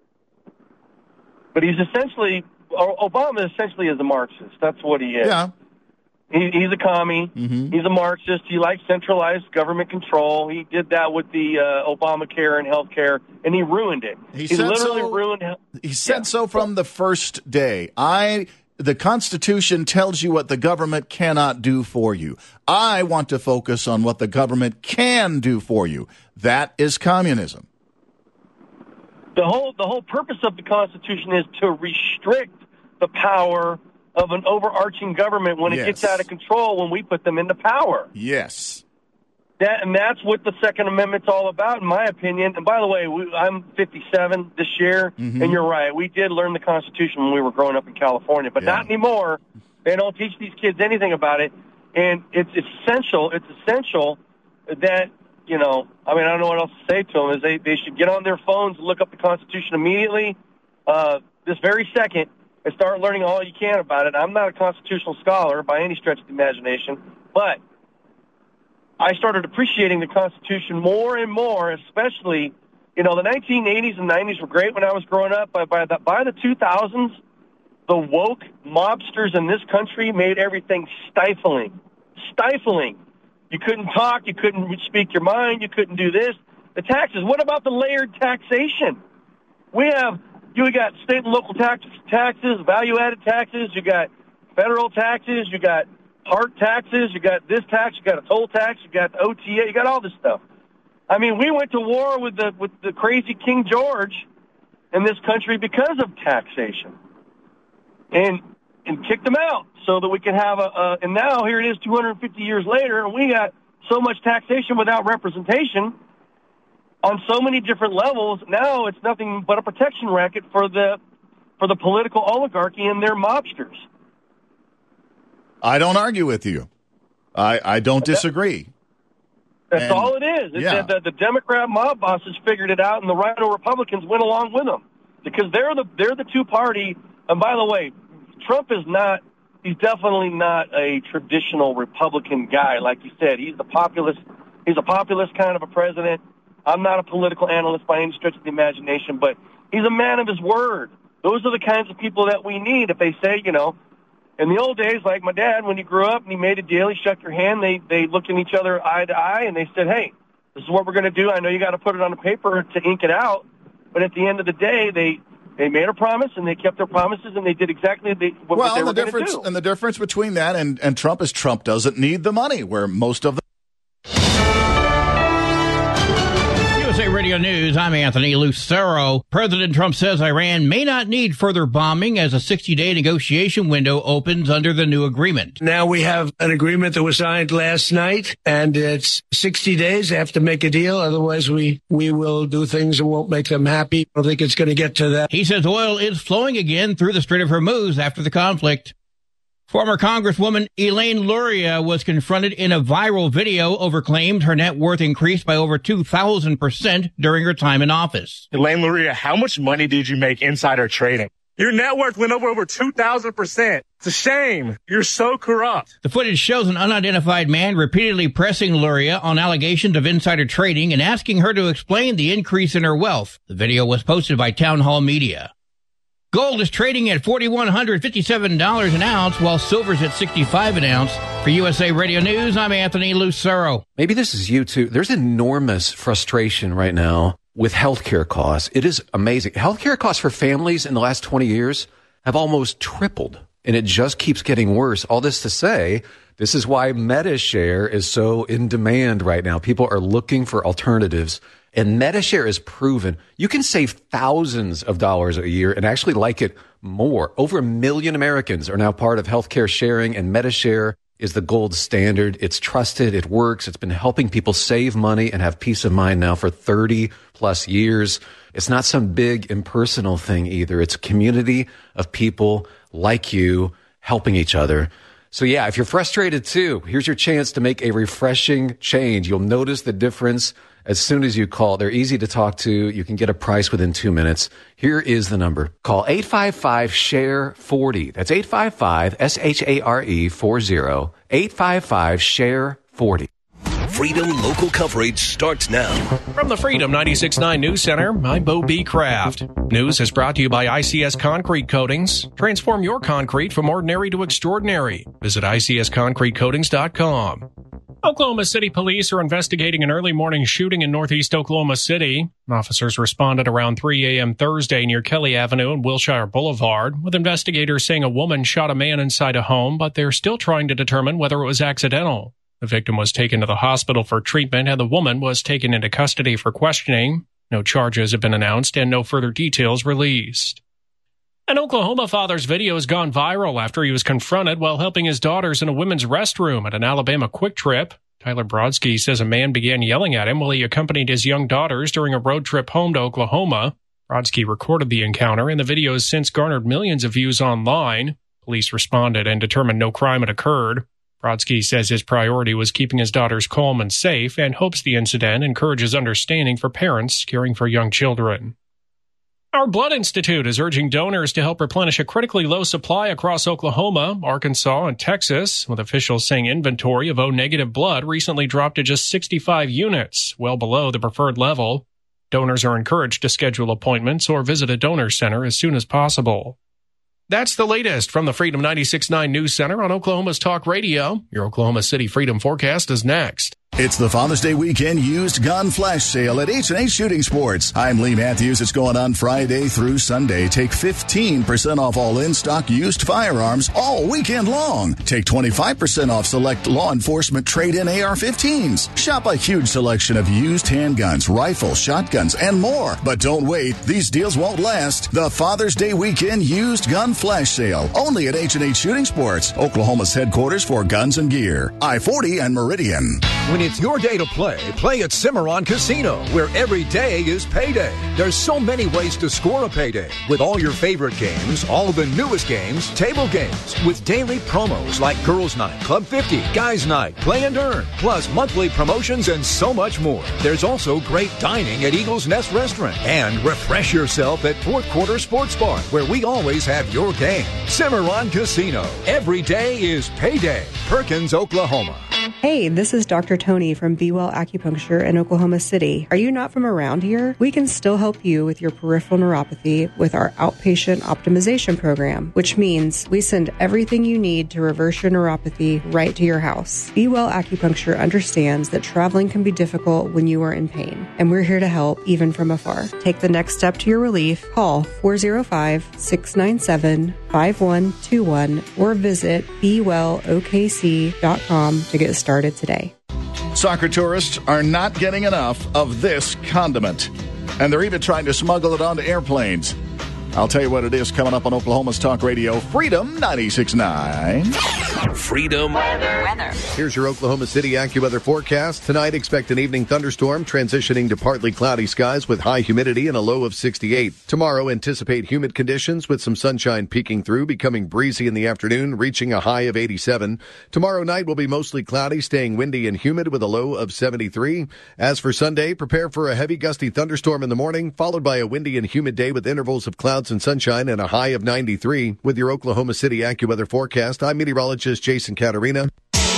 But he's essentially, Obama essentially is a Marxist. That's what he is. Yeah. He, he's a commie. Mm-hmm. He's a Marxist. He likes centralized government control. He did that with the uh, Obamacare and health care, and he ruined it. He, he literally so, ruined it. He said yeah. so from the first day. I, the Constitution tells you what the government cannot do for you. I want to focus on what the government can do for you. That is communism. The whole the whole purpose of the Constitution is to restrict the power of an overarching government when it yes. gets out of control, when we put them into power. Yes. That, and that's what the Second Amendment's all about, in my opinion. And by the way, we, I'm fifty-seven this year, mm-hmm. and you're right. We did learn the Constitution when we were growing up in California, but yeah. not anymore. They don't teach these kids anything about it. And it's essential, it's essential that, you know, I mean, I don't know what else to say to them, is they, they should get on their phones and look up the Constitution immediately, uh, this very second, and start learning all you can about it. I'm not a constitutional scholar by any stretch of the imagination, but I started appreciating the Constitution more and more, especially, you know, the nineteen eighties and nineties were great when I was growing up. By, by, the, by the two thousands, the woke mobsters in this country made everything stifling. Stifling. You couldn't talk. You couldn't speak your mind. You couldn't do this. The taxes. What about the layered taxation? We have... You got state and local tax, taxes, value-added taxes. You got federal taxes. You got part taxes. You got this tax. You got a toll tax. You got O T A. You got all this stuff. I mean, we went to war with the with the crazy King George in this country because of taxation. And and kicked them out so that we could have a, a and now here it is two hundred fifty years later, and we got so much taxation without representation on so many different levels. Now it's nothing but a protection racket for the for the political oligarchy and their mobsters. I don't argue with you. I, I don't disagree. That's and, all it is. It's yeah. that the, the Democrat mob bosses figured it out, and the Rhino Republicans went along with them because they're the they're the two party. And by the way, Trump is not. He's definitely not a traditional Republican guy, like you said. He's the populist. He's a populist kind of a president. I'm not a political analyst by any stretch of the imagination, but he's a man of his word. Those are the kinds of people that we need. If they say, you know, in the old days, like my dad, when he grew up and he made a deal, he shook your hand, they they looked at each other eye to eye, and they said, hey, this is what we're going to do. I know you got to put it on the paper to ink it out, but at the end of the day, they they made a promise, and they kept their promises, and they did exactly the, what, well, what they the were going to difference do. and the difference between that and, and Trump is Trump doesn't need the money, where most of the U S A Radio News, I'm Anthony Lucero. President Trump says Iran may not need further bombing as a sixty-day negotiation window opens under the new agreement. Now we have an agreement that was signed last night, and it's sixty days. They have to make a deal. Otherwise, we, we will do things that won't make them happy. I don't think it's going to get to that. He says oil is flowing again through the Strait of Hormuz after the conflict. Former Congresswoman Elaine Luria was confronted in a viral video over claims her net worth increased by over two thousand percent during her time in office. Elaine Luria, how much money did you make insider trading? Your net worth went over over two thousand percent. It's a shame. You're so corrupt. The footage shows an unidentified man repeatedly pressing Luria on allegations of insider trading and asking her to explain the increase in her wealth. The video was posted by Town Hall Media. Gold is trading at four thousand one hundred fifty-seven dollars an ounce, while silver's at sixty-five dollars an ounce. For U S A Radio News, I'm Anthony Lucero. Maybe this is you too. There's enormous frustration right now with healthcare costs. It is amazing. Healthcare costs for families in the last twenty years have almost tripled, and it just keeps getting worse. All this to say, this is why MediShare is so in demand right now. People are looking for alternatives. And MediShare is proven you can save thousands of dollars a year and actually like it more. Over a million Americans are now part of healthcare sharing, and MediShare is the gold standard. It's trusted. It works. It's been helping people save money and have peace of mind now for thirty plus years. It's not some big impersonal thing either. It's a community of people like you helping each other. So yeah, if you're frustrated too, here's your chance to make a refreshing change. You'll notice the difference as soon as you call. They're easy to talk to. You can get a price within two minutes. Here is the number. Call eight five five, S H A R E, forty. That's eight five five, S H A R E, forty. eight five five, S H A R E, forty. Freedom local coverage starts now. From the Freedom ninety-six point nine News Center, I'm Bo B. Kraft. News is brought to you by I C S Concrete Coatings. Transform your concrete from ordinary to extraordinary. Visit I C S concrete coatings dot com. Oklahoma City police are investigating an early morning shooting in northeast Oklahoma City. Officers responded around three a.m. Thursday near Kelly Avenue and Wilshire Boulevard, with investigators saying a woman shot a man inside a home, but they're still trying to determine whether it was accidental. The victim was taken to the hospital for treatment, and the woman was taken into custody for questioning. No charges have been announced and no further details released. An Oklahoma father's video has gone viral after he was confronted while helping his daughters in a women's restroom at an Alabama Quick Trip. Tyler Brodsky says a man began yelling at him while he accompanied his young daughters during a road trip home to Oklahoma. Brodsky recorded the encounter, and the video has since garnered millions of views online. Police responded and determined no crime had occurred. Brodsky says his priority was keeping his daughters calm and safe and hopes the incident encourages understanding for parents caring for young children. Our Blood Institute is urging donors to help replenish a critically low supply across Oklahoma, Arkansas, and Texas, with officials saying inventory of O-negative blood recently dropped to just sixty-five units, well below the preferred level. Donors are encouraged to schedule appointments or visit a donor center as soon as possible. That's the latest from the Freedom ninety-six point nine News Center on Oklahoma's Talk Radio. Your Oklahoma City Freedom Forecast is next. It's the Father's Day weekend used gun flash sale at H and H Shooting Sports. I'm Lee Matthews. It's going on Friday through Sunday. Take fifteen percent off all in-stock used firearms all weekend long. Take twenty-five percent off select law enforcement trade-in A R fifteens. Shop a huge selection of used handguns, rifles, shotguns, and more. But don't wait. These deals won't last. The Father's Day weekend used gun flash sale. Only at H and H Shooting Sports, Oklahoma's headquarters for guns and gear. I forty and Meridian. When it's your day to play, play at Cimarron Casino, where every day is payday. There's so many ways to score a payday. With all your favorite games, all the newest games, table games, with daily promos like Girls Night, Club fifty, Guys Night, Play and Earn, plus monthly promotions and so much more. There's also great dining at Eagle's Nest Restaurant. And refresh yourself at Fourth Quarter Sports Bar, where we always have your game. Cimarron Casino. Every day is payday. Perkins, Oklahoma. Hey, this is Doctor Tony from Be Well Acupuncture in Oklahoma City. Are you not from around here? We can still help you with your peripheral neuropathy with our outpatient optimization program, which means we send everything you need to reverse your neuropathy right to your house. Be Well Acupuncture understands that traveling can be difficult when you are in pain, and we're here to help even from afar. Take the next step to your relief. Call four oh five, six nine seven, five one two one or visit be well o k c dot com to get started today. Soccer tourists are not getting enough of this condiment, and they're even trying to smuggle it onto airplanes. I'll tell you what it is coming up on Oklahoma's Talk Radio, Freedom ninety-six point nine. Freedom weather. weather. Here's your Oklahoma City AccuWeather forecast. Tonight, expect an evening thunderstorm transitioning to partly cloudy skies with high humidity and a low of sixty-eight. Tomorrow, anticipate humid conditions with some sunshine peeking through, becoming breezy in the afternoon, reaching a high of eighty-seven. Tomorrow night will be mostly cloudy, staying windy and humid with a low of seventy-three. As for Sunday, prepare for a heavy gusty thunderstorm in the morning, followed by a windy and humid day with intervals of clouds and sunshine and a high of ninety-three. With your Oklahoma City AccuWeather forecast, I'm meteorologist Jason Caterina.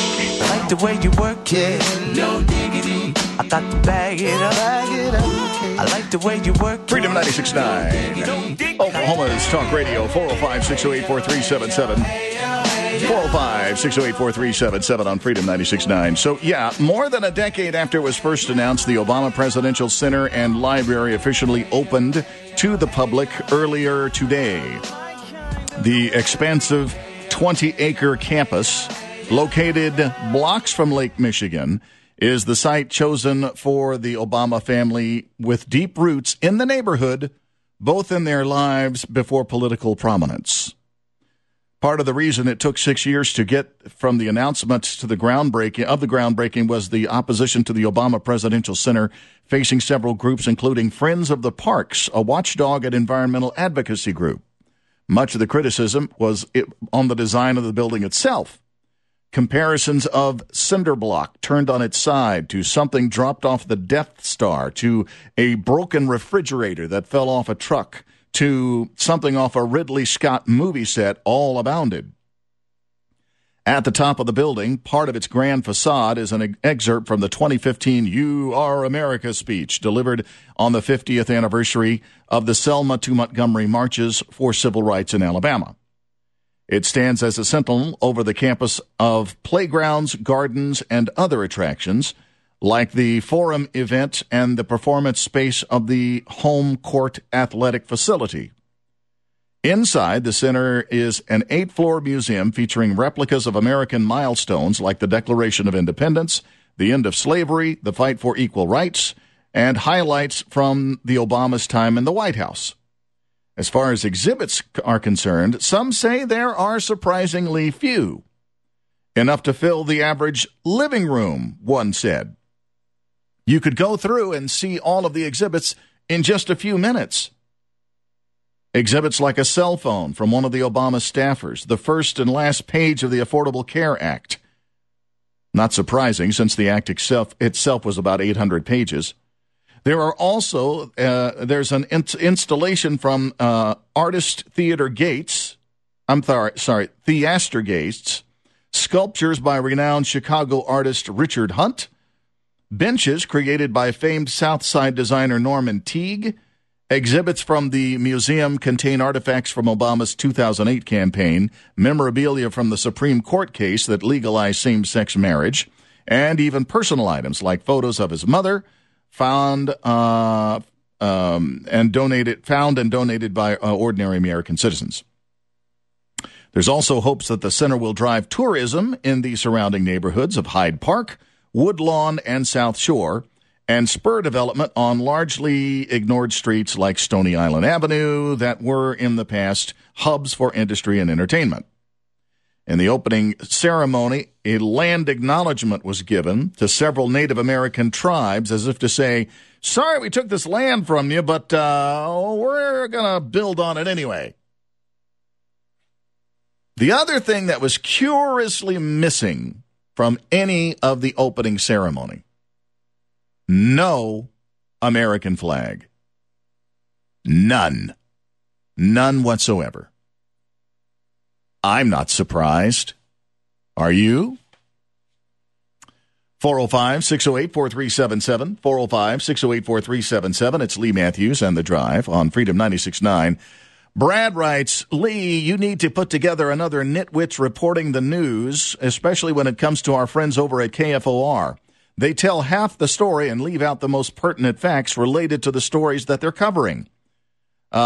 I like the way you work it, no diggity. I got to bag it up, bag it up. I like the way you work it. Freedom ninety-six point nine. Oklahoma's Talk Radio, four oh five, six oh eight, four three seven seven. four oh five, six oh eight, four three seven seven on Freedom ninety-six point nine. So, yeah, more than a decade after it was first announced, the Obama Presidential Center and Library officially opened to the public earlier today. The expansive twenty-acre campus, located blocks from Lake Michigan, is the site chosen for the Obama family with deep roots in the neighborhood, both in their lives before political prominence. Part of the reason it took six years to get from the announcement to the groundbreaking of the groundbreaking was the opposition to the Obama Presidential Center, facing several groups, including Friends of the Parks, a watchdog and environmental advocacy group. Much of the criticism was on the design of the building itself. Comparisons of cinder block turned on its side to something dropped off the Death Star to a broken refrigerator that fell off a truck to something off a Ridley Scott movie set all abounded. At the top of the building, part of its grand facade is an excerpt from the twenty fifteen You Are America speech delivered on the fiftieth anniversary of the Selma to Montgomery marches for civil rights in Alabama. It stands as a sentinel over the campus of playgrounds, gardens, and other attractions, like the Forum event and the performance space of the home court athletic facility. Inside, the center is an eight-floor museum featuring replicas of American milestones like the Declaration of Independence, the end of slavery, the fight for equal rights, and highlights from the Obama's time in the White House. As far as exhibits are concerned, some say there are surprisingly few. Enough to fill the average living room, one said. You could go through and see all of the exhibits in just a few minutes. Exhibits like a cell phone from one of the Obama staffers, the first and last page of the Affordable Care Act. Not surprising, since the act itself, itself was about eight hundred pages. There are also, uh, there's an in- installation from uh, Artist Theater Gates, I'm th- sorry, Theaster Gates, sculptures by renowned Chicago artist Richard Hunt, benches created by famed Southside designer Norman Teague. Exhibits from the museum contain artifacts from Obama's two thousand eight campaign, memorabilia from the Supreme Court case that legalized same-sex marriage, and even personal items like photos of his mother found uh, um, and donated, found and donated by uh, ordinary American citizens. There's also hopes that the center will drive tourism in the surrounding neighborhoods of Hyde Park, Woodlawn, and South Shore, and spur development on largely ignored streets like Stony Island Avenue that were in the past hubs for industry and entertainment. In the opening ceremony, a land acknowledgement was given to several Native American tribes as if to say, sorry we took this land from you, but uh, we're going to build on it anyway. The other thing that was curiously missing from any of the opening ceremony, no American flag. None. None whatsoever. I'm not surprised. Are you? four oh five, six oh eight, four three seven seven. four oh five, six oh eight, four three seven seven. It's Lee Matthews and The Drive on Freedom ninety-six point nine. Brad writes, Lee, you need to put together another nitwits reporting the news, especially when it comes to our friends over at K F O R. They tell half the story and leave out the most pertinent facts related to the stories that they're covering. Uh,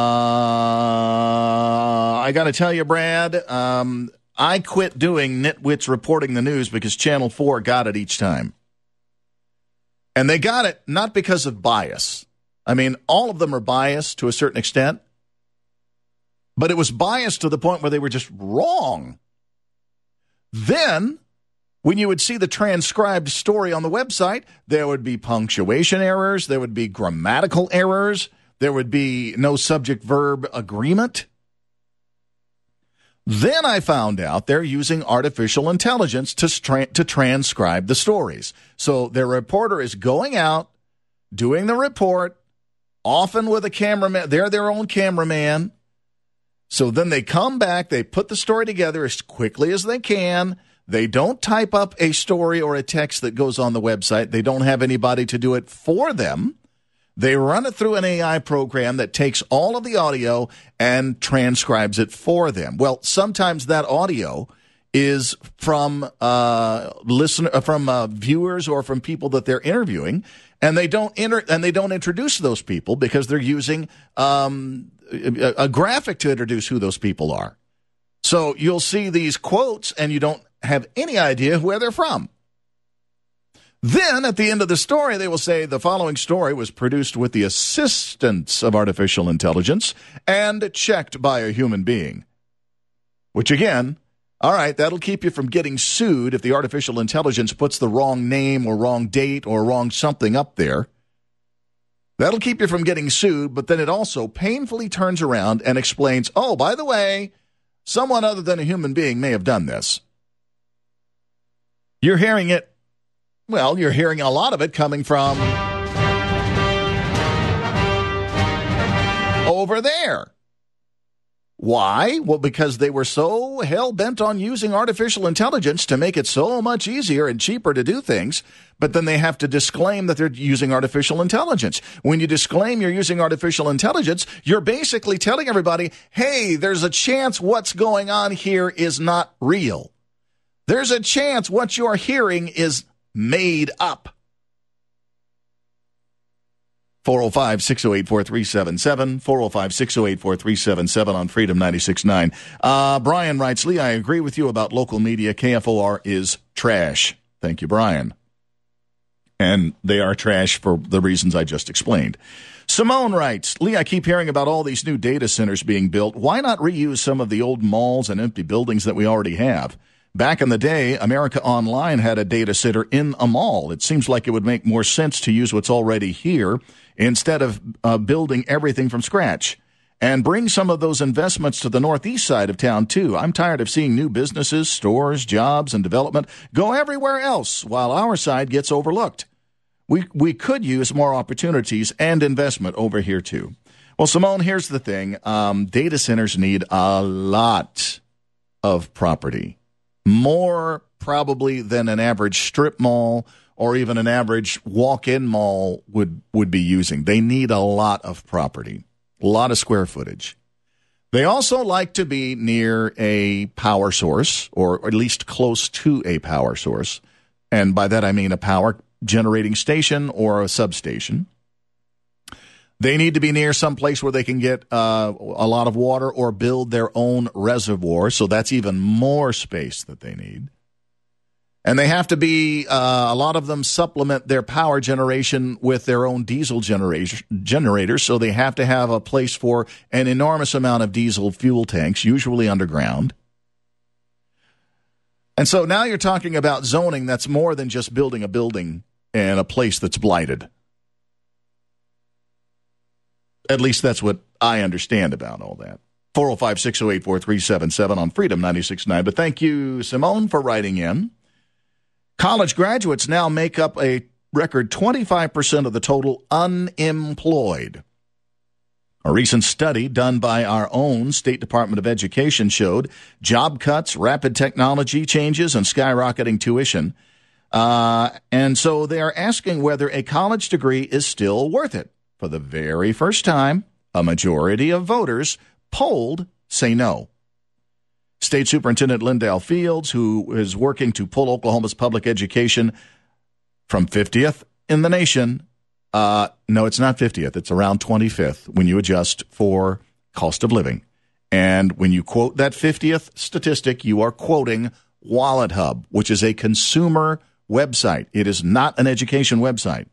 I got to tell you, Brad, um, I quit doing nitwits reporting the news because Channel four got it each time. And they got it not because of bias. I mean, all of them are biased to a certain extent. But it was biased to the point where they were just wrong. Then, when you would see the transcribed story on the website, there would be punctuation errors, there would be grammatical errors, there would be no subject-verb agreement. Then I found out they're using artificial intelligence to, tra- to transcribe the stories. So their reporter is going out, doing the report, often with a cameraman. They're their own cameraman. So then they come back, they put the story together as quickly as they can. They don't type up a story or a text that goes on the website. They don't have anybody to do it for them. They run it through an A I program that takes all of the audio and transcribes it for them. Well, sometimes that audio is from uh, listener, from uh, viewers or from people that they're interviewing, and they don't inter- and they don't introduce those people because they're using um, a, a graphic to introduce who those people are. So you'll see these quotes, and you don't have any idea where they're from. Then, at the end of the story, they will say the following story was produced with the assistance of artificial intelligence and checked by a human being. Which, again, all right, that'll keep you from getting sued if the artificial intelligence puts the wrong name or wrong date or wrong something up there. That'll keep you from getting sued, but then it also painfully turns around and explains, oh, by the way, someone other than a human being may have done this. You're hearing it. Well, you're hearing a lot of it coming from over there. Why? Well, because they were so hell-bent on using artificial intelligence to make it so much easier and cheaper to do things, but then they have to disclaim that they're using artificial intelligence. When you disclaim you're using artificial intelligence, you're basically telling everybody, hey, there's a chance what's going on here is not real. There's a chance what you're hearing is made up. four oh five, six oh eight, four three seven seven, four oh five, six oh eight, four three seven seven on Freedom ninety-six point nine. Uh, Brian writes, Lee, I agree with you about local media. K F O R is trash. Thank you, Brian. And they are trash for the reasons I just explained. Simone writes, Lee, I keep hearing about all these new data centers being built. Why not reuse some of the old malls and empty buildings that we already have? Back in the day, America Online had a data center in a mall. It seems like it would make more sense to use what's already here instead of uh, building everything from scratch. And bring some of those investments to the northeast side of town, too. I'm tired of seeing new businesses, stores, jobs, and development go everywhere else while our side gets overlooked. We, we could use more opportunities and investment over here, too. Well, Simone, here's the thing. Um, data centers need a lot of property. More probably than an average strip mall or even an average walk-in mall would, would be using. They need a lot of property, a lot of square footage. They also like to be near a power source or at least close to a power source. And by that I mean a power generating station or a substation. They need to be near some place where they can get uh, a lot of water or build their own reservoir, so that's even more space that they need. And they have to be, uh, a lot of them supplement their power generation with their own diesel generation, generators, so they have to have a place for an enormous amount of diesel fuel tanks, usually underground. And so now you're talking about zoning that's more than just building a building in a place that's blighted. At least that's what I understand about all that. four oh five, six oh eight, four three seven seven on Freedom ninety-six point nine. But thank you, Simone, for writing in. College graduates now make up a record twenty-five percent of the total unemployed. A recent study done by our own State Department of Education showed job cuts, rapid technology changes, and skyrocketing tuition. Uh, and so they are asking whether a college degree is still worth it. For the very first time, a majority of voters polled say no. State Superintendent Lindell Fields, who is working to pull Oklahoma's public education from fiftieth in the nation, uh, no, it's not fiftieth, it's around twenty-fifth when you adjust for cost of living. And when you quote that fiftieth statistic, you are quoting WalletHub, which is a consumer website. It is not an education website.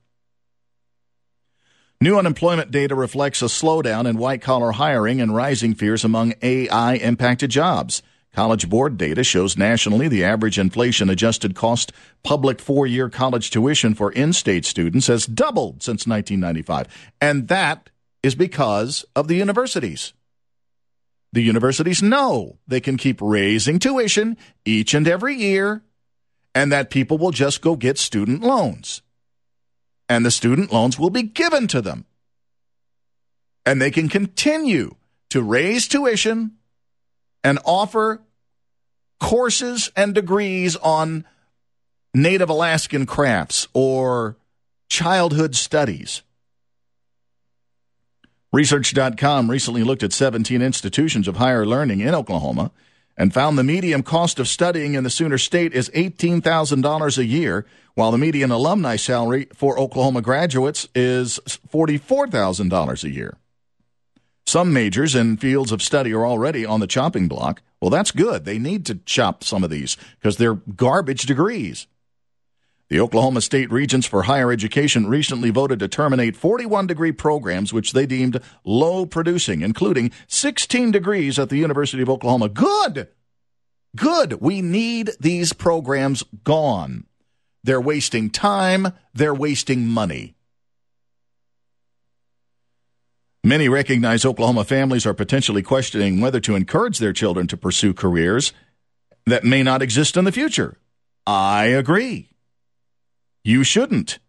New unemployment data reflects a slowdown in white-collar hiring and rising fears among A I-impacted jobs. College Board data shows nationally the average inflation-adjusted cost public four-year college tuition for in-state students has doubled since nineteen ninety-five. And that is because of the universities. The universities know they can keep raising tuition each and every year, and that people will just go get student loans. And the student loans will be given to them. And they can continue to raise tuition and offer courses and degrees on Native Alaskan crafts or childhood studies. Research dot com recently looked at seventeen institutions of higher learning in Oklahoma and found the median cost of studying in the Sooner State is eighteen thousand dollars a year, while the median alumni salary for Oklahoma graduates is forty-four thousand dollars a year. Some majors in fields of study are already on the chopping block. Well, that's good. They need to chop some of these because they're garbage degrees. The Oklahoma State Regents for Higher Education recently voted to terminate forty-one degree programs which they deemed low producing, including sixteen degrees at the University of Oklahoma. Good! Good. We need these programs gone. They're wasting time. They're wasting money. Many recognize Oklahoma families are potentially questioning whether to encourage their children to pursue careers that may not exist in the future. I agree. You shouldn't.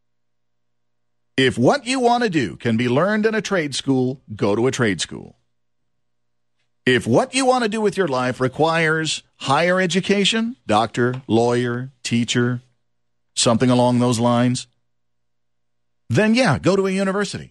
If what you want to do can be learned in a trade school, go to a trade school. If what you want to do with your life requires higher education, doctor, lawyer, teacher, something along those lines, then yeah, go to a university.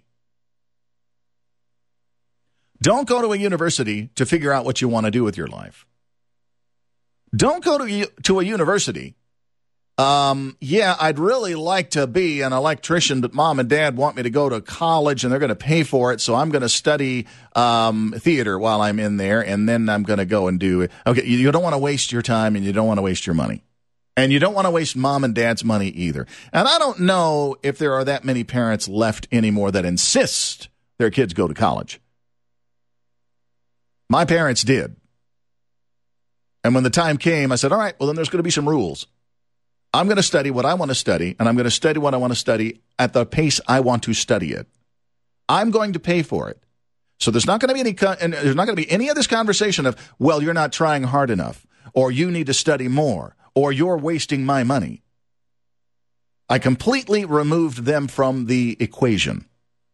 Don't go to a university to figure out what you want to do with your life. Don't go to, to a university. Um, yeah, I'd really like to be an electrician, but mom and dad want me to go to college and they're going to pay for it. So I'm going to study um, theater while I'm in there, and then I'm going to go and do it. Okay, you, you don't want to waste your time and you don't want to waste your money. And you don't want to waste mom and dad's money either. And I don't know if there are that many parents left anymore that insist their kids go to college. My parents did. And when the time came, I said, all right, well, then there's going to be some rules. I'm going to study what I want to study, and I'm going to study what I want to study at the pace I want to study it. I'm going to pay for it. So there's not going to be any, and there's not going to be any of this conversation of, well, you're not trying hard enough, or you need to study more, or you're wasting my money. I completely removed them from the equation.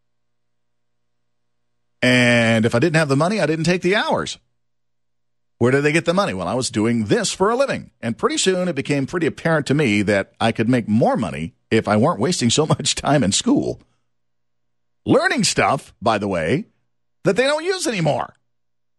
And if I didn't have the money, I didn't take the hours. Where did they get the money? Well, I was doing this for a living. And pretty soon it became pretty apparent to me that I could make more money if I weren't wasting so much time in school. Learning stuff, by the way, that they don't use anymore.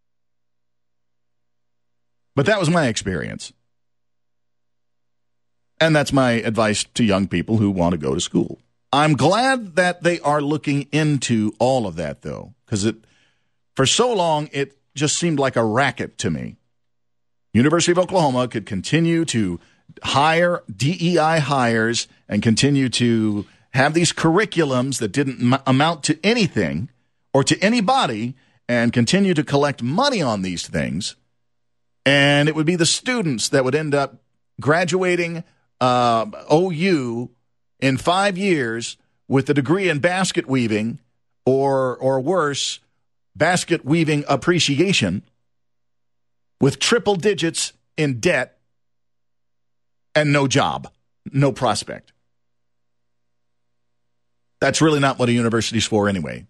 But that was my experience. And that's my advice to young people who want to go to school. I'm glad that they are looking into all of that, though, because it, for so long, it just seemed like a racket to me. University of Oklahoma could continue to hire D E I hires and continue to have these curriculums that didn't m- amount to anything or to anybody and continue to collect money on these things. And it would be the students that would end up graduating uh, O U in five years with a degree in basket weaving or, or worse, basket weaving appreciation with triple digits in debt and no job, no prospect. That's really not what a university's for anyway.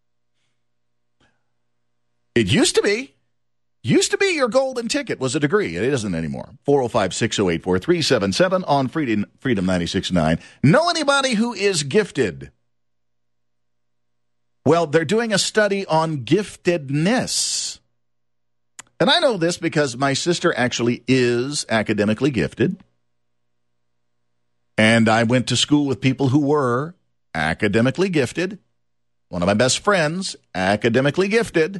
It used to be. Used to be your golden ticket was a degree. It isn't anymore. four oh five, six oh eight, four three seven seven on Freedom, Freedom ninety-six point nine. Know anybody who is gifted? Well, they're doing a study on giftedness. And I know this because my sister actually is academically gifted. And I went to school with people who were academically gifted. One of my best friends, academically gifted.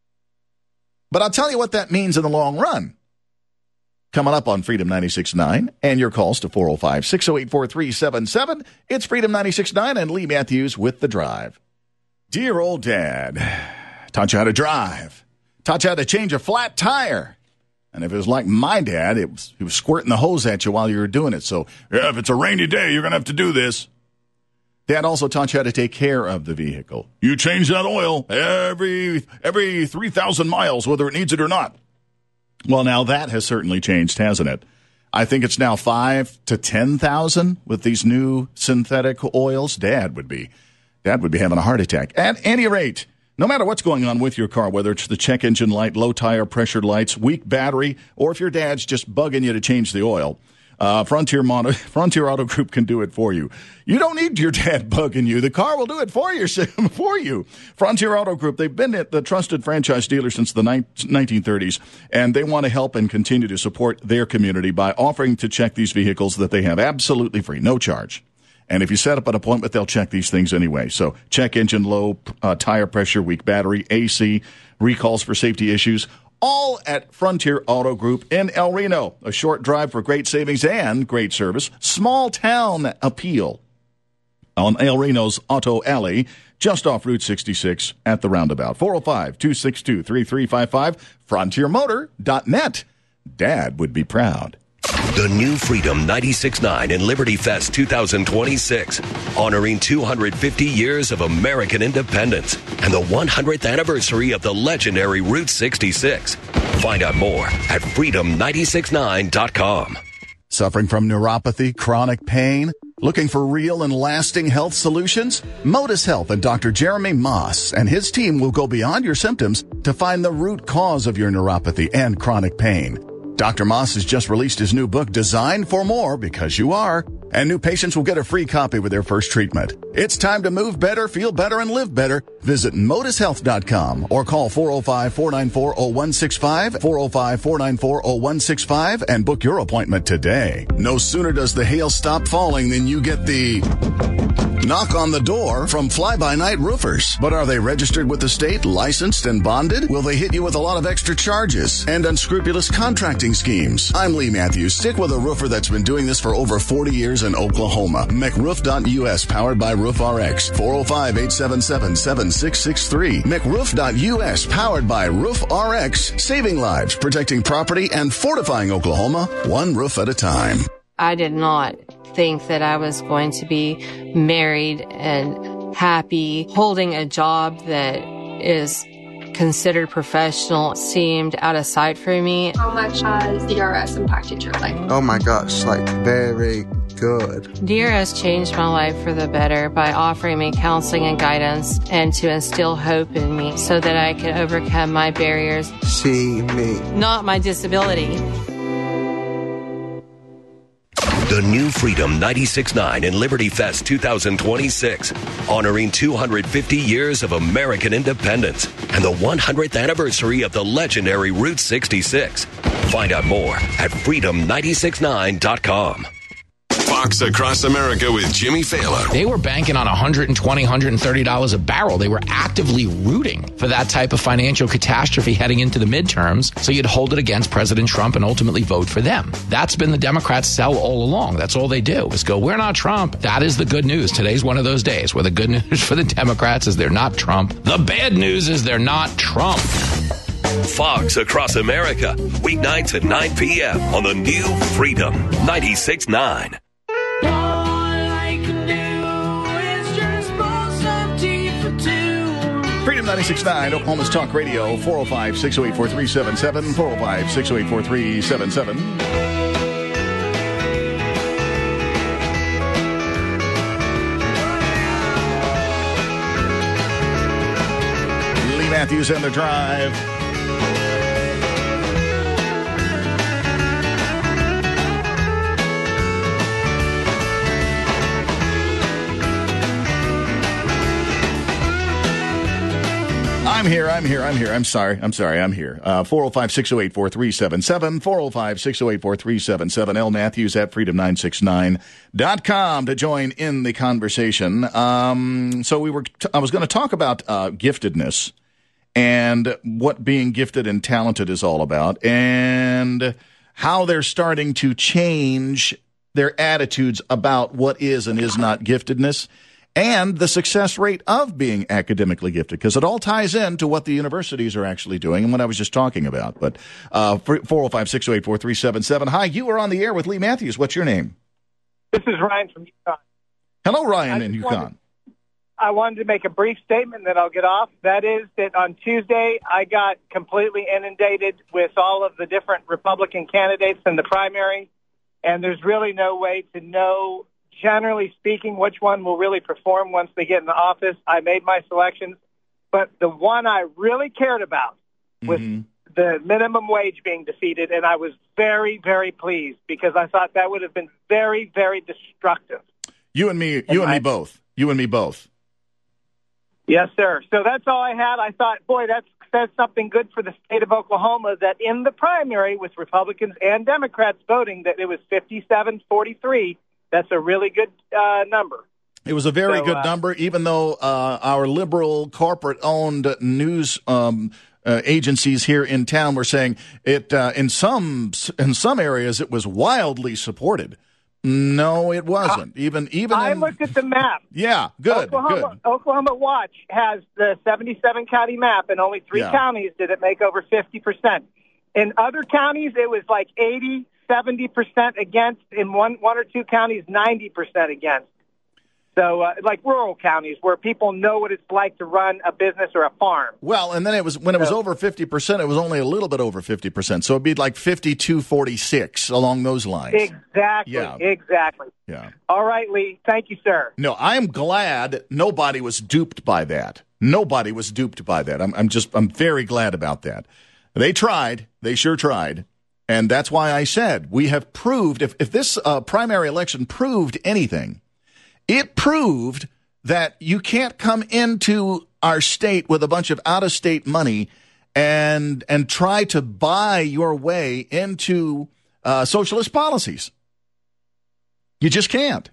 But I'll tell you what that means in the long run. Coming up on Freedom ninety-six point nine and your calls to four oh five, six oh eight, four three seven seven. It's Freedom ninety-six point nine and Lee Matthews with The Drive. Dear old dad, taught you how to drive. Taught you how to change a flat tire. And if it was like my dad, it was, he was squirting the hose at you while you were doing it. So yeah, if it's a rainy day, you're going to have to do this. Dad also taught you how to take care of the vehicle. You change that oil every every three thousand miles, whether it needs it or not. Well, now that has certainly changed, hasn't it? I think it's now five to ten thousand with these new synthetic oils. Dad would be, Dad would be having a heart attack. At any rate, no matter what's going on with your car, whether it's the check engine light, low tire pressure lights, weak battery, or if your dad's just bugging you to change the oil, Uh, Frontier, Mono, Frontier Auto Group can do it for you. You don't need your dad bugging you. The car will do it for you. for you. Frontier Auto Group, they've been the trusted franchise dealer since the nineteen thirties, and they want to help and continue to support their community by offering to check these vehicles that they have absolutely free, no charge. And if you set up an appointment, they'll check these things anyway. So check engine, low uh, tire pressure, weak battery, A C, recalls for safety issues, all at Frontier Auto Group in El Reno. A short drive for great savings and great service. Small town appeal on El Reno's Auto Alley, just off Route sixty-six at the roundabout. four oh five, two six two, three three five five, frontier motor dot net. Dad would be proud. The new Freedom ninety-six point nine and Liberty Fest two thousand twenty-six, honoring two hundred fifty years of American independence and the one hundredth anniversary of the legendary Route sixty-six. Find out more at freedom nine six nine dot com. Suffering from neuropathy, chronic pain? Looking for real and lasting health solutions? Modus Health and Doctor Jeremy Moss and his team will go beyond your symptoms to find the root cause of your neuropathy and chronic pain. Doctor Moss has just released his new book, Designed for More, because you are, and new patients will get a free copy with their first treatment. It's time to move better, feel better, and live better. Visit modus health dot com or call four oh five, four nine four, oh one six five, four oh five, four nine four, oh one six five, and book your appointment today. No sooner does the hail stop falling than you get the knock on the door from Fly-By-Night Roofers. But are they registered with the state, licensed, and bonded? Will they hit you with a lot of extra charges and unscrupulous contracting schemes? I'm Lee Matthews. Stick with a roofer that's been doing this for over forty years in Oklahoma. mc roof dot u s, powered by Roof R X. four oh five, eight seven seven, seven six six three. mc roof dot u s, powered by Roof R X. Saving lives, protecting property, and fortifying Oklahoma, one roof at a time. I did not think that I was going to be married and happy. Holding a job that is considered professional seemed out of sight for me. How much has D R S impacted your life? Oh my gosh, like very good. D R S changed my life for the better by offering me counseling and guidance and to instill hope in me so that I could overcome my barriers. See me. Not my disability. The new Freedom ninety-six point nine and Liberty Fest two thousand twenty-six, honoring two hundred fifty years of American independence and the one hundredth anniversary of the legendary Route sixty-six. Find out more at freedom nine six nine dot com. Fox Across America with Jimmy Fallon. They were banking on one hundred twenty dollars, one hundred thirty dollars a barrel. They were actively rooting for that type of financial catastrophe heading into the midterms, so you'd hold it against President Trump and ultimately vote for them. That's been the Democrats' sell all along. That's all they do is go, we're not Trump. That is the good news. Today's one of those days where the good news for the Democrats is they're not Trump. The bad news is they're not Trump. Fox Across America, weeknights at nine p.m. on the new Freedom ninety-six point nine. Freedom ninety-six point nine, Oklahoma's Talk Radio, four oh five, six oh eight, four three seven seven, four oh five, six oh eight, four three seven seven. Lee Matthews and The Drive. I'm here, I'm here, I'm here. I'm sorry, I'm sorry, I'm here. Uh, four oh five, six oh eight, four three seven seven, four oh five, six oh eight, four three seven seven, L Matthews at freedom nine six nine dot com to join in the conversation. Um, so we were, t- I was going to talk about uh, giftedness and what being gifted and talented is all about, and how they're starting to change their attitudes about what is and is not giftedness, and the success rate of being academically gifted, because it all ties into what the universities are actually doing and what I was just talking about. But uh, four oh five, six oh eight, four three seven seven. Hi, you are on the air with Lee Matthews. What's your name? This is Ryan from Yukon. Hello, Ryan in Yukon. Wanted, I wanted to make a brief statement, then I'll get off. That is that on Tuesday, I got completely inundated with all of the different Republican candidates in the primary, and there's really no way to know, generally speaking, which one will really perform once they get in the office. I made my selections, but the one I really cared about was mm-hmm. the minimum wage being defeated, and I was very, very pleased because I thought that would have been very, very destructive. You and me, you and, and me I, both. You and me both. Yes, sir. So that's all I had. I thought, boy, that's says something good for the state of Oklahoma that in the primary with Republicans and Democrats voting that it was fifty-seven forty-three. That's a really good uh, number. It was a very so, good uh, number, even though uh, our liberal corporate-owned news um, uh, agencies here in town were saying it uh, in some in some areas it was wildly supported. No, it wasn't. Uh, even even I in, looked at the map. Yeah, good. Oklahoma, good. Oklahoma Watch has the seventy-seven county map, and only three yeah. counties did it make over fifty percent. In other counties, it was like eighty. seventy percent against, in one one or two counties, ninety percent against. So, uh, like rural counties where people know what it's like to run a business or a farm. Well, and then it was when it was so, over fifty percent, it was only a little bit over fifty percent. So it'd be like fifty-two forty-six along those lines. Exactly. Yeah. Exactly. Yeah. All right, Lee. Thank you, sir. No, I'm glad nobody was duped by that. Nobody was duped by that. I'm, I'm just, I'm very glad about that. They tried. They sure tried. And that's why I said we have proved, if, if this uh, primary election proved anything, it proved that you can't come into our state with a bunch of out-of-state money and and try to buy your way into uh, socialist policies. You just can't.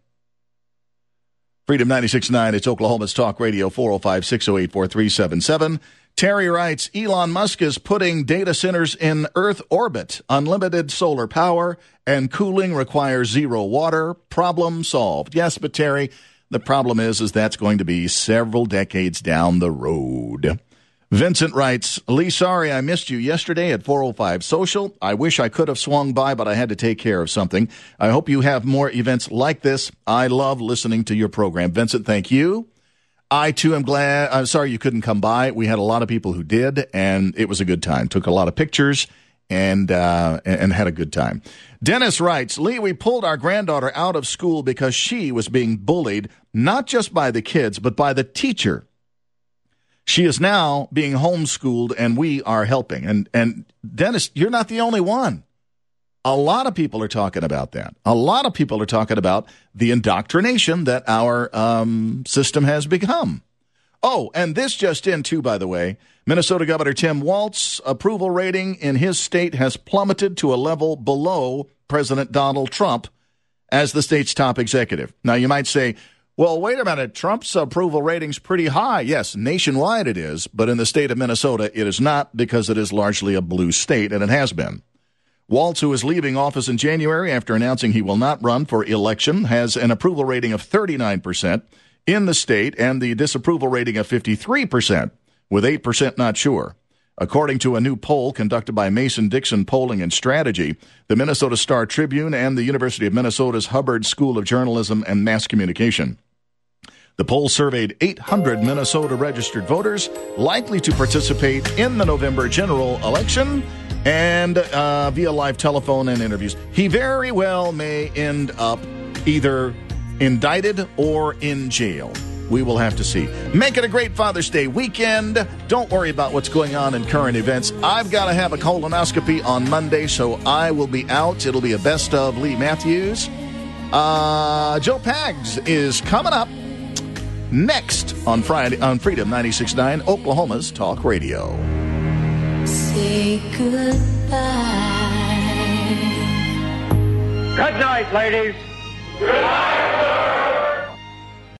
Freedom ninety-six point nine, it's Oklahoma's Talk Radio, four oh five, six oh eight, four three seven seven. Terry writes, Elon Musk is putting data centers in Earth orbit. Unlimited solar power and cooling requires zero water. Problem solved. Yes, but Terry, the problem is, is that's going to be several decades down the road. Vincent writes, Lee, sorry I missed you yesterday at four oh five Social. I wish I could have swung by, but I had to take care of something. I hope you have more events like this. I love listening to your program. Vincent, thank you. I, too, am glad. I'm sorry you couldn't come by. We had a lot of people who did, and it was a good time. Took a lot of pictures and uh, and had a good time. Dennis writes, Lee, we pulled our granddaughter out of school because she was being bullied, not just by the kids, but by the teacher. She is now being homeschooled, and we are helping. And, and Dennis, you're not the only one. A lot of people are talking about that. A lot of people are talking about the indoctrination that our um, system has become. Oh, and this just in, too, by the way. Minnesota Governor Tim Walz's approval rating in his state has plummeted to a level below President Donald Trump as the state's top executive. Now, you might say, well, wait a minute, Trump's approval rating's pretty high. Yes, nationwide it is, but in the state of Minnesota it is not, because it is largely a blue state, and it has been. Walz, who is leaving office in January after announcing he will not run for election, has an approval rating of thirty-nine percent in the state and the disapproval rating of fifty-three percent, with eight percent not sure. According to a new poll conducted by Mason-Dixon Polling and Strategy, the Minnesota Star Tribune, and the University of Minnesota's Hubbard School of Journalism and Mass Communication. The poll surveyed eight hundred Minnesota registered voters likely to participate in the November general election, and uh, via live telephone and interviews, he very well may end up either indicted or in jail. We will have to see. Make it a great Father's Day weekend. Don't worry about what's going on in current events. I've got to have a colonoscopy on Monday, so I will be out. It'll be a best of Lee Matthews. Uh, Joe Pags is coming up next on Friday on Freedom ninety-six point nine, Oklahoma's Talk Radio. Say goodbye. Good night, ladies. Good night.